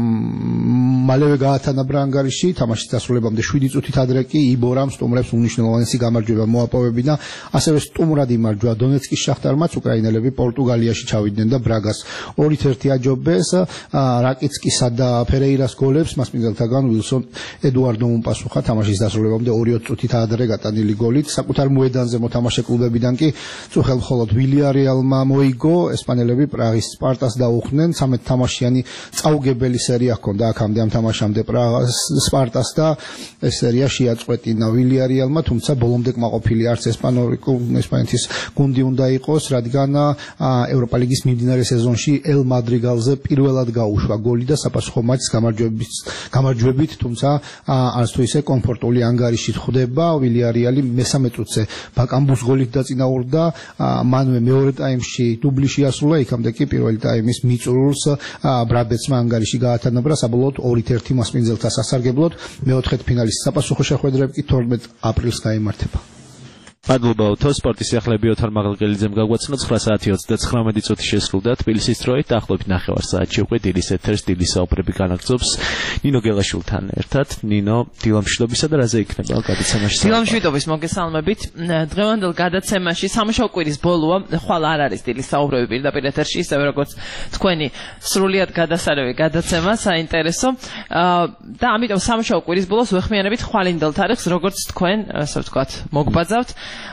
მალევე გაათანაბრა ანგარიში, თამაშის დასრულებამდე შვიდი წუთით ადრე კი იბორამ სტუმრებს უმნიშვნელოვანესი გამარჯვება მოაპოვებინა. ასევე სტუმრად იმარჯვა დონეცკის შახტარმაც, უკრაინელები პორტუგალიაში ჩავიდნენ და ბრაგას ორით ერთი აჯობეს. რაკიცკისა და ფერეირას გოლებს მასპინძელთაგან ვილსონ ედუარდომ უპასუხა თამაშის დასრულებამდე ორი წუთით ადრე გატანილი გოლით. საკუთარ მოედანზე მოთამაშე კლუბებიდან კი წუხელ მხოლოდ ვილიარეალმა მოიგო, ესპანელები პრაღის სპარტას დაუხდნენ, ცამეტ თამაშ იანი წაუგებელი სერია ჰქონდა აქამდე ამ თამაშამდე პრაღას სპარტას და ეს სერია შეაწყვეტინა ვილიარეალმა, თუმცა ბოლომდე კმაყოფილი არც ესპანური ესპანეთის გუნდი უნდა იყოს, რადგან ევროპა ლიგის მიმდინარე სეზონში ელ მადრიგალზე პირველად გაუშვა გოლი და საპასუხო მატჩს გამარჯვებით გამარჯვებით, თუმცა არც თუ ისე კომფორტული ანგარიშით ხვდება. ვილიარეალი მესამე წუთზე ბაკამბუს გოლით დაწინაურდა, მანვე მეორე ტაიმში დუბლი შეასრულა, იქამდე კი პირველი ტაიმის მიწურულს ბრადბეცმა ანგარიში გაათანაბრა, საბოლოოდ ორით ერთი მასპინძელთა სასარგებლოდ. მეოთხედფინალის საპასუხო შეხვედრები კი თორმეტ აპრილს გაიმართება. მადლობა ოთო, სპორტის სიახლეები ოთარ მაღალკელიძემ გაგვაცნო. ცხრა საათი ოცდაცხრამეტი წუთი შესრულდა თბილისის დროით, დაახლოებით ნახევარ საათში უკვე დილის ეთერს დილის საუბრები განაგრძობს ნინო გელაშვილთან ერთად. ნინო, დილამშვიდობისა და რაზე იქნება გადაცემაში? დილამშვიდობის მოგესალმებით. დღევანდელ გადაცემაში სამუშაო კვირის ბოლოა, ხვალ არ არის დილის საუბრები პირდაპირ ეთერში, ისევე როგორც თქვენი სრულიად გადასარევი გადაცემა, საინტერესო. და ამიტომ სამუშაო კვირის ბოლოს ვეხმიანებით ხვალინდელ თარიღს, როგორც თქვენ, ასე ვთქვათ, მოგბაძავთ.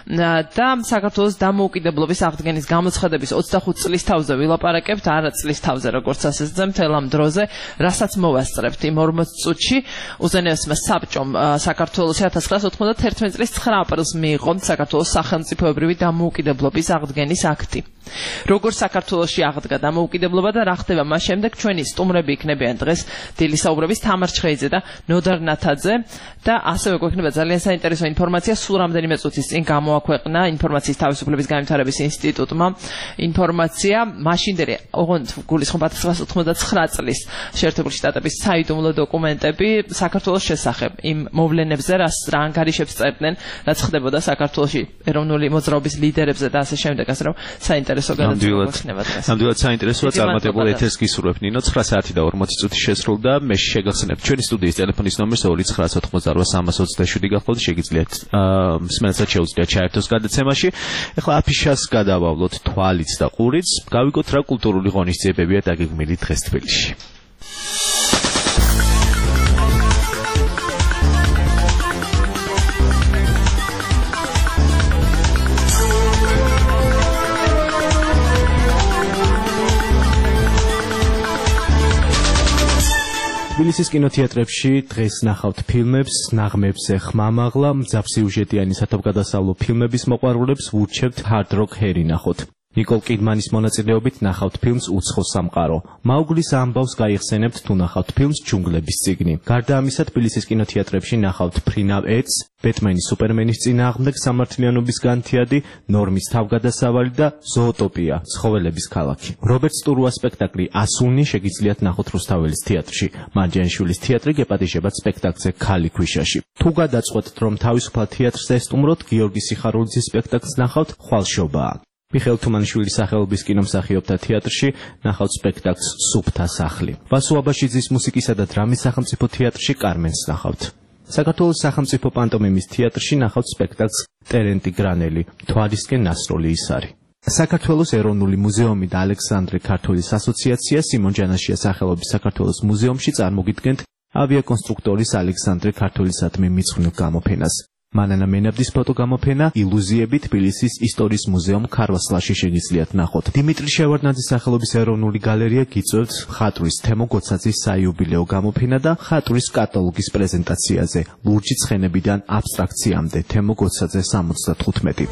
და საქართველოს დამოუკიდებლობის აღდგენის გამოცხადების ოცდახუთი წლის თავზე ვილაპარაკებთ, არა წლის თავზე, როგორც ასეზე, მთელ ამ დროზე, რასაც მოვასწრებთ იმ ორმოც წუთში. უზენაესმა საბჭომ საქართველოს ათას ცხრაასა ოთხმოცდაათერთმეტი წლის ცხრა აპრილს მიიღო საქართველოს სახელმწიფოებრივი დამოუკიდებლობის აღდგენის აქტი. როგორც საქართველოში აღდგა დამოუკიდებლობა და რა ხდება მას შემდეგ, ჩვენი სტუმრები იქნებიან დღეს დილის საუბრების თამარ ჩხეიძე და ნოდარ ნათაძე და ასევე გვექნება ძალიან საინტერესო ინფორმაცია, სულ რამდენიმე წუთის წინ გამოაქვეყნა ინფორმაციის თავისუფლების განვითარების ინსტიტუტმა ინფორმაცია მაშინდელი ოღონდ გულისხმობ ათას ცხრაასა ოთხმოცდაცხრა წლის შეერთებული შტატების საიდუმლო დოკუმენტები საქართველოს შესახებ იმ მოვლენებზე, რას რა ანგარიშებს წერდნენ, რაც ხდებოდა საქართველოში ეროვნული მოძრაობის ლიდერებზე და ასე შემდეგ, ასე რომ საინტერესო გადაცემა გვექნება დღეს. ნამდვილად საინტერესოა, წარმატებული ეთერს გისურვებ ნინო. ცხრა საათი და ორმოცი წუთი შესრულდა. მე შეგახსენებთ ჩვენი სტუდიის ტელეფონის ნომერს ორი ცხრაასა ოთხმოცდაოთხ სამას ოცდაშვიდი გახლავთ, შეგიძლიათ მსმენელსაც შეუძლიათ ჩაერთოს გადაცემაში. ეხლა აფიშას გადავავლოთ თვალიც და ყურიც, გავიგოთ რა კულტურული ღონისძიებებია დაგეგმილი დღეს თბილისში. თბილისის კინოთეატრებში დღეს ნახავთ ფილმებს, ნაღმებზე ხმამაღლა, მძაფსიუჟეტიანი სათავგადასავლო ფილმების მოყვარულებს ვურჩევთ ჰარდ როკ ჰერი ნახოთ. ნიკოლ კიდმანის მონაწილეობით ნახავთ ფილმს უცხო სამყარო. მაუგლის ამბავს გაიხსენებთ თუ ნახავთ ფილმს ჯუნგლების წიგნი. გარდა ამისა, თბილისის კინოთეატრებში ნახავთ ფრინავ ეტს, ბეტმენის სუპერმენის წინააღმდეგ სამართლიანობის განთიადი, ნორმის თავგადასავალი და ზოოტოპია, ცხოველების ქალაქი. რობერტ სტურუას სპექტაკლი ასულნი შეგიძლიათ ნახოთ რუსთაველის თეატრში. მარჯანიშვილის თეატრი გეპატიჟებათ სპექტაკლზე ქალი ქვიშაში. თუ გადაწყვეტთ, რომ თავისუფლად თეატრს ესტუმროთ, გიორგი სიხარულიძის სპექტაკლს ნახავთ ხვალშობაა. მიხეილ თუმანიშვილის სახელობის კინომსახიობთა თეატრში ნახავთ სპექტაკლს სუფთა სახლი. ვასო აბაშიძის მუსიკისა და დრამის სახელმწიფო თეატრში კარმენს ნახავთ. საქართველოს სახელმწიფო პანტომიმის თეატრში ნახავთ სპექტაკლს ტერენტი გრანელი, თვალისკენ ნასროლი ის არის. საქართველოს ეროვნული მუზეუმი და ალექსანდრე ქართულის ასოციაცია სიმონ ჯანაშიას სახელობის საქართველოს მუზეუმში წარმოგიდგენთ ავიაკონსტრუქტორის ალექსანდრე ქართულისადმი მიძღვნილ გამოფენას. მანანა მენაბდის ფოტოგამოფენა ილუზიები თბილისის ისტორიის მუზეუმ ქარვასლაში შეგიძლიათ ნახოთ. დიმიტრი შევარდნაძის სახელობის ეროვნული გალერეა გიწევთ ხატვის თემო გოცაძის საიუბილეო გამოფენა და ხატვის კატალოგის პრეზენტაციაზე. ლურჯი ცხენებიდან აბსტრაქციამდე თემო გოცაძე სამოცდათხუთმეტი.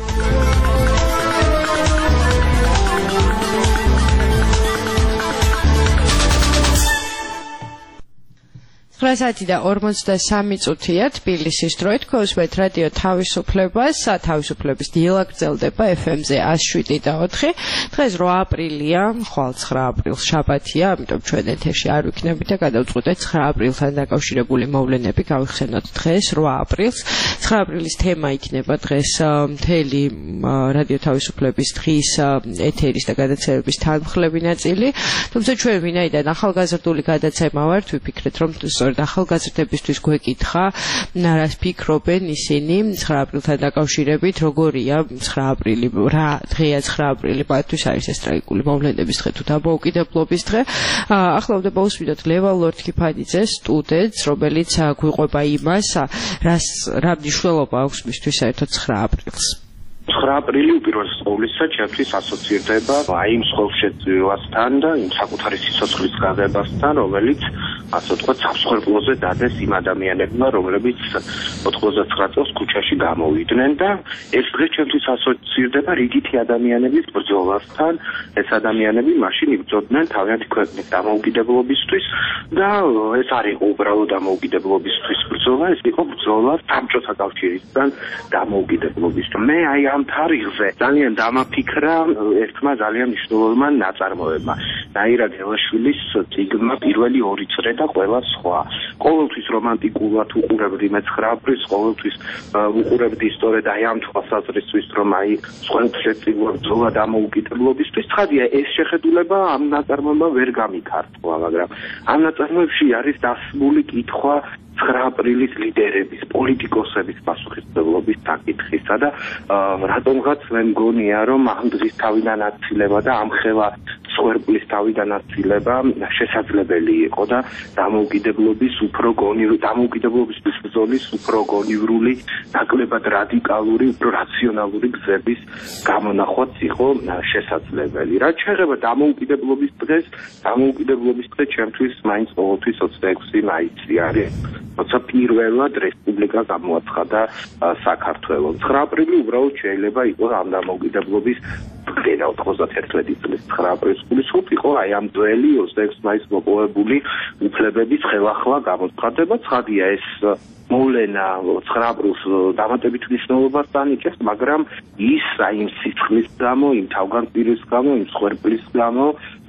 ცხრა საათი და ორმოცდასამი წუთია თბილისის დროით გესმენთ რადიო თავისუფლებას, თავისუფლების დილა გრძელდება ეფ ემ-ზე εκατს შვიდ და ოთხი. დღეს რვა აპრილია, ხვალ ცხრა აპრილს შაბათია, ამიტომ ჩვენ ეთერში არ ვიქნებით და გადავწყვეტეთ ცხრა აპრილთან დაკავშირებული მოვლენები გავიხსენოთ დღეს რვა აპრილს. ცხრა აპრილის თემა იქნება დღეს მთელი რადიო თავისუფლების დღის ეთერის და გადაცემების თანმხლები ნაწილი. თუმცა ჩვენ ვინაიდან ახალგაზრდული გადაცემა ვართ, ვიფიქრეთ რომ ახალგაზრდებისთვის გვეკითხა რას ფიქრობენ ისინი ცხრა აპრილთან დაკავშირებით, როგორია ცხრა აპრილი, რა დღეა ცხრა აპრილი, მათთვის არის ეს ტრაგიკული მოვლენების დღე თუ დამოუკიდებლობის დღე. ახლა უნდა მოусმინოთ ლევან ლორთქიფანიძეს სტუდენტს, რომელიც გვიყვება იმას, რას რა მნიშვნელობა აქვს მისთვის საერთოდ ცხრა აპრილს. ცხრა აპრილი უპირველეს ყოვლისა ჩემთვის ასოცირდება აი იმ სხოლშეწვივასთან და იმ საკუთარი სიცოცხლის გაგებასთან, რომელიც ასე ვთქვათ, სამსხვერპლოზე დადეს იმ ადამიანებმა, რომლებიც ოთხმოცდაცხრა წელს ქუჩაში გამოვიდნენ და ეს დღე ჩემთვის ასოცირდება რიგითი ადამიანების ბრძოლასთან. ეს ადამიანები მაშინ იბრძოდნენ თავიანთი ქვეყნის დამოუკიდებლობისთვის და ეს არ იყო უბრალოდ დამოუკიდებლობისთვის ბრძოლა, ეს იყო ბრძოლა საბჭოთა კავშირისგან დამოუკიდებლობისთვის. მე აი ამ თარიღზე ძალიან დამაფიქრა ერთმა ძალიან მნიშვნელოვანმა ნაწარმოებმა. ნაირა გელაშვილის წიგნმა პირველი ორი წრე და ყველა სხვა. ყოველთვის რომანტიკულად უყურებდი მე ცხრა აპრილს, ყოველთვის უყურებდი სწორედ აი ამ თვალსაზრისით, რომ აი სხელშეწირვა ბრძოლა დამოუკიდებლობისთვის. ცხადია, ეს შეხედულება ამ ნაწარმოებმა ვერ გამიქართლა, მაგრამ ამ ნაწარმოებში არის დასმული კითხვა ცხრა აპრილის ლიდერების, პოლიტიკოსების პასუხისმგებლობის საკითხისა და რატომღაც მე მგონია, რომ ამ დღის თავიდან აცილება და ამ ხელა სვერპლის თავიდან აცილება შესაძლებელი იყო და დამოუკიდებლობის უფრო გონივრული, დამოუკიდებლობის ბრძოლის უფრო გონივრული, ნაკლებად რადიკალური, უფრო რაციონალური გზების გამონახვაც იყო შესაძლებელი. რაც შეეხება დამოუკიდებლობის დღეს, დამოუკიდებლობის დღე ჩემთვის მაინც ყოველთვის ოცდაექვსი მაისი არის. როცა პირველად რესპუბლიკა გამოაცხადა საქართველოს. ცხრა აპრილი უბრალოდ შეიძლება იყოს ამ დამოუკიდებლობის დღე და ოთხმოცდაერთი წლის ცხრა აპრილის გულისხმობ იყო აი ამ ძველი ოცდაექვსი მაისს მოპოვებული უფლებების ხელახლა გამოცხადება. ცხადია ეს მოვლენა ცხრა აპრილს დამატებით მნიშვნელობას ანიჭებს, მაგრამ ის აი იმ სიცხლის გამო, იმ თავგანწირვის გამო, იმ სხერპლის გამო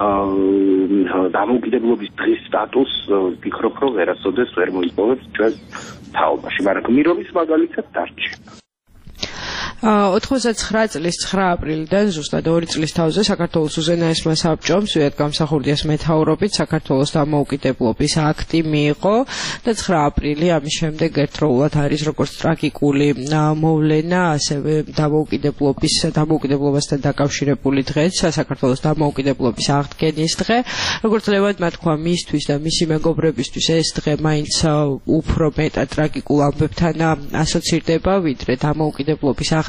დამოუკიდებლობის დღის სტატუსს ვფიქრობ, რომ ვერასოდეს ვერ მოიპოვებს ჩვენ თაობაში, მაგრამ გმირობის მაგალითად დარჩება. ოთხმოცდაცხრა წლის ცხრა აპრილიდან ზუსტად ორი წლის თავზე საქართველოს უზენაესმა საბჭომ სვიად გამსახურდიას მეთაურობით საქართველოს დამოუკიდებლობის აქტი მიიღო და ცხრა აპრილი ამის შემდეგ ერთდროულად არის როგორც ტრაგიკული მოვლენა, ასევე დამოუკიდებლობის დამოუკიდებლობასთან დაკავშირებული დღეც, საქართველოს დამოუკიდებლობის აღდგენის დღე. როგორც ლევანმა თქვა, მისთვის და მისი მეგობრებისთვის ეს დღე მაინც უფრო მეტად ტრაგიკულ ამბებთან ასოცირდება, ვიდრე დამოუკიდებლობის აღდგენის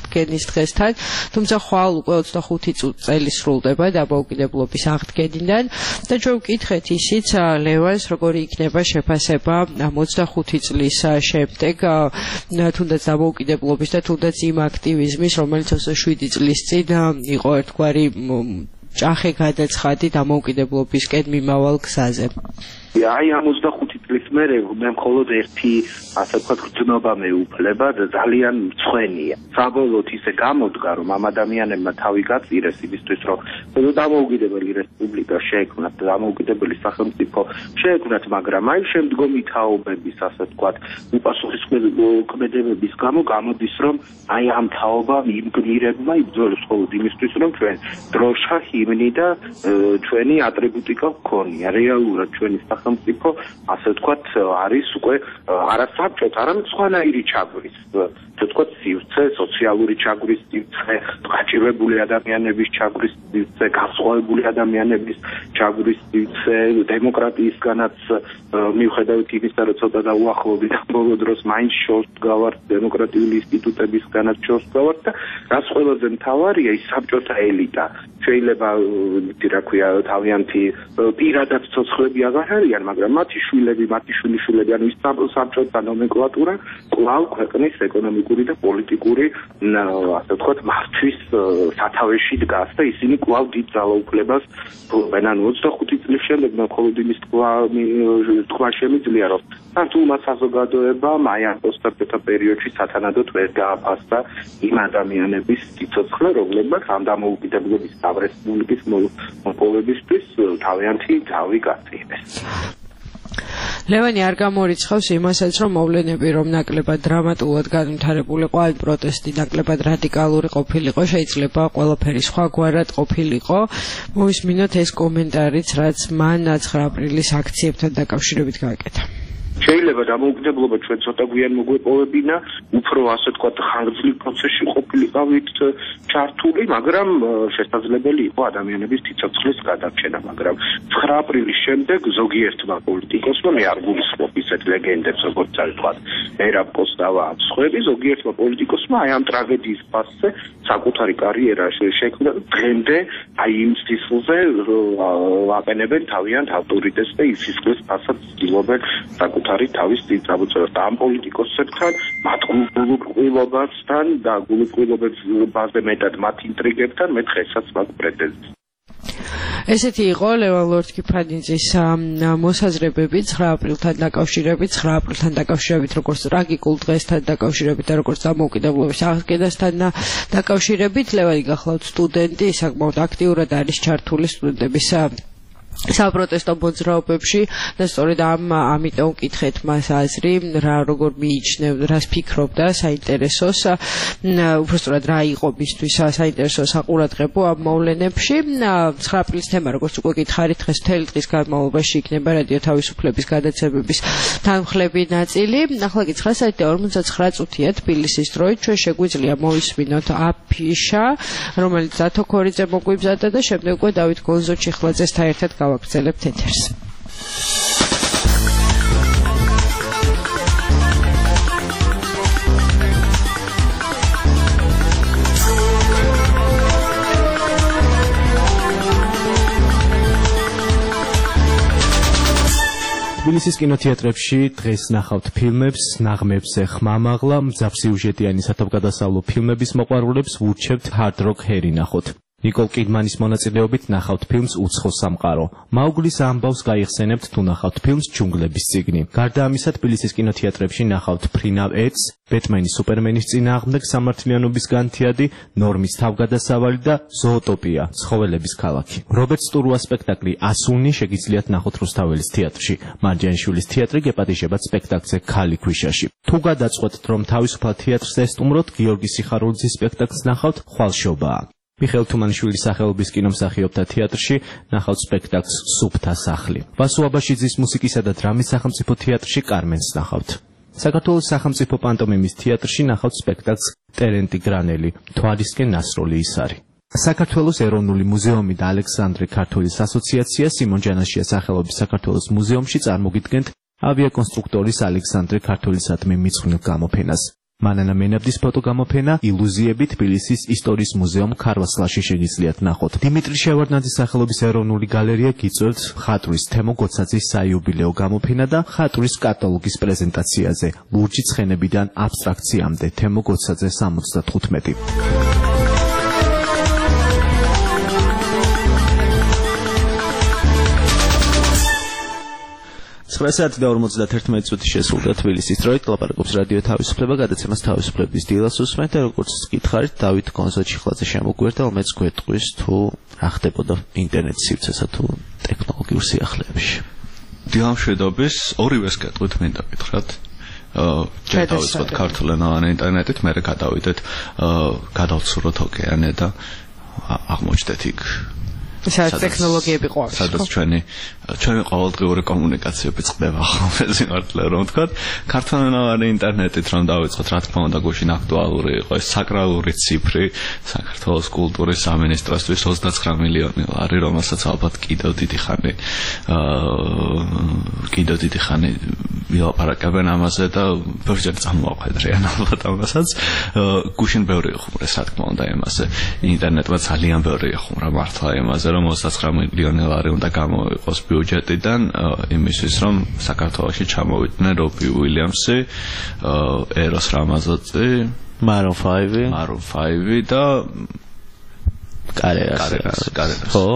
აღდგენის დღესთან, თუმცა ხვალ უკვე ოცდახუთი წელი სრულდება დამოუკიდებლობის აღდგენიდან და ჩვენ ვკითხეთ ისიც ლევანს, როგორი იქნება შეფასება ამ ოცდახუთი წლის შემდეგ, თუნდაც დამოუკიდებლობის და თუნდაც იმ აქტივიზმის, რომელიც ოცდაშვიდი წლის წინ იყო ერთგვარი ჭახე გადაცხადი დამოუკიდებლობისკენ მიმავალ გზაზე. აი ამ ოცდახუთი წლის მერე მე მხოლოდ ერთი ასე ვთქვათ გრძნობა მეუფლება და ძალიან მწვენია. საბოლოოდ ისე გამოდგა რომ ამ ადამიანებმა თავი გაწირეს იმისთვის რომ დამოუკიდებელი რესპუბლიკა შეექმნათ, დამოუკიდებელი სახელმწიფო შეექმნათ, მაგრამ აი შემდგომი თაობების ასე ვთქვათ უპასუხისმგებლობის გამო გამოდის რომ აი ამ თაობამ იმ გმირებმა იბრძოლეს მხოლოდ იმისთვის რომ ჩვენ დროშა, ჰიმნი და ჩვენი ატრიბუტიკა გქონია. რეალურად ჩვენი სახელმწიფო ასე ვთქვათ არის უკვე არა საბჭოთა, არამედ სხვანაირი ჩაგვრის, ვთქვათ სივრცე, სოციალური ჩაგვრის სივრცე, გაჭირვებული ადამიანების ჩაგვრის სივრცე, განსხვავებული ადამიანების ჩაგვრის სივრცე, დემოკრატიისგანაც მიუხედავად იმისა, რომ ცოტა დაუახლოვდი და ბოლო დროს მაინც შორს გავართ დემოკრატიული ინსტიტუტებისგანაც შორს გავართ და რაც ყველაზე მთავარია ის საბჭოთა ელიტა. შეიძლება რა ქვია თავიანთი პირადად ცოცხლები აღარ არიან, მაგრამ მათი შვილები, მათი შვილიშვილები, ანუ ის საბჭოთა ნომენკლატურა კვლავ ქვეყნის ეკონომიკური და პოლიტიკური ასე ვთქვათ მართვის სათავეში დგას და ისინი კვლავ დიდ ძალაუფლებას ფლობენ. ანუ ოცდახუთი წლის შემდეგ მე მხოლოდ იმის თქვა შემიძლია რომ ქართულმა საზოგადოებამ აი ამ პოსტსაბჭოთა პერიოდში სათანადოდ ვერ გააფასდა იმ ადამიანების სიცოცხლე, რომლებმაც ამ დამოუკიდებლობის რესპუბლიკის მოპოვებისთვის თავიანთი თავი გაწირეს. ლევანი არ გამორიცხავს იმასაც, რომ მოვლენები რომ ნაკლებად დრამატულად განვითარებულიყო, აი პროტესტი ნაკლებად რადიკალური ყოფილიყო, შეიძლება ყველაფერი სხვაგვარად ყოფილიყო. მოვისმინოთ ეს კომენტარიც, რაც მან ცხრა აპრილის აქციებთან დაკავშირებით გააკეთა. შეიძლება დამოუკიდებლობა ჩვენ ცოტა გვიან მოგვეპოვებინა, უფრო ასე ვთქვათ ხანგრძლივ პროცესში ყოფილიყავით ჩართული, მაგრამ შესაძლებელი იყო ადამიანების სიცოცხლის გადარჩენა, მაგრამ ცხრა აპრილის შემდეგ ზოგიერთმა პოლიტიკოსმა, მე არ გულისხმობ ისეთ ლეგენდებს, როგორც ვთქვათ ერაბ კოსტავა ან სხვები, ზოგიერთმა პოლიტიკოსმა აი ამ ტრაგედიის ფასზე საკუთარი კარიერა შექმნა, დღემდე აი იმ სისხლზე აყენებენ თავიანთ ავტორიტეტს და ის სისხლის ფასად ცდილობენ საკუთარი თავის დიდ წამოწევას და ამ პოლიტიკოსებთან, მათ გულუბრყვილობასთან და გულუბრყვილობაზე მეტად მათ ინტრიგებთან მე დღესაც მაქვს პრეტენზია. ესეთი იყო ლევან ლორთქიფანიძის მოსაზრებები ცხრა აპრილთან დაკავშირებით, ცხრა აპრილთან დაკავშირებით, როგორც ტრაგიკულ დღესთან დაკავშირებით და როგორც დამოუკიდებლობის აღდგენასთან დაკავშირებით. ლევანი გახლავთ სტუდენტი, საკმაოდ აქტიურად არის ჩართული სტუდენტების საპროტესტო მოძრაობებში და სწორედ ამ ამიტომ ვკითხეთ მას აზრი, რა როგორ მიიჩნევ, რას ფიქრობდა საინტერესოს, უბრალოდ რა იყო მისთვის საინტერესო საყურადღებო ამ მოვლენებში. ცხრა აპრილის თემა, როგორც უკვე გითხარით, დღეს მთელი დღის განმავლობაში იქნება რადიო თავისუფლების გადაცემების თანმხლები ნაწილი. ახლა კი ცხრა საათი და ორმოცდაცხრა წუთია თბილისის დროით. ჩვენ შეგვიძლია მოვისმინოთ აფიშა, რომელიც დათო ქორიძე მოგვიბზადა და შემდეგ უკვე დავით გონზო-ჩიხლაძესთან ერთად გავაგრძელებთ ეთერს. თბილისის კინოთეატრებში დღეს ნახავთ ფილმებს, ნაღმებზე ხმამაღლა, მძაფსიუჟეტიანი სათავგადასავლო ფილმების მოყვარულებს ვურჩევთ ჰარდ როკ ჰერი ნახოთ. ნიკოლ კიდმანის მონაწილეობით ნახავთ ფილმს უცხო სამყარო. მაუგლის ამბავს გაიხსენებთ თუ ნახავთ ფილმს ჯუნგლების წიგნი. გარდა ამისა, თბილისის კინოთეატრებში ნახავთ ფრინავ ეტს, ბეტმენის სუპერმენის წინააღმდეგ სამართლიანობის განთიადი, ნორმის თავგადასავალი და ზოოტოპია, ცხოველების ქალაქი. რობერტ სტურუას სპექტაკლი ასუნი შეგიძლიათ ნახოთ რუსთაველის თეატრში. მარჯანიშვილის თეატრი გეპატიჟებათ სპექტაკლზე ქალი ქვიშაში. თუ გადაწყვეტთ რომ თავისუფალ თეატრს ესტუმროთ, გიორგი სიხარულიძის სპექტაკლს ნახავთ ხვალშობაა. მიხეილ თუმანიშვილის სახელობის კინომსახიობთა თეატრში ნახავთ სპექტაკლს სუფთა სახლი. ვასო აბაშიძის მუსიკისა და დრამის სახელმწიფო თეატრში კარმენს ნახავთ. საქართველოს სახელმწიფო პანტომიმის თეატრში ნახავთ სპექტაკლს ტერენტი გრანელი, თვალისკენ ნასროლი ისარი. საქართველოს ეროვნული მუზეუმი და ალექსანდრე ქართულის ასოციაცია სიმონ ჯანაშიას სახელობის საქართველოს მუზეუმში წარმოგიდგენთ ავიაკონსტრუქტორის ალექსანდრე ქართულისადმი მიძღვნილ გამოფენას. მანანა მენაბდის ფოტოგამოფენა ილუზიები თბილისის ისტორიის მუზეუმ ქარვასლაში შეგიძლიათ ნახოთ. დიმიტრი შევარდნაძის სახელობის ეროვნული გალერეა გიწევთ ხატვის თემო გოცაძის საიუბილეო გამოფენა და ხატვის კატალოგის პრეზენტაციაზე. ლურჯი ცხენებიდან აბსტრაქციამდე თემო გოცაძე სამოცდათხუთმეტი. ცხრა საათი და ორმოცდაერთმეტი წუთი შესრულდა თბილისის დროით. ლაპარაკობს რადიო თავისუფლება, გადაცემას თავისუფლების დილას უსმენთ და როგორც გითხარით, დავით კონსოჩიხლაძე შემოგვერდა, რომელიც გვეტყვის თუ რა ხდებოდა ინტერნეტ სივრცესა თუ ტექნოლოგიურ სიახლეებში. დილამშვიდობის ორივეს გეტყვით მინდა გითხრათ. ჯერ დავიწყოთ ქართულენოვანი ინტერნეტით, მერე გადავიდეთ გადავცუროთ ოკეანე და აღმოჩნდეთ იქ სადაც ტექნოლოგიები ყავს. სადაც ჩვენი ჩვენი ყოველდღიური კომუნიკაციები წყდება ხოლმე სიმართლე რომ ვთქვათ. ქართულენოვანი ინტერნეტით რომ დავიწყოთ, რა თქმა უნდა, გუშინ აქტუალური იყო ეს საკრალური ციფრი საქართველოს კულტურის სამინისტროსთვის ოცდაცხრა მილიონი ლარი, რომელსაც ალბათ კიდევ დიდი ხანი აა კიდევ დიდი ხანი ვილაპარაკებენ ამაზე და ბევრჯერ წამოაყვედრიან ალბათ ამასაც. გუშინ ბევრი იხუმრეს, რა თქმა უნდა, იმაზე. ინტერნეტმა ძალიან ბევრი იხუმრა მართლა იმაზე, რომ ოცდაცხრა მილიონი ლარი უნდა გამოიყოს ბიუჯეტიდან იმისთვის, რომ საქართველოში ჩამოვიდნენ რობი უილიამსი, ეროს რამაზოძე, მარონ ფაივი, მარონ ფაივი და კარერას. კარერას. ხო.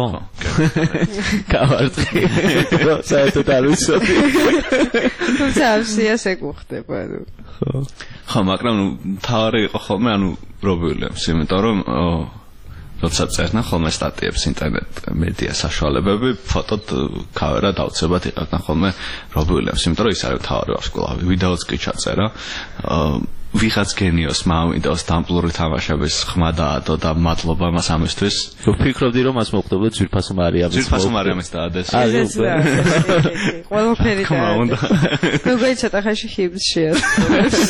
გავარტყი. საერთოდ არ ვიცოდი. თუმცა ამსიას ეკუხდება. ხო. ხო, მაგრამ ნუ თავი იყო ხოლმე, ანუ რობი უილიამსი, იმიტომ რომ როცა წერნა ხოლმე სტატიებს ინტერნეტ მედია საშუალებები, ფოტოდ კამერა დაუცებად იყავდა ხოლმე რობი უილიამსი, იმიტომ რომ ის არის თავი ვარსკვლავი, ვიდეოც კი ჩაწერა. ვიღაც გენიოს მავინდოს დამპლური თამაშების ხმა დაადო და მადლობა მას ამისთვის. ვფიქრობდი რომ მას მოხდებოდა ძვირფასო მარიამის. ძვირფასო მარიამის დაადეს. ყველაფერი დაადეს. როგორ ცოტა ხანში ჰიმს შეასრულებს.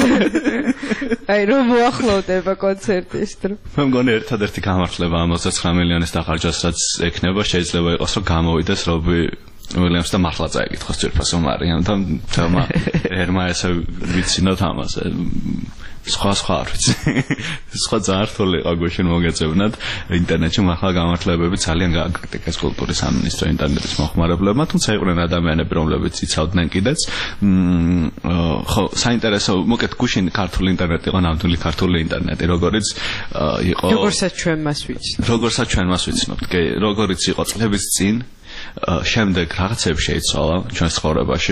აი რომ მოახლოვდება კონცერტის დრო. მე მგონი ერთადერთი გამართლება ამ ოცდაცხრა მილიონის დახარჯვას, რაც ექნება, შეიძლება იყოს, რომ გამოვიდეს რობი უილიამს და მართლა წაიკითხოს ძვირფასო მარიამ და თემა ერმა ესე ვიცინოთ ამაზე. სხვა სხვა არ ვიცი. სხვა ძართული იყო გუშინ მოგეწევნათ ინტერნეტში მართლა გამართლებები ძალიან გააკრიტიკეს კულტურის სამინისტრო ინტერნეტის მოხმარებლებმა, თუმცა იყვნენ ადამიანები, რომლებიც იცავდნენ კიდეც. ხო, საინტერესო, მოკეთ გუშინ ქართული ინტერნეტი იყო ნამდვილი ქართული ინტერნეტი, როგორიც იყო როგორცაც ჩვენ მას ვიცნობთ. როგორცაც ჩვენ მას ვიცნობთ, კი, როგორიც იყო წლების წინ. შემდეგ რაღაცებს შეიცვალა ჩვენს ცხოვრებაში,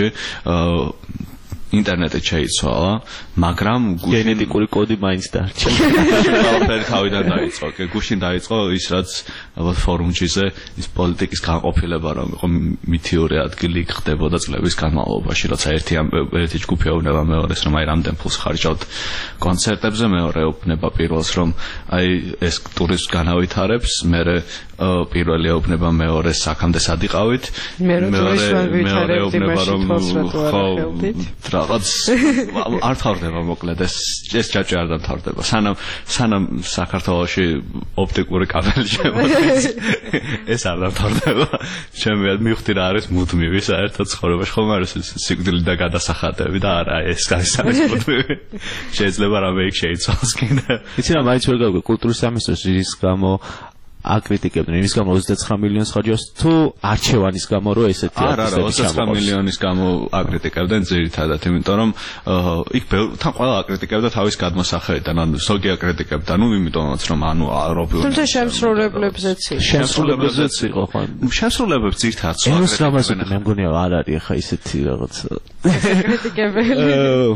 ინტერნეტი შეიცვალა, მაგრამ გენეტიკური კოდი მაინც დარჩა. ყველაფერი თავიდან დაიწყო. გუშინ დაიწყო ის, რაც ალბათ ფორუმჩიზე ის პოლიტიკის განყოფილება, რომ იყო მითიური ადგილი ხდებოდა წლების განმავლობაში, როცა ერთი ერთი ჯგუფი ეუბნება მეორეს, რომ აი რამდენ ფულს ხარჯავთ კონცერტებზე, მეორე ეუბნება პირველს, რომ აი ეს ტურისტს განავითარებს, მერე პირველი ეუბნება მეორეს აქამდე სად იყავით, მეორე ეუბნება რომ ხო რაღაც არ თავდება მოკლედ ეს ეს ჯაჭვი არ დამთავრდება სანამ სანამ საქართველოში ოპტიკური კაბელი შემოდის ეს არ დამთავრდება შემიძლია მივხვდი რა არის მუდმივი საერთოდ ცხოვრებაში ხომ არის სიკვდილი და გადასახადები და არა ეს არის მუდმივი შეიძლება რამე იქ შეიცვალოს კიდე იცი რა მაინც ვერ გავიგე კულტურის სამინისტროს რის გამო აკრიტიკებდნენ იმის გამო ოცდაცხრა მილიონს ხარჯავს თუ არჩევანის გამო რო ესეთი არა არა ოცდაცხრა მილიონის გამო აკრიტიკებდნენ ძირითადად იმიტომ რომ იქ თან ყველა აკრიტიკებდა თავის გადმოსახედიდან ანუ ზოგი აკრიტიკებდა ნუ იმიტომაც რომ ანუ რობილ თუმცა შემსრულებლებზეც შემსრულებლებზეც იყო ხო შემსრულებლებს ძირითადად ეროს რამაზები მე მგონია არ არის ახლა ისეთი რაღაცა აკრიტიკებელი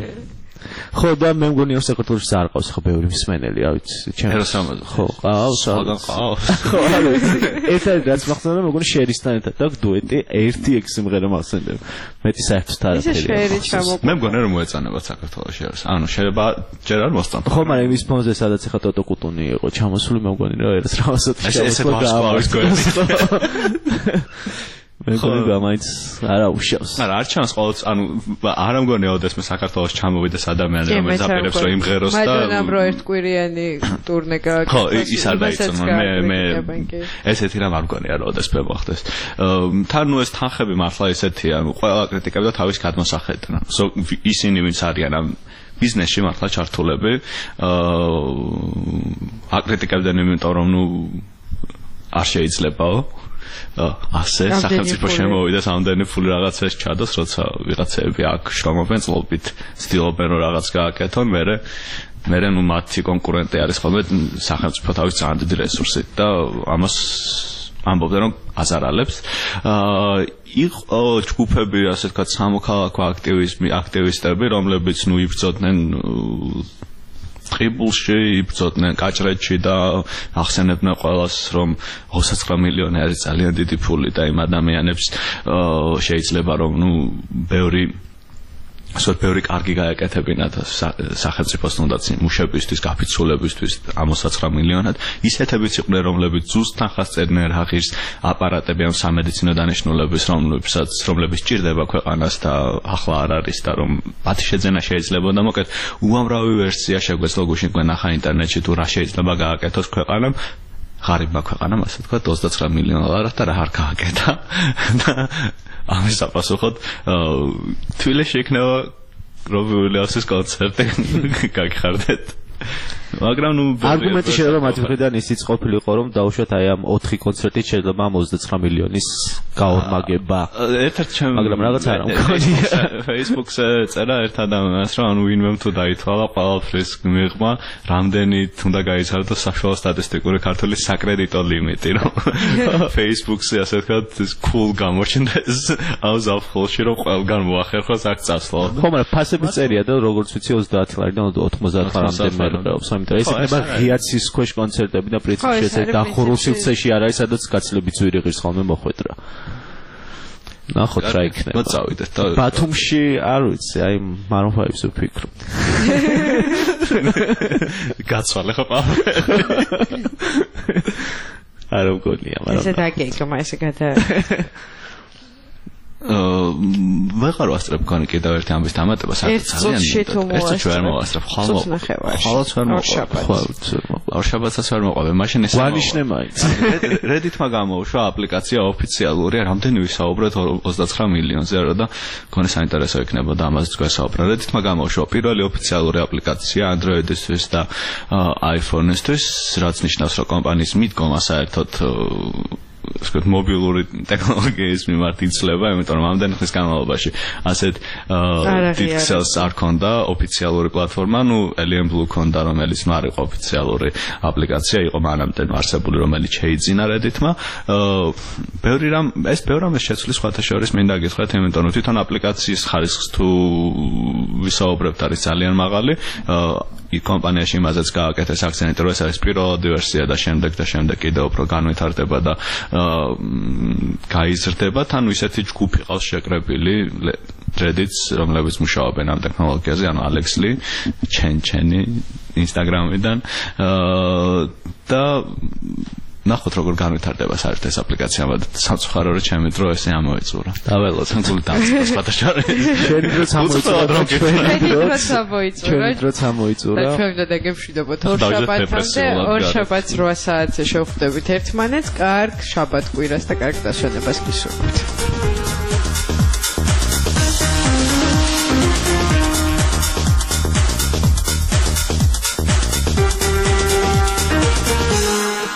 ხო და მე მგონია საქართველოს არ ყავს ხო ბევრი მსმენელი რა ვიცი ჩემს ეროს რამაზები ხო ყავს სხვაგან ყავს ხო არა ერთად რაც მახსენდა მე მგონი შერისთან ერთად და დუეტი ერთი ეგ სიმღერა მახსენდება მეტი საერთოდ არაფერი მე მგონი რომ მოეწონება საქართველოში არის ანუ შეიძლება ჯერ არ მოსწონთ ხო მაგრამ იმის ფონზე სადაც ახლა ტოტო კუტუნი იყო ჩამოსული მე მგონი რომ ეროს რამაზოთი ესე ვარსკვლავის გვერდით მე მგონი გამაიც არა უშავს. არა, არ ჩანს ყოველთვის, ანუ არ ამგონია ოდესმე საქართველოს ჩამოვიდეს ადამიანი, რომელიც აპირებს რომ იმღეროს და მაგრამ რო ერთკვირიანი ტურნე გააკეთოს. ხო, ის არ დაიწყო, მე მე ესეთი რამ არ მგონია რომ ოდესმე მოხდეს. თან ნუ ეს თანხები მართლა ესეთია, ანუ ყველა კრიტიკებდა თავის გადმოსახედიდან. ისინი ვინც არიან ამ ბიზნესში მართლა ჩართულები აა აკრიტიკებდნენ იმიტომ რომ ნუ არ შეიძლებაო ასე სახელმწიფო შემოვიდა სამდენი ფული რაღაცას ჩადოს როცა ვიღაცები აქ შრომობენ წლობით ცდილობენ რომ რაღაც გააკეთონ მერე მერე ნუ მათი კონკურენტი არის ხოლმე სახელმწიფო თავის ძალიან დიდი რესურსით და ამას ამბობდნენ რომ აზარალებს აა იყო ჯგუფები ასე ვთქვათ სამოქალაქო აქტივიზმი აქტივისტები რომლებიც ნუ იბრძოდნენ ტყიბულში იბრძოდნენ კაჭრეთში და ახსენებდნენ ყველას რომ ოცდათხმეტ მილიონი არის ძალიან დიდი ფული და იმ ადამიანებს შეიძლება რომ ნუ ბევრი სულ ბევრი კარგი გაეკეთებინათ სახელმწიფოს თუნდაც მუშებისთვის, გაფიცულებისთვის ამ ოცდათხმეტ მილიონად ისეთებიც იყვნენ რომლებიც ზუსტ თანხას წერდნენ რაღირს აპარატები ამ სამედიცინო დანიშნულების რომლებსაც რომლებიც ჭირდება ქვეყანას და ახლა არ არის და რომ მათი შეძენა შეიძლება და მოკეთ უამრავი ვერსია შეგვეძლო გუშინ ნახა ინტერნეტში თუ რა შეიძლება გააკეთოს ქვეყანამ ღარიბმა ქვეყანამ ასე ვთქვათ ოცდათხმეტ მილიონ დოლარად და რა არ გააკეთა და ამის საპასუხოდ თბილისში იქნება რობი უილიამსის კონცერტი გაგიხარდეთ მაგრამ ნუ არგუმენტი შეიძლება მათი მხრიდან ისიც ყოფილიყო რომ დაუშვათ აი ამ ოთხი კონცერტით შეიძლება ამ ოცდათხმეტ მილიონის გაორმაგება ერთ-ერთი ჩემ მაგრამ რაღაც არ მქონია Facebook-ზე წერა ერთ ადამიანს რომ ანუ ვინმემ თუ დაითვალა ყველაფრის მიღმა რამდენი თუნდა გაიცარდა საშუალო სტატისტიკური ქართული საკრედიტო ლიმიტი რომ Facebook-ზე ასე ვთქვათ ეს cool გამოჩნდა ეს ამ ზაფხულში რომ ყველგან მოახერხოს აქ წასვლა ხო მაგრამ ფასები წერია და როგორც ვიცი ოცდაათი ლარიდან ოთხმოცდაათი ლარამდე მერყეობს ამიტომ ეს იქნება ღიაცის ქვეშ კონცერტები და პრინციპში ეს დახურულ სივრცეში არ არის სადაც კაცლები ძვირი ღირს ხოლმე მოხვედრა ნახოთ რა იქნება მოწავიდეთ და ბათუმში არ ვიცი აი Maroon five-ზე ვფიქრობ გაცვალე ხო პავ არ მგონია მაგრამ ესე დაგეკმა ესე გადა ვეღარ ვასწრებ გონი კიდევ ერთი ამის დამატება საერთოდ ძალიან ეს თუ ვერ მოვასწრებ ხოლმე ხოლმე ვერ მოყვება ორ შაბათს ვერ მოყვება მაშინ ეს ვანიშნე მაინც Reddit-მა გამოუშვა აპლიკაცია ოფიციალური რამდენი ვისაუბრეთ ოცდათხმეტ მილიონზე რა და გონი საინტერესო იქნებოდა ამაზე გვესაუბრა Reddit-მა გამოუშვა პირველი ოფიციალური აპლიკაცია Android-ისთვის და iPhone-ისთვის რაც ნიშნავს რომ კომპანიის მიდგომა საერთოდ ვთქვათ მობილური ტექნოლოგიის მიმართ იცლება, იმიტომ რომ ამდენი ხნის განმავლობაში ასეთ pixels არ ქონდა ოფიციალური პლატფორმა, ნუ Alien Blue ქონდა, რომელიც არ იყო ოფიციალური აპლიკაცია, იყო მანამდე არსებული, რომელიც შეიძინა Reddit-მა. ბევრი რამ ეს ბევრი რამ შეცვლის სხვათა შორის მინდა გითხრათ, იმიტომ რომ თვითონ აპლიკაციის ხარისხს თუ ვისაუბრებთ არის ძალიან მაღალი. იქ კომპანიაში იმაზეც გააკეთეს აქცენტი, რომ ეს არის პირველადი ვერსია და შემდეგ და შემდეგ კიდევ უფრო განვითარდება და გაიზრდება, თან ისეთი ჯგუფი ყავს შეკრებილი Reddit-ს, რომლებიც მუშაობენ ამ ტექნოლოგიაზე, ანუ Alex Lee, Chen Chen Instagram-დან და ნახოთ როგორ განვითარდება საერთოდ ეს აპლიკაცია, მაგრამ სამწუხაროდ ჩემი დრო ესე ამოეწურა. დაველოთ თუნდაც დაწყოს პატაშარი. შენი დროც ამოიწურა. შენი დროც ამოიწურა. შენი დროც ამოიწურა. და ჩვენ და გებშვიდობთ ორ შაბათამდე, ორ შაბათს რვა საათზე შევხვდებით ერთმანეთს. კარგ შაბათ კვირას და კარგ დასვენებას გისურვებთ.